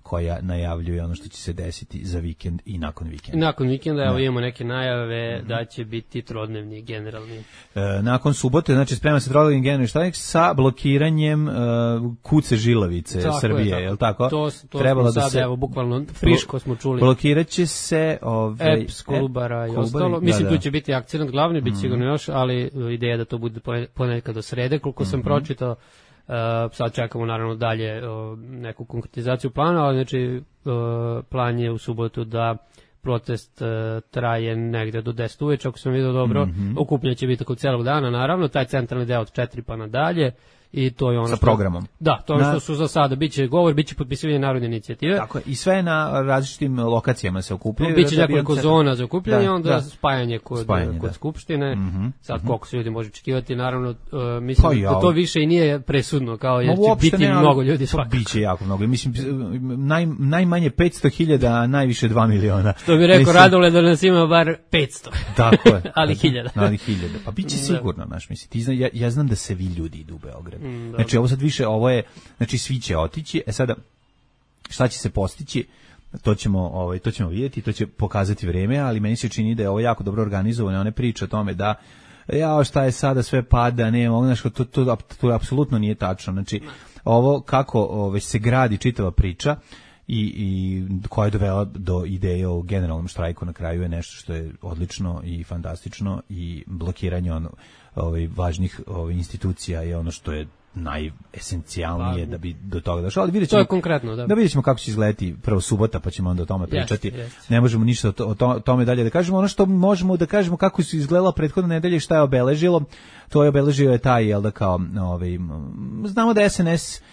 koja najavljuje ono što će se desiti za vikend i nakon vikenda. Nakon vikenda, evo imamo neke najave da će biti trodnevni generalni. Nakon subote, znači sprema se trodnevni generalni štrajk sa blokiranjem kuce žilavice tako Srbije, je li tako? To trebalo smo da sad, evo, bukvalno friško smo čuli. Blokiraće se EPS, Kolubara i ostalo. Mislim, tu će biti akcent glavni, biti sigurno još, ali ideja da to bude ponekad do srede, koliko sam pročitao. Sad čekamo naravno dalje neku konkretizaciju plana, ali znači plan je u subotu da protest traje negde do 10 uveče, ako sam vidio dobro. Okupljanje će biti oko celog dana, naravno, taj centralni deo od 4 pa nadalje. I to je ono sa programom. Da, to je što su za sada. Biće govor, biće potpisivanje narodne inicijative. Tako je, i sve na različitim lokacijama se okupljaju. Biće nekoliko zona za okupljanje, onda spajanje kod Skupštine. Sad koliko se ljudi može očekivati, naravno, mislim da to više i nije presudno, kao jer će biti mnogo ljudi svakako. Biće jako mnogo. Mislim, najmanje 500.000, a najviše 2 miliona. Što bi rekao Radule da nas ima bar 500. Tako je. Ali 1000. Ali 1000. Pa biće sigurno, znaš, mislim. Ja znam da se vi ljudi idu u Beograd. Znači ovo sad više, ovo je, znači svi će otići, sada šta će se postići, to ćemo vidjeti, to će pokazati vreme, ali meni se čini da je ovo jako dobro organizovano, one priče o tome da šta je sada, sve pada, znači to apsolutno nije tačno, znači ovo kako se gradi čitava priča i koja je dovela do ideje o generalnom štrajku na kraju je nešto što je odlično i fantastično i blokiranje važnih institucija je ono što je najesencijalnije da bi do toga došlo, ali vidjet ćemo, to je konkretno, da vidjet ćemo kako će izgledati prvo subota, pa ćemo onda o tome pričati. Ne možemo ništa o tome dalje da kažemo. Ono što možemo da kažemo kako su izgledala prethodna nedelja i šta je obeležilo, to je obeležio je taj, jel da, kao znamo da SNS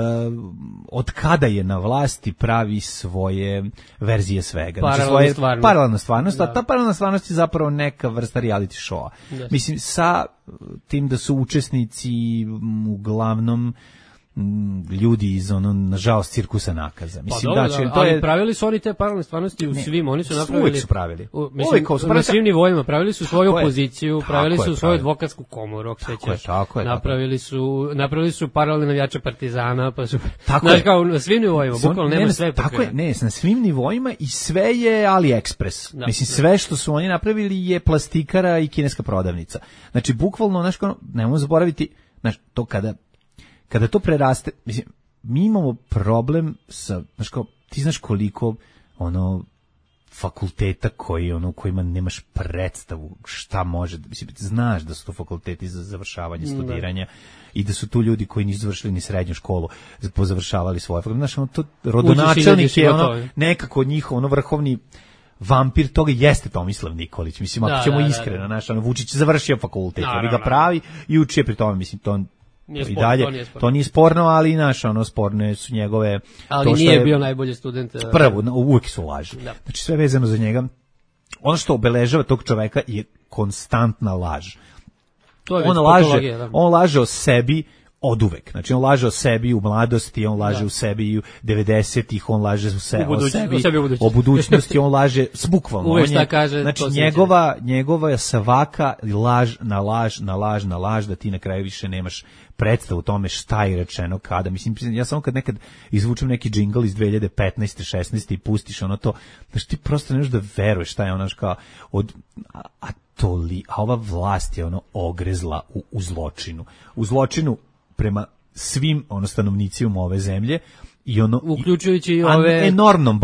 od kada je na vlasti pravi svoje verzije svega. Paralelna stvarnost. A ta paralelna stvarnost je zapravo neka vrsta reality showa. Yes. Mislim, sa tim da su učesnici uglavnom ljudi iz nažalost cirkusa nakaza. Mislim, ali pravili su oni te paralelne stvarnosti u svim, oni su napravili. Uvijek su pravili. Na svim nivoima pravili su svoju opoziciju, pravili su svoju advokatsku komoru, ako sećaš. Napravili su paralelne navijače Partizana, pa su kao na svim nivoima, bukvalno nema sve. Tako je, na svim nivoima i sve je AliExpress. Mislim, sve što su oni napravili je plastikara i kineska prodavnica. Znači, bukvalno, nemojmo zaboraviti, to kada to preraste, mislim, mi imamo problem sa, ti znaš koliko fakulteta kojima nemaš predstavu šta može, mislim, znaš da su to fakulteti za završavanje studiranja i da su tu ljudi koji nisu završili ni srednju školu, pozavršavali svoje fakultete. Znaš, to rodonačelnik je nekako od njih, vrhovni vampir toga jeste Tomislav Nikolić, mislim, ako ćemo iskreno, Vučić završio fakultet, ali ga pravi i uči pri tome, mislim, to i dalje, to nije sporno, ali sporne su njegove... Ali nije bio najbolji student. Prvo, uvijek su laži. Znači, sve vezano za njega. Ono što obeležava tog čoveka je konstantna laž. On laže o sebi od uvek. Znači, on laže o sebi u mladosti, on laže u sebi u 90-ih, on laže o sebi o budućnosti, on laže bukvalno. Uvek šta kaže. Znači, njegova svaka na laž, da ti na kraju više nemaš predstavu o tome šta je rečeno kada. Mislim, ja samo kad nekad izvučem neki džingl iz 2015. 16. i pustiš to, znači ti prosto ne možeš da veruješ šta je kao a ova vlast je ogrezla u zločinu. U zločinu prema svim stanovnicima ove zemlje i uključujući ove enormnom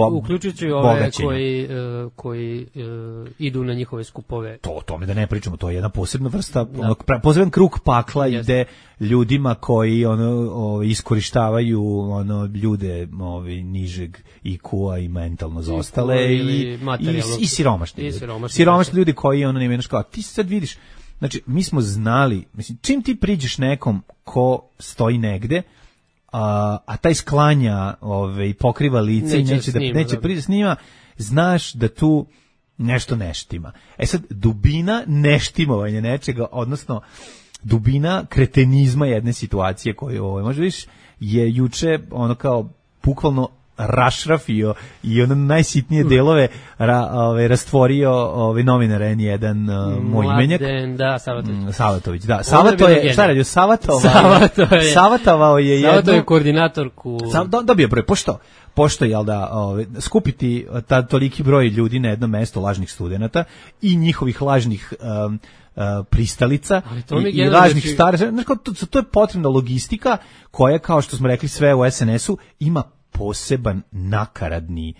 koji idu na njihove skupove. To o tome da ne pričamo, to je jedna posebna vrsta, poseban krug pakla ide ljudima koji iskorištavaju ljude nižeg IQ-a i mentalno zaostale i siromašni ljudi koji nemaju kao ti sad vidiš. Znači, mi smo znali, mislim, čim ti priđeš nekom ko stoji negde, a taj sklanja pokriva lice i neće priđe s njima, znaš da tu nešto neštima. Sad, dubina neštimovanja nečega, odnosno dubina kretenizma jedne situacije koju možda viš je juče kao bukvalno rašrafio i ono najsitnije delove rastvorio novinar N1 moj imenjak. Da, Savatović, da. Savato je, šta je radio? Savatovao je jednu... Savato je koordinatorku... Dobio broj, pošto jel da, skupiti toliki broj ljudi na jednom mestu lažnih studenata i njihovih lažnih pristalica i lažnih staraca. To je potrebna logistika koja, kao što smo rekli sve u SNS-u, ima poseban nakaradni,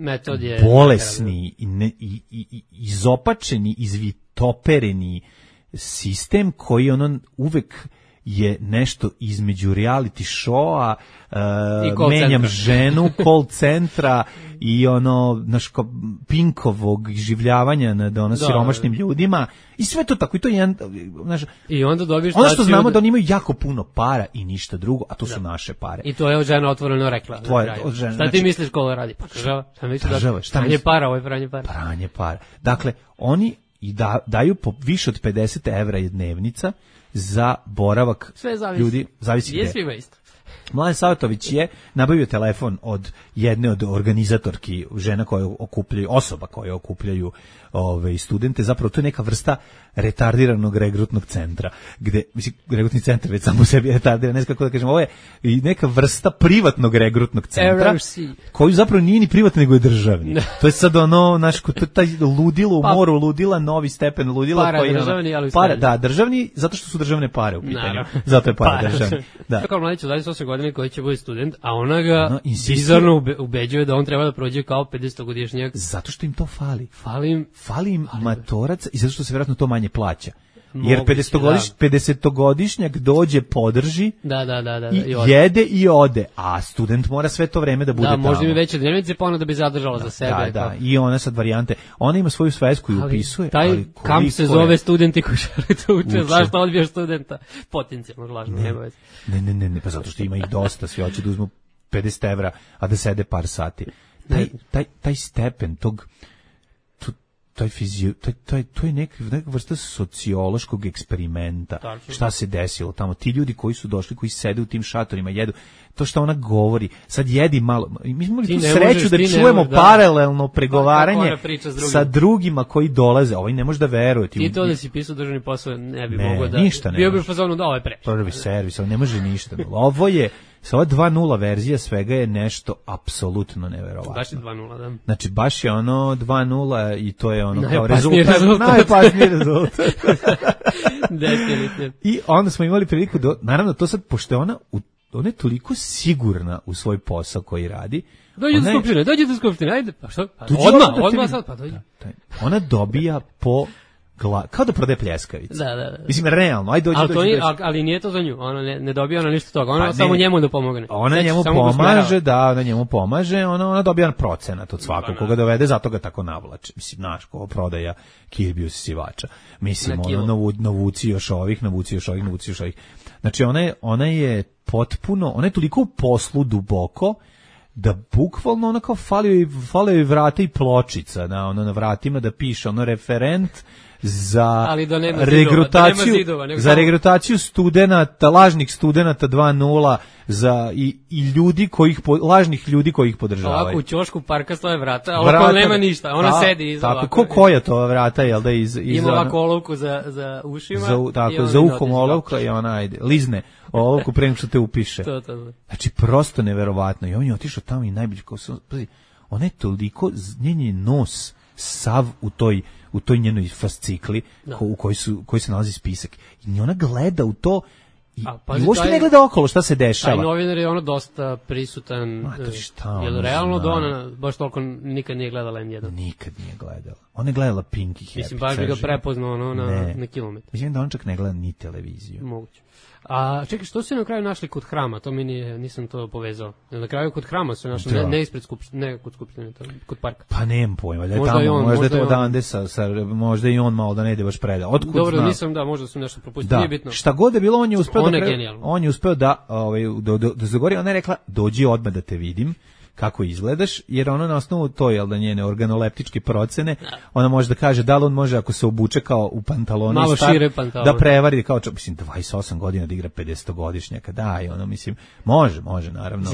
bolesni, izopačeni, izvitopereni sistem koji uvek je nešto između reality showa, menjam ženu, call centra i Pinkovog življavanja nad siromašnim ljudima i sve to tako i to je jedan, i onda dobiješ ono što znamo da oni imaju jako puno para i ništa drugo, a to su naše pare. I to je žena otvoreno rekla. Šta ti misliš ko ovo radi? Pa država. Pranje para, ovo je pranje para. Pranje para. Dakle, oni i daju po više od 50 evra je dnevnica za boravak ljudi, zavisi gde. Je svima isto. Mladen Savatović je nabavio telefon od jedne od organizatorki žena koje okupljaju, osoba koje okupljaju studente, zapravo to je neka vrsta retardiranog regrutnog centra, gde, mislim, regrutni centar već samo u sebi je retardiran, ne znam kako da kažem, ovo je neka vrsta privatnog regrutnog centra, koji zapravo nije ni privatni, nego je državni. To je sad taj ludilo u moru ludila, novi stepen ludila. Državni, ali državni, zato što su državne pare u pitanju. Zato je para državni. Da. Kao mladić od 28 godine koji će biti student, a ona ga bizarno ubeđuje da on treba da prođe kao 50-godišnjak. Zato što im to fali. Fali im matoraca i zato što se vjerojatno to manje plaća. Jer 50-godišnjak dođe, podrži i jede i ode, a student mora sve to vreme da bude tamo. Da, možda mi veće dnevnice pa ona da bi zadržala za sebe. Da, i ona sad varijante. Ona ima svoju svesku i upisuje. Taj kamp se zove studenti koji žele da uče. Zašto odbiješ studenta? Potencijalno lažno, nema veze. Ne, pa zato što ima ih dosta, svi hoće da uzmu 50 evra, a da sede par sati. Taj stepen tog... To je neka vrsta sociološkog eksperimenta. Šta se desilo tamo? Ti ljudi koji su došli, koji sede u tim šatorima, jedu, to što ona govori, sad jedi malo. Mi smo imali tu sreću da čujemo paralelno pregovaranje sa drugima koji dolaze. Ovaj ne može da veruje. Ti to da si pisao državni posao, ne bi mogao da... Ništa ne. Bio bi u fazonu da ovo je previše. Prvi servis, ali ne može ništa. Ovo je... Sa ova 2.0 verzija svega je nešto apsolutno neverovatno. Baš je 2.0, da. Znači, baš je 2.0 i to je kao rezultat. Najopasniji rezultat. Definitivno. I onda smo imali priliku, naravno, to sad, pošto je ona je toliko sigurna u svoj posao koji radi. Dođi do skupštine, ajde. Pa što? Odmah sad, pa dođi. Ona dobija po... kao da prodaje pljeskavice. Da. Mislim, realno, aj dođi. Ali nije to za nju, ona ne dobija ona ništa toga, ona samo njemu da pomogne. Ona njemu pomaže, ona njemu pomaže, ona dobija procenat od svakog koga dovede, zato ga tako navlače. Mislim, znaš, ko prodaja kirbiju sisivača. Mislim, navuci još ovih. Znači, ona je potpuno, ona je toliko u poslu duboko, da bukvalno ona kao fale joj vrata i pločica na vratima da piše referent za regrutaciju studenata, lažnih studenata 2.0 za i ljudi lažnih ljudi koji ih podržavaju. Ovako u ćošku parka stoje vrata, a okolo nema ništa, ona sedi iza ovako. Koja to vrata, jel da ima ovako olovku za ušima. Za uhom olovka i ona lizne olovku pre nego što te upiše. Znači, prosto neverovatno. I on je otišao tamo i najbolje, ona je toliko, njen je nos sav u toj njenoj fascikli u kojoj se nalazi spisak. I ona gleda u to i uopšte ne gleda okolo šta se dešava. Taj novinar je dosta prisutan. Jer realno da ona baš toliko nikad nije gledala N1. Nikad nije gledala. Ona je gledala Pink i Happy. Mislim, baš bi ga prepoznao na kilometar. Mislim da on čak ne gleda ni televiziju. Moguće. A čekaj, što su na kraju našli kod hrama? To mi nisam to povezao. Na kraju kod hrama su našli, ne ispred skupštine, ne kod skupštine, kod parka. Pa nemam pojma, možda je to odande možda i on malo da ne ide baš preda. Dobro, nisam, možda sam nešto propustio, nije bitno. Šta god je bilo, on je uspeo da se dogori, ona je rekla, dođi odmah da te vidim. kako izgledaš, jer ona na osnovu to, jel da, njene organoleptičke procene, ona može da kaže da li on može, ako se obuče kao u pantalone, malo šire pantalone, da prevari kao, mislim, 28 godina da igra 50-godišnjaka, daj, ono, mislim, može, naravno,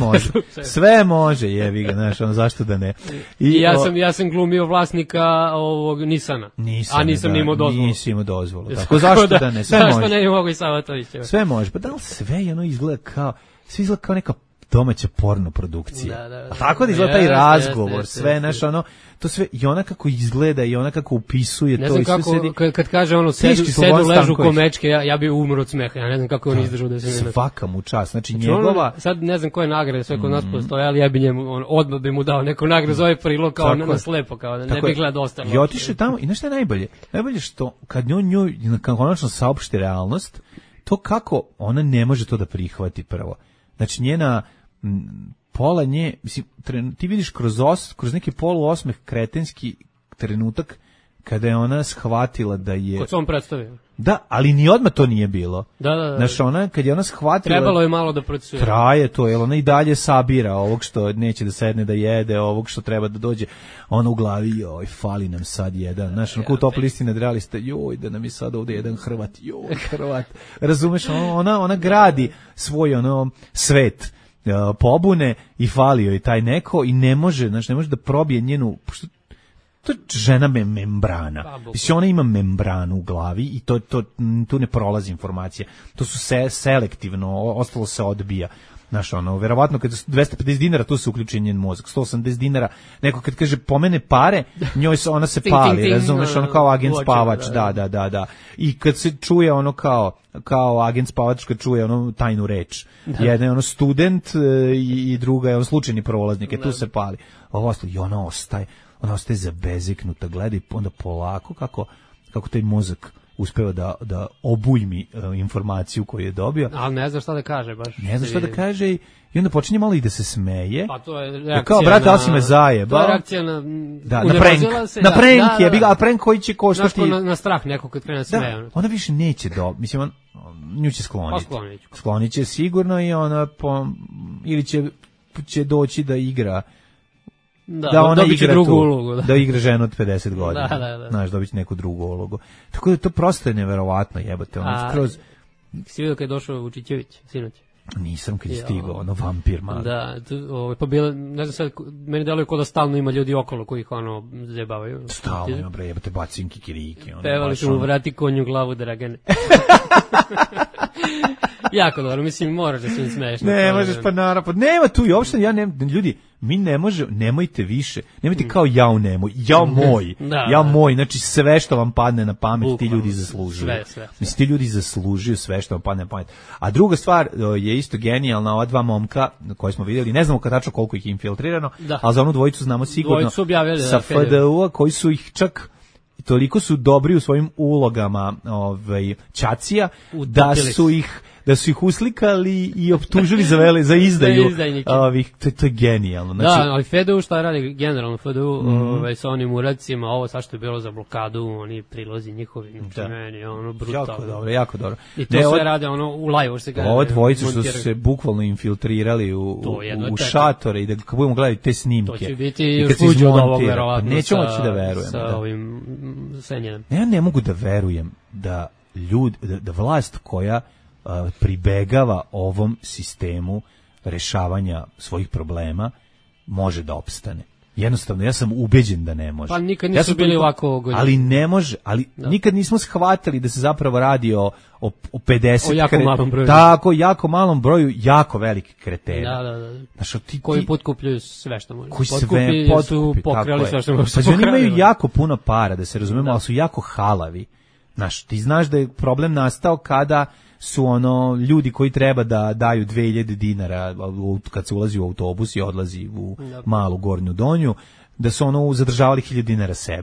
sve može, jevi ga, znaš, ono, zašto da ne. I ja sam glumio vlasnika ovog Nisana, a nisam imao dozvolu. Nisi imao dozvolu, tako, zašto da ne, sve može. Zašto ne mogu i Savatovića? Sve može, pa da li sve ono izgleda kao, sve izgleda kao neka domaća porno produkcija. Da. A tako da izgleda taj razgovor, sve, znaš, ono, to sve, i ona kako izgleda, i ona kako upisuje to. Ne znam kako, kad kaže ono, sedu ležu ko mečke, ja bi umro od smeha, ja ne znam kako on izdržao da se ne... Svaka mu čast, znači njegova... Sad ne znam koje nagrade, sve kod nas postoje, ali ja bi njemu, odmah bi mu dao neku nagradu za ovaj prilog, kao na slepo, kao da ne bi gledao ostalo. I otišao tamo, i znaš šta je najbolje? Najbolje što, kad njoj konačno saopšti realnost, to kako ona ne može to da prihvati prvo. Znači njena pola nje, mislim, ti vidiš kroz neki poluosmeh kretenski trenutak kada je ona shvatila da je... Kod se on predstavio. Da, ali ni odmah to nije bilo. Da. Znaš, ona, kad je ona shvatila... Trebalo je malo da procesuje. Traje to, jer ona i dalje sabira ovog što neće da sedne da jede, ovog što treba da dođe. Ona u glavi, joj, fali nam sad jedan. Znaš, onako u top listi nadrealista, joj, da nam je sad ovde jedan Hrvat, joj, Hrvat. Razumeš, ona gradi svoj svet pobune i fali joj taj neko i ne može da probije njenu... To je žena membrana. Mislim, ona ima membranu u glavi i tu ne prolazi informacija. To su selektivno, ostalo se odbija. Znaš, verovatno kad 250 dinara, tu se uključi njen mozak, 180 dinara, neko kad kaže pomene pare, ona se pali, razumeš, ono kao agent spavač, da. I kad se čuje ono kao agent spavač, kad čuje ono tajnu reč, jedna je ono student i druga je ono slučajni prolaznik, tu se pali. Ovo ostalo, i ona ostaje zabeziknuta, gleda i onda polako kako taj mozak uspeva da obujmi informaciju koju je dobio. Ali ne zna šta da kaže baš. Ne zna šta da kaže i onda počinje malo i da se smeje. Pa to je reakcija kao, brate, da li si me zajebao? To je reakcija na... na prank. Na prank je, a prank koji će koštati... Znaš, na strah neko kad krene smeje. Ona više neće mislim, nju će skloniti. Sklonit će sigurno i ona ili će doći da igra... Da ona igra drugu ulogu, da igra ženu od 50 godina. Da. Znaš, dobit će neku drugu ulogu. Tako da to prosto je neverovatno, jebate. Si vidio kad je došao Vučićević, sinoć? Nisam kad je stigao, vampir mali. Da, pa bilo, ne znam sad, meni deluje kao da stalno ima ljudi okolo koji ih zajebavaju. Stalno ima, bre, jebate, bacim kikiriki. Pevali su mu vrati konju glavu, Dragane. Jako dobro, mislim, moraš da se im smešno. Ne, možeš pa naravno, nema tu i uopšte, ljudi, mi ne možemo, nemojte više, nemojte kao jao nemoj, jao moj, znači sve što vam padne na pamet, ti ljudi zaslužuju. Sve. Mislim, ti ljudi zaslužuju sve što vam padne na pamet. A druga stvar je isto genijalna, ova dva momka koje smo vidjeli, ne znamo tačno koliko ih je infiltrirano, ali za onu dvojicu znamo sigurno, sa FDU-a koji su ih čak... Toliko su dobri u svojim ulogama ćacija da su ih uslikali i optužili za izdaju ovih, to je genijalno. Znači, da, ali FDU šta radi generalno, FDU sa onim uradcima, ovo sad što je bilo za blokadu, oni prilozi njihovi, meni, brutalno. Jako dobro. I to sve rade u live, se kaže. Ovo dvojice što su se bukvalno infiltrirali u šatore i da kad budemo gledati te snimke. To će biti još sluđe od ovog, verovatno. Nećemo moći da verujem. Sa ovim senjenom. Ja ne mogu da verujem da vlast koja pribegava ovom sistemu rešavanja svojih problema može da opstane. Jednostavno, ja sam ubeđen da ne može. Pa nikad nisu bili ovako goljeni. Ali ne može, nikad nismo shvatili da se zapravo radi o 50... O jako malom broju. Tako, jako malom broju, jako veliki kretena. Da. Znaš, koji potkupljuju sve što može. Koji su pokrali sve što može. Znači, oni imaju jako puno para, da se razumemo, ali su jako halavi. Znaš, ti znaš da je problem nastao kada su ljudi koji treba da daju 2000 dinara kad se ulazi u autobus i odlazi u malu Gornju Donju, da su zadržavali 1000 dinara sebi.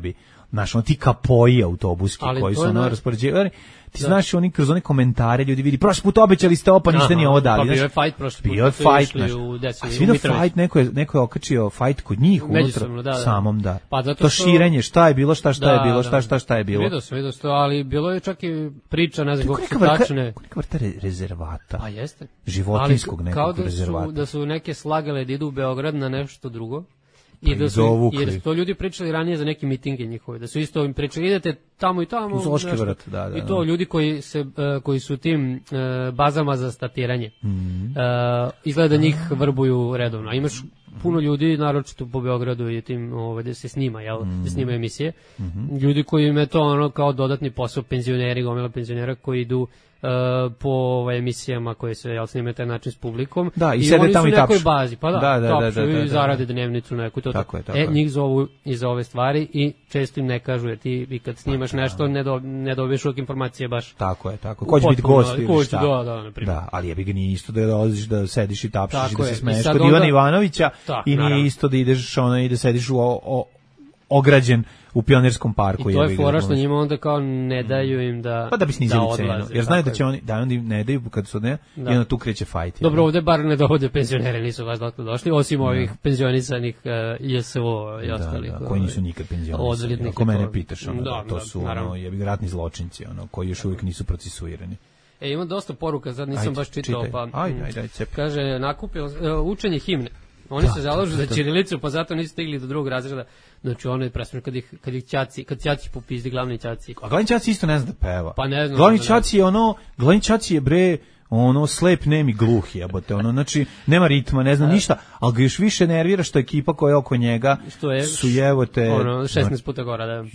Znaš, ono ti kapoji autobuski koji su ono raspoređivali. Ti znaš, oni kroz one komentare ljudi vidi, prošli put obećali ste ovo, pa niste ni ovo dali. Pa bio je fight prošli put. Bio je fight, a svi da fight, neko je okačio fight kod njih unutra, samom, da. To širenje, šta je bilo, šta je bilo, šta je bilo. Vidio sam, ali bilo je čak i priča, ne znam, kako su tačne. Kolika vrta rezervata? Pa jeste. Životinskog nekog rezervata. Kao da su neke slagale da idu u Beograd na nešto drugo. I da su to ljudi pričali ranije za neke mitinge njihove, da su isto im pričali, idete tamo i tamo. I to ljudi koji su tim bazama za statiranje. Izgleda njih vrbuju redovno. A imaš puno ljudi, naročito po Beogradu i tim gde se snima, gde snima emisije. Ljudi koji im je to ono kao dodatni posao, penzioneri, gomila penzionera koji idu po emisijama koje se snimaju taj način s publikom. Da, i sede tamo i tapšu. Nekoj bazi, pa tapšu i zarade dnevnicu neku. Tako je. Njih zovu i za ove stvari i često im ne kažu, jer ti i kad snimaš nešto ne dobiješ uvijek informacije baš. Tako je. Ko će biti gost ili šta? Da, ali jebi ga nije isto da dolaziš da sediš i tapšiš i da se smeješ kod Ivana Ivanovića i nije isto da ideš i da sediš ograđen u Pionirskom parku. I to je fora što njima onda kao ne daju im da pa da bi snizili cenu, jer znaju da će oni ne daju kad su ne i onda tu kreće fajt. Dobro, ovde bar ne dovode penzionere, nisu baš dotle došli, osim ovih penzijonisanih JSO i ostalih. Koji nisu nikad penzionisani. Ako mene pitaš, to su jebi ratni zločinci, koji još uvijek nisu procesuirani. Ima dosta poruka, sad nisam baš čitao, pa kaže, nakupio učenje himne. Oni se zalažu za ćirilicu, pa zato nisu stigli do drugog razreda. Znači ono je presmešno kad ćaci popizdi, glavni ćaci. A glavni ćaci isto ne zna da peva. Pa ne znam. Glavni ćaci je bre slep, nemi, gluh jebote, znači nema ritma, ne zna ništa, ali ga još više nervira što ekipa koja je oko njega su jebote 16 puta gora, da.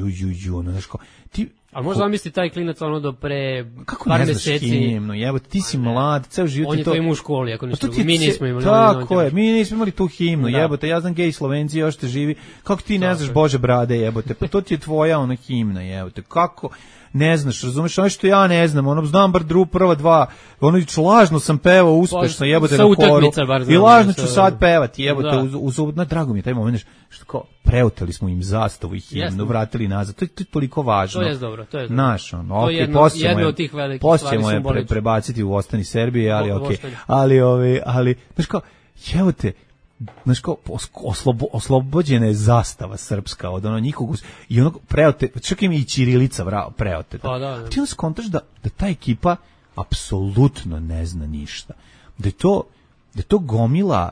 Ali možda vam misli taj klinac do pre par meseci. Kako ne znaš himnu, jebote, ti si mlad, ceo život je to. On je to imao u školi, ako ništa drugo. Mi nismo imali. Tako je, mi nismo imali tu himnu, jebote, ja znam gej Slovenci još te živi. Kako ti ne znaš Bože brade, jebote, pa to ti je tvoja himna, jebote, kako ne znaš, razumeš, ono što ja ne znam, znam bar prva dva, lažno sam pevao uspešno, jebote, na koru, i lažno ću sad pevati, jebote, drago mi je taj moment, što kao, preoteli smo im zastavu i himnu, vratili nazad, to je toliko važno. To je dobro, to je dobro. Naš, jedno od tih velikih stvari simbolično. Prebaciti u Ostani Srbije, ali okej. Ali, znaš kao, jebote, znaš kao, oslobođena je zastava srpska od njihovog, i preote, čak im i ćirilica preote. Pa da. Ti onda skontaš da ta ekipa apsolutno ne zna ništa. Da je to gomila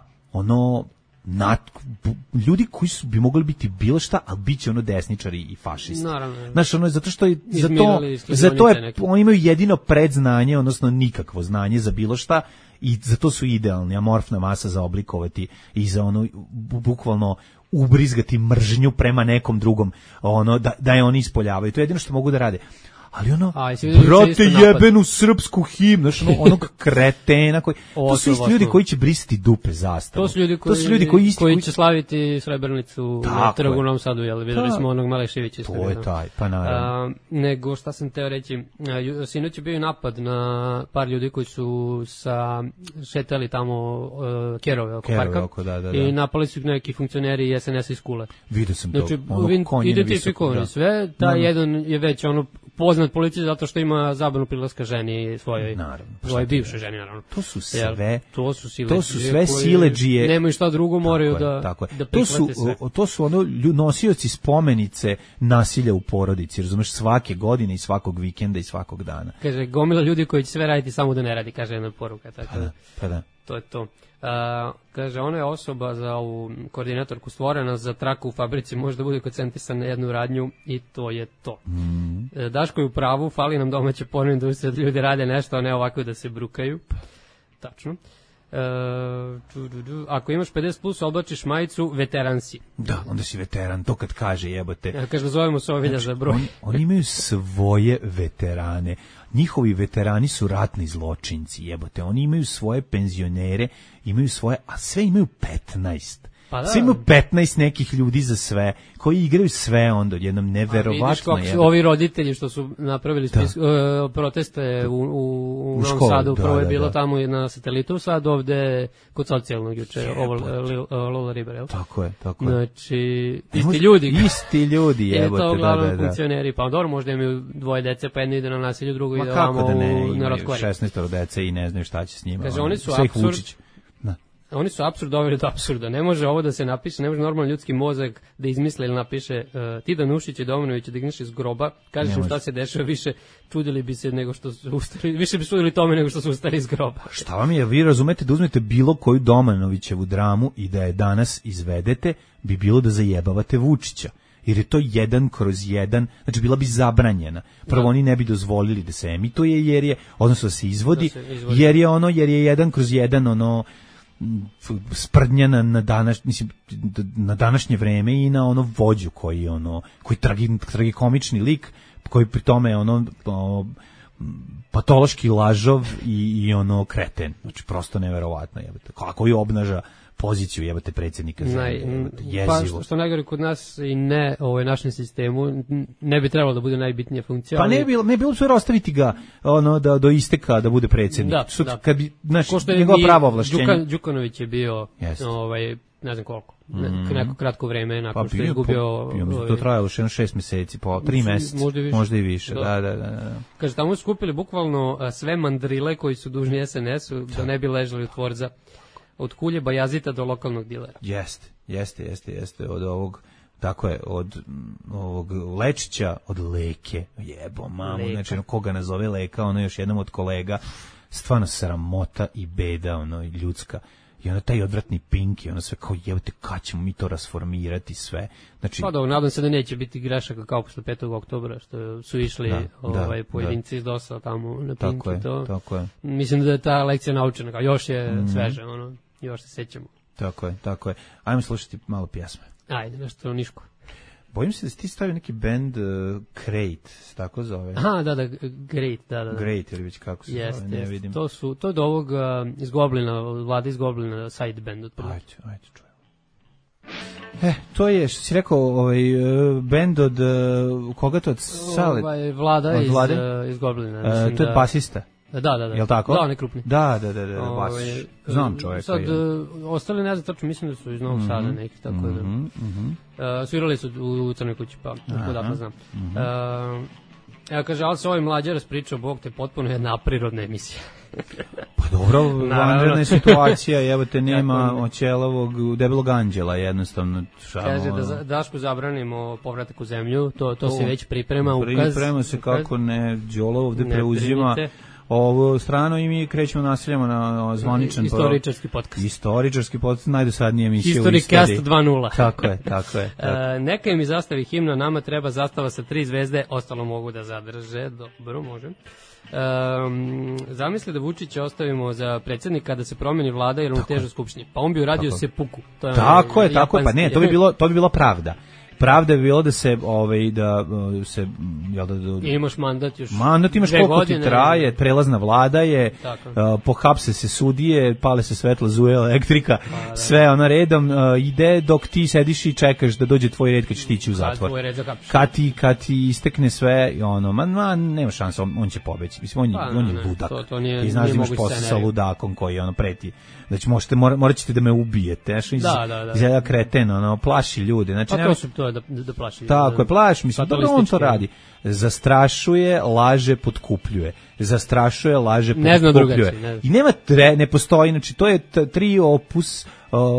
ljudi koji bi mogli biti bilo šta, ali bit će desničari i fašisti. Naravno. Znaš, zato što za to oni imaju jedino predznanje, odnosno nikakvo znanje za bilo šta, i za to su idealni, amorfna masa za oblikovati i za bukvalno ubrizgati mržnju prema nekom drugom, da je oni ispoljavaju. To je jedino što mogu da rade. Ali brate, jebenu srpsku himnu, znaš, onog kretena koji, to su isti ljudi koji će brisati dupe zastavu. To su ljudi koji će slaviti Srebrenicu na trgu u Novom Sadu, videli smo onog Maleševića. To je taj, pa naravno. Nego, šta sam teo reći, sinoć je bio napad na par ljudi koji su šetali tamo kerove oko parka i napali su neki funkcioneri i SNS iz Kule. Vidio sam to, identifikovani sve, taj jedan je već poznat policiji zato što ima zabranu prilaska ženi svojoj bivšoj ženi, naravno. To su sve siledžije. Nemaju šta drugo, moraju da prihvate sve. To su nosioci spomenice nasilja u porodici, razumeš, svake godine i svakog vikenda i svakog dana. Kaže, gomila ljudi koji će sve raditi samo da ne radi, kaže jedna poruka. Pa da. To je to. Kaže, ona je osoba za ovu koordinatorku stvorena za traku u fabrici, može da bude koncentrisana na jednu radnju i to je to. Daško je u pravu, fali nam domaće porno industrije da ljudi rade nešto, a ne ovako da se brukaju. Tačno. Ako imaš 50 plus, oblačiš majicu, veteran si. Da, onda si veteran, to kad kaže jebote. Kaže, zovemo se ovilja za broj. Oni imaju svoje veterane. Njihovi veterani su ratni zločinci, jebote. Oni imaju svoje penzionere, imaju svoje, a sve imaju 15. Pa da. Svi imaju 15 nekih ljudi za sve, koji igraju sve onda, jednom neverovatno. Vidiš kako ovi roditelji što su napravili proteste u Novom Sadu, prvo je bilo tamo na Satelitu, sad ovde kod socijalnog juče, Lola Ribar, jel? Tako je. Znači, isti ljudi. Isti ljudi, jebote, to uglavnom funkcioneri, pa dobro, možda imaju dvoje dece, pa jedno ide na nasilju, drugo ide ovamo na Rotkvari. 16 dece i ne znaju šta će s njima. Kaže, oni su apsurd. Oni su apsurd doveli do apsurda. Ne može ovo da se napiše, ne može normalno ljudski mozak da izmisli ili napiše ti Danušić i Domanović digneš iz groba, kažeš im šta se dešava, više čudili bi se nego što su ustali, više bi čudili tome nego što su ustali iz groba. Šta vam je, vi razumete da uzmete bilo koju Domanovićevu dramu i da je danas izvedete, bi bilo da zajebavate Vučića. Jer je to 1/1, znači bila bi zabranjena. Prvo oni ne bi dozvolili da se emituje, jer je, odnosno da se izvodi, jer je 1/1 sprdnjana na današnje vreme i na ono vođu koji tragikomični lik, koji pri tome je patološki lažov i kreten. Znači prosto neverovatno, jebote. Kako je obnaža poziciju, jebote, predsjednika zemlje, jezivo. Pa što najgore kod nas i ne našem sistemu, ne bi trebalo da bude najbitnija funkcija. Pa ne bi bilo sve ostaviti ga da do isteka da bude predsjednik. Da. Kad bi njegova pravo ovlašćenje. Đukanović je bio ne znam koliko, neko kratko vreme nakon što je izgubio. To trajalo 6 meseci, 3 meseca, možda i više. Da. Kaže, tamo su skupili bukvalno sve mandrile koji su dužni SNS-u da ne bi ležali u tvorza. Od kulje Bajazita do lokalnog dilera. Jeste. Od ovog, tako je, od ovog Lečića, od Leke, jebo mamu, znači koga nazove Leka, još jednom od kolega, stvarno sramota i beda, i ljudska. I taj odvratni Pinki, sve kao jebote, kad ćemo mi to rasformirati sve. Znači, pa dobro, nadam se da neće biti grešaka kao posle 5. oktobra, što su išli pojedinci iz DOS-a tamo na Pinki. Tako je. Mislim da je ta lekcija naučena, kao još je sveže, još se sećamo. Tako je. Ajmo slušati malo pjesme. Ajde, nešto niško. Bojim se da si ti stavio neki band Great, tako zove. Aha, da, Great, da. Great, ili već kako se zove, ne vidim. To je do ovog iz Goblina, Vlada iz Goblina, side band. Ajde, čujem. To je, što si rekao, band od, koga to od Sale? Vlada iz Goblina. To je basista. Da. Jel tako? Da, ne krupni. Da, znam čovjeka. Sad, ostali ne znam tačno, mislim da su iz Novog Sada neki, tako da. Svirali su u Crnoj kući, pa odatle znam. Evo kaže, ali se ovaj mlađe raspričao, Bog te, potpuno jedna aprirodna emisija. Pa dobro, vanredna situacija, evo te nema oćelavog debelog anđela, jednostavno. Kaže da Dašku zabranimo povratak u zemlju, to se već priprema, ukaz. Priprema se kako ne, Đolo ovde preuzima ovo strano i mi krećemo naseljamo na zvaničan Istoričarski podcast, najdosadnija emisija u istoriji. Historicast 2.0. Tako je. Neka im zastavi himna, nama treba zastava sa 3 zvezde, ostalo mogu da zadrže. Dobro, može. Zamisli da Vučića ostavimo za predsjednika da se promeni vlada jer on teže u skupštini. Pa on bi uradio sepuku. Tako je, pa ne, to bi bila pravda. Pravda bi bilo da se imaš mandat još. Mandat imaš koliko ti traje, prelazna vlada je, pohapse se sudije, pale se svetla, zuje elektrika, sve ona redom ide dok ti sediš i čekaš da dođe tvoj red kad ćeš ići u zatvor. Kad ti istekne sve, nema šanse, on će pobeći. Mislim, on je ludak. Ti znaš da imaš posao sa ludakom koji preti. Znači morat ćete da me ubijete. Izgleda kreten, plaši ljude. Znači, pa to su to da plaši. Tako je, plaši, mislim, dobro on to radi. Zastrašuje, laže, potkupljuje. Zastrašuje, laže, potkupljuje. I ne postoji, znači to je tri opus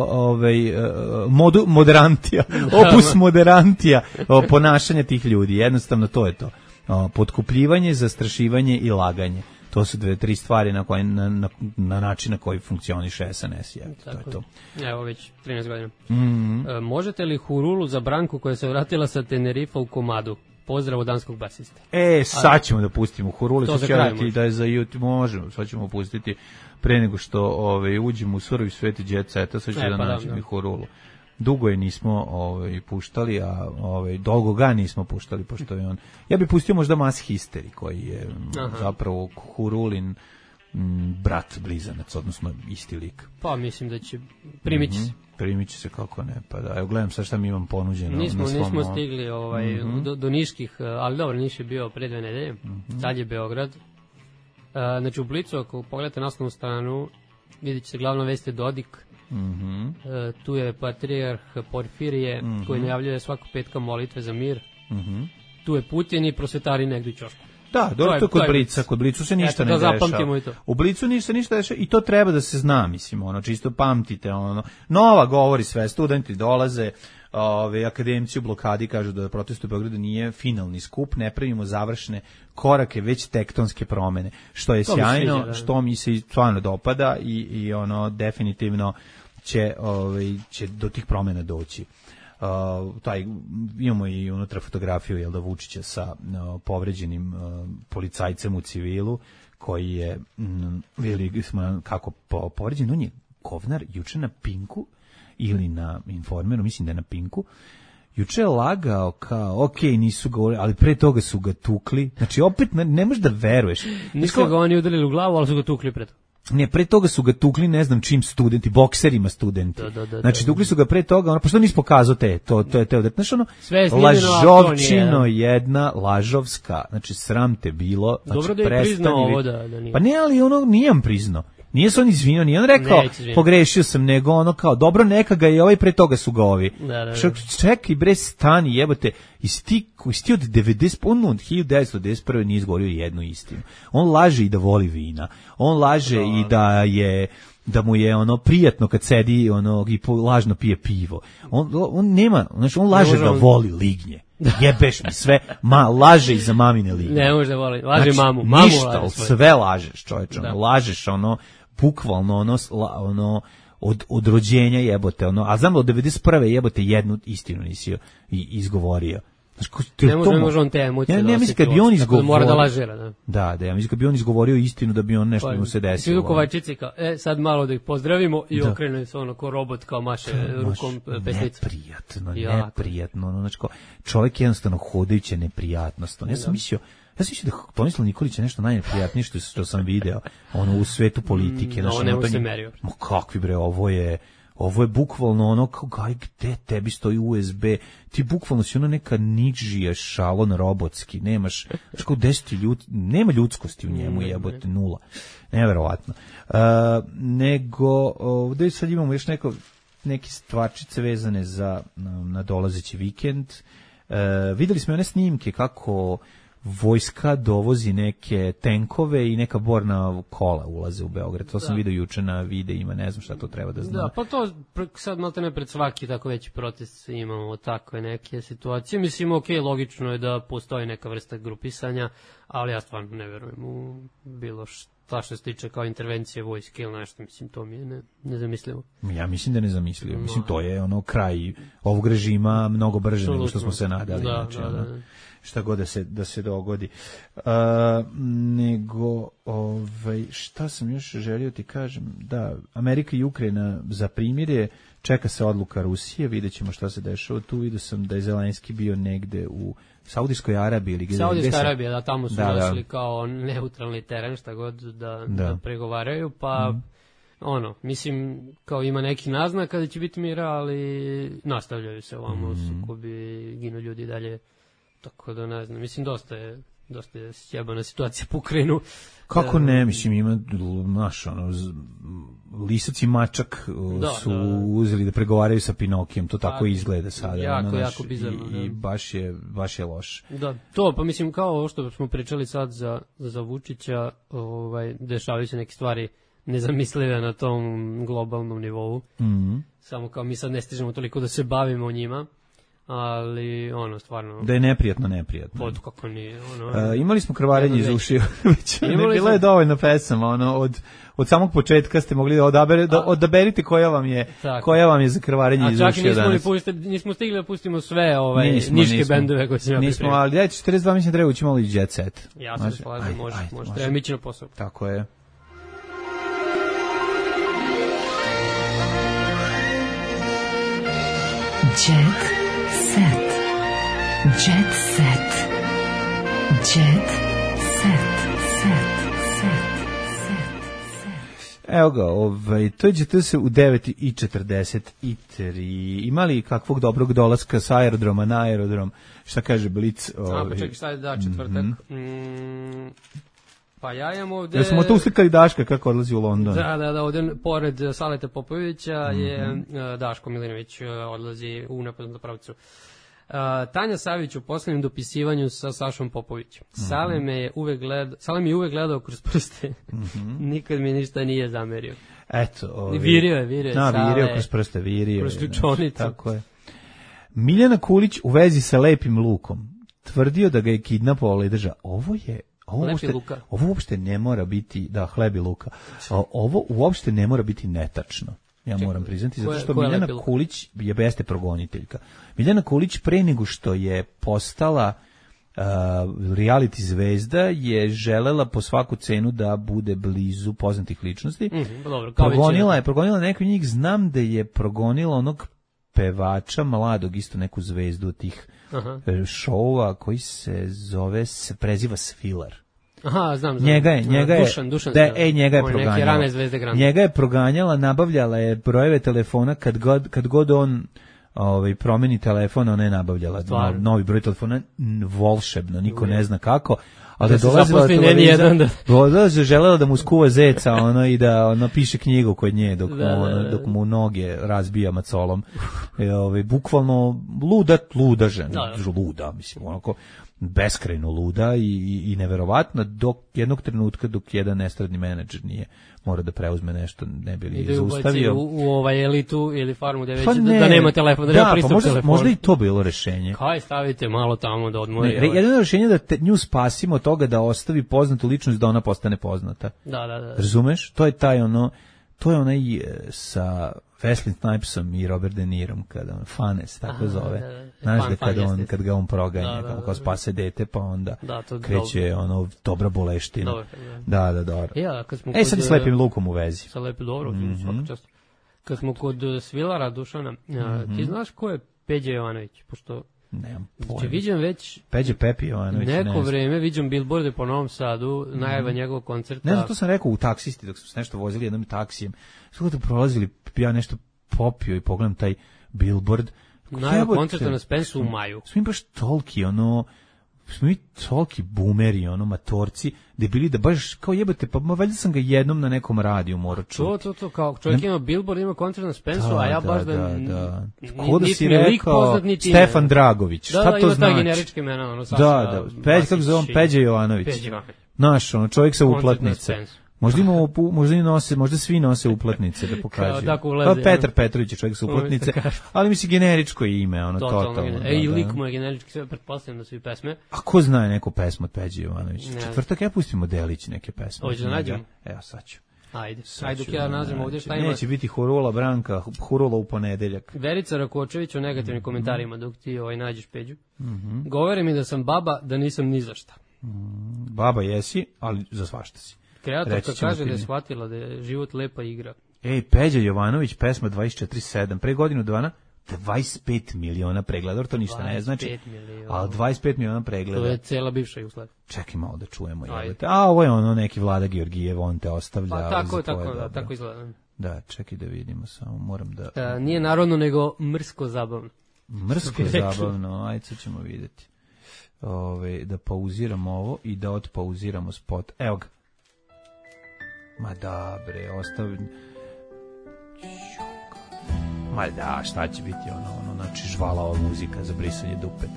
moderantija. Opus moderantija ponašanja tih ljudi. Jednostavno to je to. Potkupljivanje, zastrašivanje i laganje. To su 2-3 stvari na način na koji funkcioniše SNS. To je to. Evo već 13 godina. Možete li hurulu za Branku koja se vratila sa Tenerifa u komadu? Pozdrav od danskog basiste. Sad ćemo da pustimo hurulu. To za kraj da je za YouTube. Možemo, sad ćemo pustiti pre nego što uđemo u svrvi sveti jet seta. Sad ću da nađem i hurulu. Dugo je nismo puštali, a dolgo ga nismo puštali, pošto je on. Ja bih pustio možda Mass Hystery, koji je zapravo hurulin brat blizanac, odnosno isti lik. Pa mislim da će primići se. Primići se, kako ne, pa da. Evo gledam sad šta mi imam ponuđeno. Nismo stigli do niških, ali dobro, Niš je bio pre 2 nedelje, sad je Beograd. Znači u Blicu, ako pogledate naslovnu stranu, vidjet će se glavna vest je Dodik. Tu je patrijarh Porfirije, koji najavljuje svakog petka molitve za mir. Tu je Putin i prosvetari negdje u ćošku. Da, dobro, to je kod Blica. Kod Blicu se ništa ne dešava. U Blicu ništa dešava i to treba da se zna, mislim, čisto pamtite, Nova govori sve, studenti dolaze, akademci u blokadi kažu da protest u Beogradu nije finalni skup, ne pravimo završne korake, već tektonske promene, što je sjajno, što mi se stvarno dopada i definitivno će do tih promena doći. Imamo i unutra fotografiju Vučića sa povređenim policajcem u civilu koji je vidjeli smo kako povređen. On je govnar juče na Pinku ili na Informeru, mislim da je na Pinku, juče je lagao kao, ok, nisu ga, ali pre toga su ga tukli. Znači, opet ne možeš da veruješ. Nisu ga oni udarili u glavu, ali su ga tukli pre toga. Ne, pre toga su ga tukli, ne znam čim studenti, bokserima studenti. Znači, tukli su ga pre toga, pa što nisi pokazao to je, znaš lažovčino jedna, lažovska, znači, sram te bilo. Znači, dobro da je priznao ovo da nije. Pa ne, ali nije vam priznao. Nije se on izvinio, nije on rekao, pogrešio sam, nego kao, dobro, neka ga je pre toga su ga ovi. Čekaj, bre, stani, jebote, isti od 1991. nije izgovorio jednu istinu. On laže i da voli vina. On laže i da mu je prijatno kad sedi i lažno pije pivo. On nema, znači on laže da voli lignje. Jebeš mi sve, laže i za mamine lignje. Ne može da voli, laže znači, mamu ništa, laže sve lažeš, čovječe, lažeš bukvalno od rođenja jebote, a znam da od 91. jebote jednu istinu nisi izgovorio. Ne može on te emocije da osjeti, kad bi on izgovorio, mora da lažera. Da, ja mislim kad bi on izgovorio istinu da bi on nešto mu se desilo. Svi u Kovačici kao, sad malo da ih pozdravimo i okrenu se ko robot, kao maše rukom pesnicu. Neprijatno. Znači, čovjek jednostavno hodajuće neprijatnost. Ja sam mislio da Tomislav Nikolić je nešto najneprijatnije što sam video u svetu politike. Ne može se merio. Kakvi bre, ovo je bukvalno kao, gde tebi stoji USB, ti bukvalno si neka nižija šalon robotski, nemaš, nema ljudskosti u njemu, jebote, nula. Neverovatno. Nego, ovdje sad imamo još neke stvarčice vezane za nadolazeći vikend. Videli smo one snimke kako vojska dovozi neke tenkove i neka borna kola ulaze u Beograd. To sam vidio juče na videima, ne znam šta to treba da znam. Da, pa to sad malte ne pred svaki tako veći protest imamo takve neke situacije. Mislim, logično je da postoji neka vrsta grupisanja, ali ja stvarno ne verujem u bilo šta što se tiče kao intervencije vojske ili nešto, mislim, to mi je nezamislivo. Ja mislim da je nezamislivo. Mislim, to je kraj ovog režima mnogo brže nego što smo se nadali. Šta god da se dogodi. Nego, šta sam još želio ti kažem, da, Amerika i Ukrajina za primirje, čeka se odluka Rusije, vidjet ćemo šta se dešava. Tu vidio sam da je Zelenski bio negde u Saudijskoj Arabiji. Ili Saudijska Arabija, da, tamo su našli kao neutralni teren, šta god da pregovaraju, pa mislim, kao ima neki naznak kada će biti mira, ali nastavljaju se ovamo sukobi, ginu ljudi dalje. Tako da ne znam, mislim dosta je sjebana situacija po Ukrajinu. Kako ne, mislim ima Lisac i Mačak su uzeli da pregovaraju sa Pinokijem, to tako izgleda sada. Jako bizarno. I baš je loš. Da, to, pa mislim kao ovo što smo pričali sad za Vučića, dešavaju se neke stvari nezamislive na tom globalnom nivou. Samo kao mi sad ne stižemo toliko da se bavimo o njima. Ali stvarno da je neprijatno. Pod kako nije imali smo krvarenje iz ušiju. Bilo je dovoljno pesama od samog početka ste mogli da odaberite koja vam je za krvarenje iz ušiju danas. A čak nismo stigli da pustimo sve niške bendove koje sam ja pripremio. Nismo, ali dajte 42 mislim treba ući malo i Jet Set. Ja se slažem, može. Treba mići na posao. Tako je. Jet set. Jet set. Jet set. Set. Evo ga, to ćete se u 9:43. Imali kakvog dobrog dolaska sa aerodroma na aerodrom? Šta kaže Blic? Pa čekaj, šta je četvrtak? Pa ja imam ovde... Ja smo to uslikali Daška kako odlazi u London. Da, ovde pored Saleta Popovića je Daško Milinović odlazi u nepoznatom pravcu. Tanja Savić u poslednjem dopisivanju sa Sašom Popovićem. Sale mi je uvek gledao kroz prste. Nikad mi ništa nije zamerio. Eto, virio je virio kroz prste, virio. Kroz ključonicu. Tako je. Miljana Kulić u vezi sa Lepim Lukom. Tvrdio da ga je kidnapovao i držao. Ovo uopšte ne mora biti, da, Hleb i Luka. Ovo uopšte ne mora biti netačno. Ja moram priznati, zato što Miljana Kulić jeste progoniteljka. Miljana Kulić pre nego što je postala reality zvezda je želela po svaku cenu da bude blizu poznatih ličnosti. Progonila neko od njih, znam da je progonila onog pevača mladog, isto neku zvezdu od tih šova koji se preziva Svilar. Aha, znam. Njega je proganjala. Njega je proganjala, nabavljala je brojeve telefona kad god on promeni telefon, ona je nabavljala novi broj telefona volšebno, niko ne zna kako. Ali da dolazila želela da mu skuva zeca i da piše knjigu kod nje dok mu noge razbija macolom. Bukvalno luda žena, luda, mislim, onako beskrajno luda i neverovatna dok jednog trenutka dok jedan estradni menadžer nije mora da preuzme nešto, ne bi li zaustavio. U elitu ili farmu da nema telefona, da nema pristup telefonu. Možda i to bilo rešenje. Kaj stavite malo tamo da odmori. Jedno rešenje da nju spasimo od toga da ostavi poznatu ličnost da ona postane poznata. Da. Razumeš? To je onaj sa Wesley Snipesom i Robert De Nirom kada on Fanes tako zove. Znaš da kad ga on proganja, kao spase dete, pa onda kreće dobra boleština. Da. Sad s Lepim Lukom u vezi. Sa Lepim, dobro, svaka čast. Kad smo kod Svilara, Dušana, ti znaš ko je Peđa Jovanović? Pošto nemam pojma. Viđam već Pepi Jovanović. Neko vreme viđam bilborde po Novom Sadu, najava njegovog koncerta. Ne znam, to sam rekao u taksisti dok smo se nešto vozili jednom taksijem. Sve dok prolazili, ja nešto popio i pogledam taj bilbord. Najava koncerta na Spensu u maju. Smo mi baš toliki boomeri, matorci, debili da baš kao jebate, pa valjda sam ga jednom na nekom radiju morao čuti. To, kao čovjek ima billboard, ima koncert na Spensu, a ja baš da. Ko da si rekao Stefan Dragović, šta to znači? Da, ima ta generičke imena, Da, kako zove on, Peđa Jovanović. Naš, čovjek sa uplatnice. Možda svi nose uplatnice da pokažu. Petar Petrović je čovjek sa uplatnice, ali misli generičko ime, totalno. I lik mu je generički, sve pretpostavljam da su i pesme. A ko zna neku pesmu od Peđe Jovanović? Četvrtak ja pustimo Delić neke pesme. Hoće da nađemo? Evo, sad ću. Ajde dok ja nađem ovdje šta ima. Neće biti Hurula Branka, Hurula u ponedeljak. Verica Rakočević u negativnim komentarima dok ti nađeš Peđu. Govori mi da sam baba, da nisam ni za šta. Baba jesi, ali za svašta si. Kreatorka kaže da je shvatila da je život lepa igra. Peđa Jovanović, pesma 24/7, pre godinu dana 25 miliona pregleda, to ništa ne znači, ali 25 miliona pregleda. To je cela bivša Jugoslavija. Čekaj malo da čujemo. Ovo je neki Vlada Georgijev, on te ostavlja. Pa tako izgleda. Da, čekaj da vidimo, samo moram da... Nije narodno, nego mrsko zabavno. Mrsko zabavno, ajde sad ćemo vidjeti. Da pauziramo ovo i da odpauziramo spot. Evo ga. Ma da, bre, ostavim... Ma da, šta će biti znači žvala ova muzika za brisanje dupe.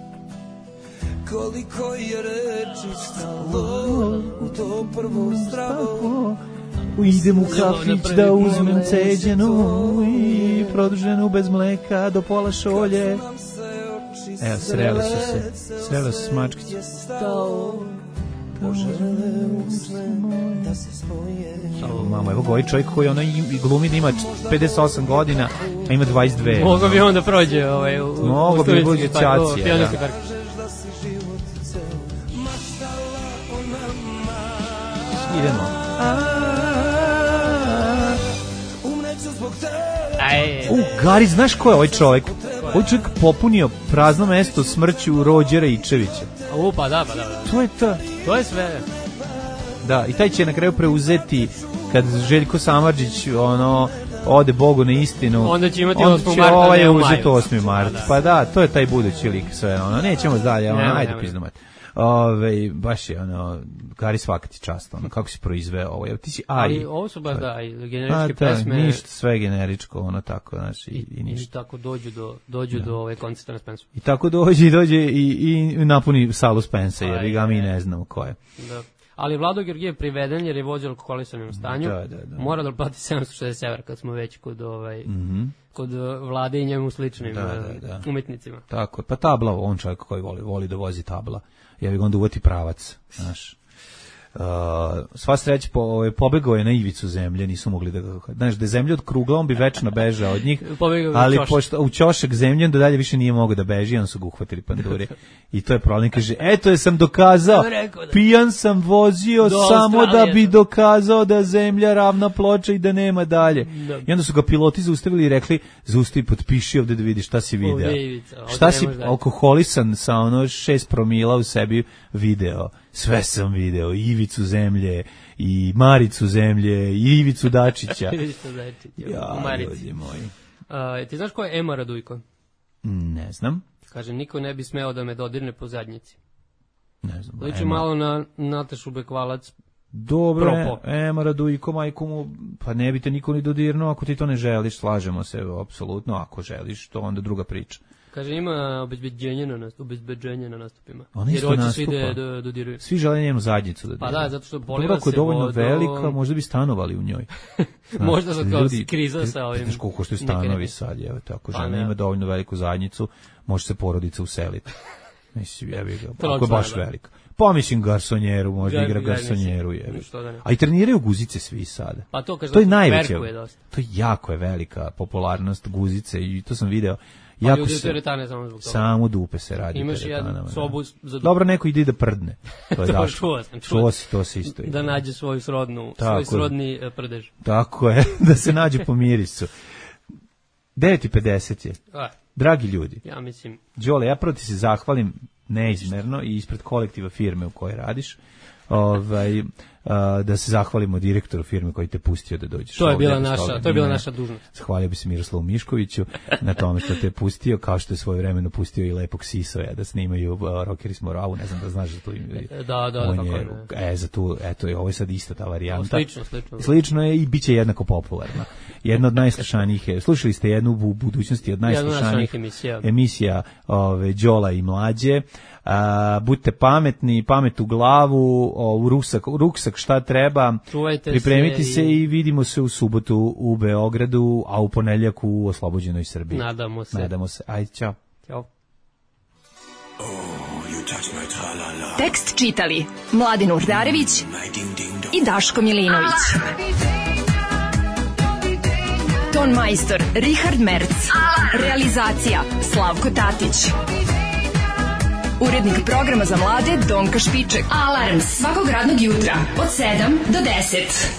Koliko je reči stalo u to prvo zdravo. Idem u kafić da uzmem ceđenu i produženu bez mleka do pola šolje. Evo, sreli su se smačkice. Mamo, evo ga ovaj čovjek koji glumi da ima 58 godina, a ima 22. Mogo bi onda prođe Mogo bi buđe ćacija, da. Idemo. Gari, znaš ko je ovaj čovjek? Ovaj čovjek popunio prazno mesto smrću Rođera Ičevića. Pa da. To je to. To je sve. Da, i taj će na kraju preuzeti kad Željko Samardžić ode Bogu na istinu, onda će imati 8. marta, ovaj je u maju. uzeti 8. mart. Pa da, to je taj budući lik sve, nećemo dalje, ajde pizdumat. Baš je Gari svaka ti čast, kako si proizveo ovo, ti si AI. Ali ovo su baš generičke pesme. Ništa, sve generičko, tako, znači, i ništa. I tako dođu do ove koncerta na Spensu. I tako dođe i napuni salu Spensa, jer ga mi ne znamo ko je. Da. Ali Vlado Georgijev priveden jer je vođa alkoholisanom stanju. Da. Mora da plati 760 evra kad smo već kod Vlade i njemu sličnim umetnicima. Tako, pa tabla, on čovjek koji voli da vozi tabla. Ja bih onda uvati pravac, znaš. Sva sreća pobegao je na ivicu zemlje, nisu mogli da ga, znaš, da je zemlja od krugla, on bi večno bežao od njih, ali pošto u ćošak zemlje, da dalje više nije mogao da beži, on su ga uhvatili panduri. I to je problem, kaže, eto je sam dokazao, pijan sam vozio samo da bi dokazao da zemlja ravna ploča i da nema dalje. I onda su ga piloti zaustavili i rekli, zaustavi, potpiši ovde da vidiš šta si video. Šta si alkoholisan sa 6 promila u sebi video. Sve sam video, i Ivicu zemlje, i Maricu zemlje, i Ivicu Dačića. U Marici. Ljudi moji. Ti znaš ko je Ema Radujko? Ne znam. Kaže, niko ne bi smeo da me dodirne po zadnjici. Ne znam. Liči malo na Natašu Bekvalac. Dobro, Ema Radujko, majku mu, pa ne bi te niko ni dodirnuo ako ti to ne želiš, slažemo se, apsolutno, ako želiš, to onda druga priča. Kaže, ima obezbeđenje na nastupima. Ona isto nastupa. Dodiruju. Svi žele njenu zadnjicu da dodiruju. Pa da, zato što poliva se ako je dovoljno velika, možda bi stanovali u njoj. Možda sad kao kriza sa ovim. Znaš koliko što je stanovi sad, evo te, ako žena ima dovoljno veliku zadnjicu, može se porodica useliti. Mislim, jebi ga, ako je baš velika. Pa mislim garsonjeru, možda igra garsonjeru, jebi. A i treniraju guzice svi sada. Pa to kaže, to je najveće. To je jako je velika popularnost guzice i to sam video. Pa ljudi u teretane samo zbog toga. Samo dupe se radi. Imaš jednu sobu za dupe. Dobro, neko ide da prdne. To je daško. Čuo si, to se isto ide. Da nađe svoj srodni prdež. Tako je, da se nađe po mirisu. 9:50 je. Dragi ljudi. Ja mislim. Đole, ja prvo ti se zahvalim neizmerno i ispred kolektiva firme u kojoj radiš. Da se zahvalimo direktoru firme koji te pustio da dođeš. To je bila naša dužnost. Zahvalio bi se Miroslavu Miškoviću na tome što te je pustio, kao što je svojevremeno pustio i Lepog Sisoja da snimaju Rockeri smo Ravu, ne znam da znaš za tu. Da. Za tu, eto, ovo je sad ista ta varijanta. Slično je i bit će jednako popularna. Jedna od najslušanijih je, slušali ste jednu u budućnosti od najslušanijih emisija Đola i Mlađe. Budite pametni, pamet u glavu, ruksak šta treba, pripremiti se i vidimo se u subotu u Beogradu, a u ponedjeljak u oslobođenoj Srbiji. Nadamo se. Ajde, čao. Ćao. Tekst čitali Mladin Urdarević i Daško Milinović. Ton majstor Richard Merc. Realizacija Slavko Tatić. Urednik programa za mlade Donka Špiček. Alarms svakog radnog jutra od 7 do 10.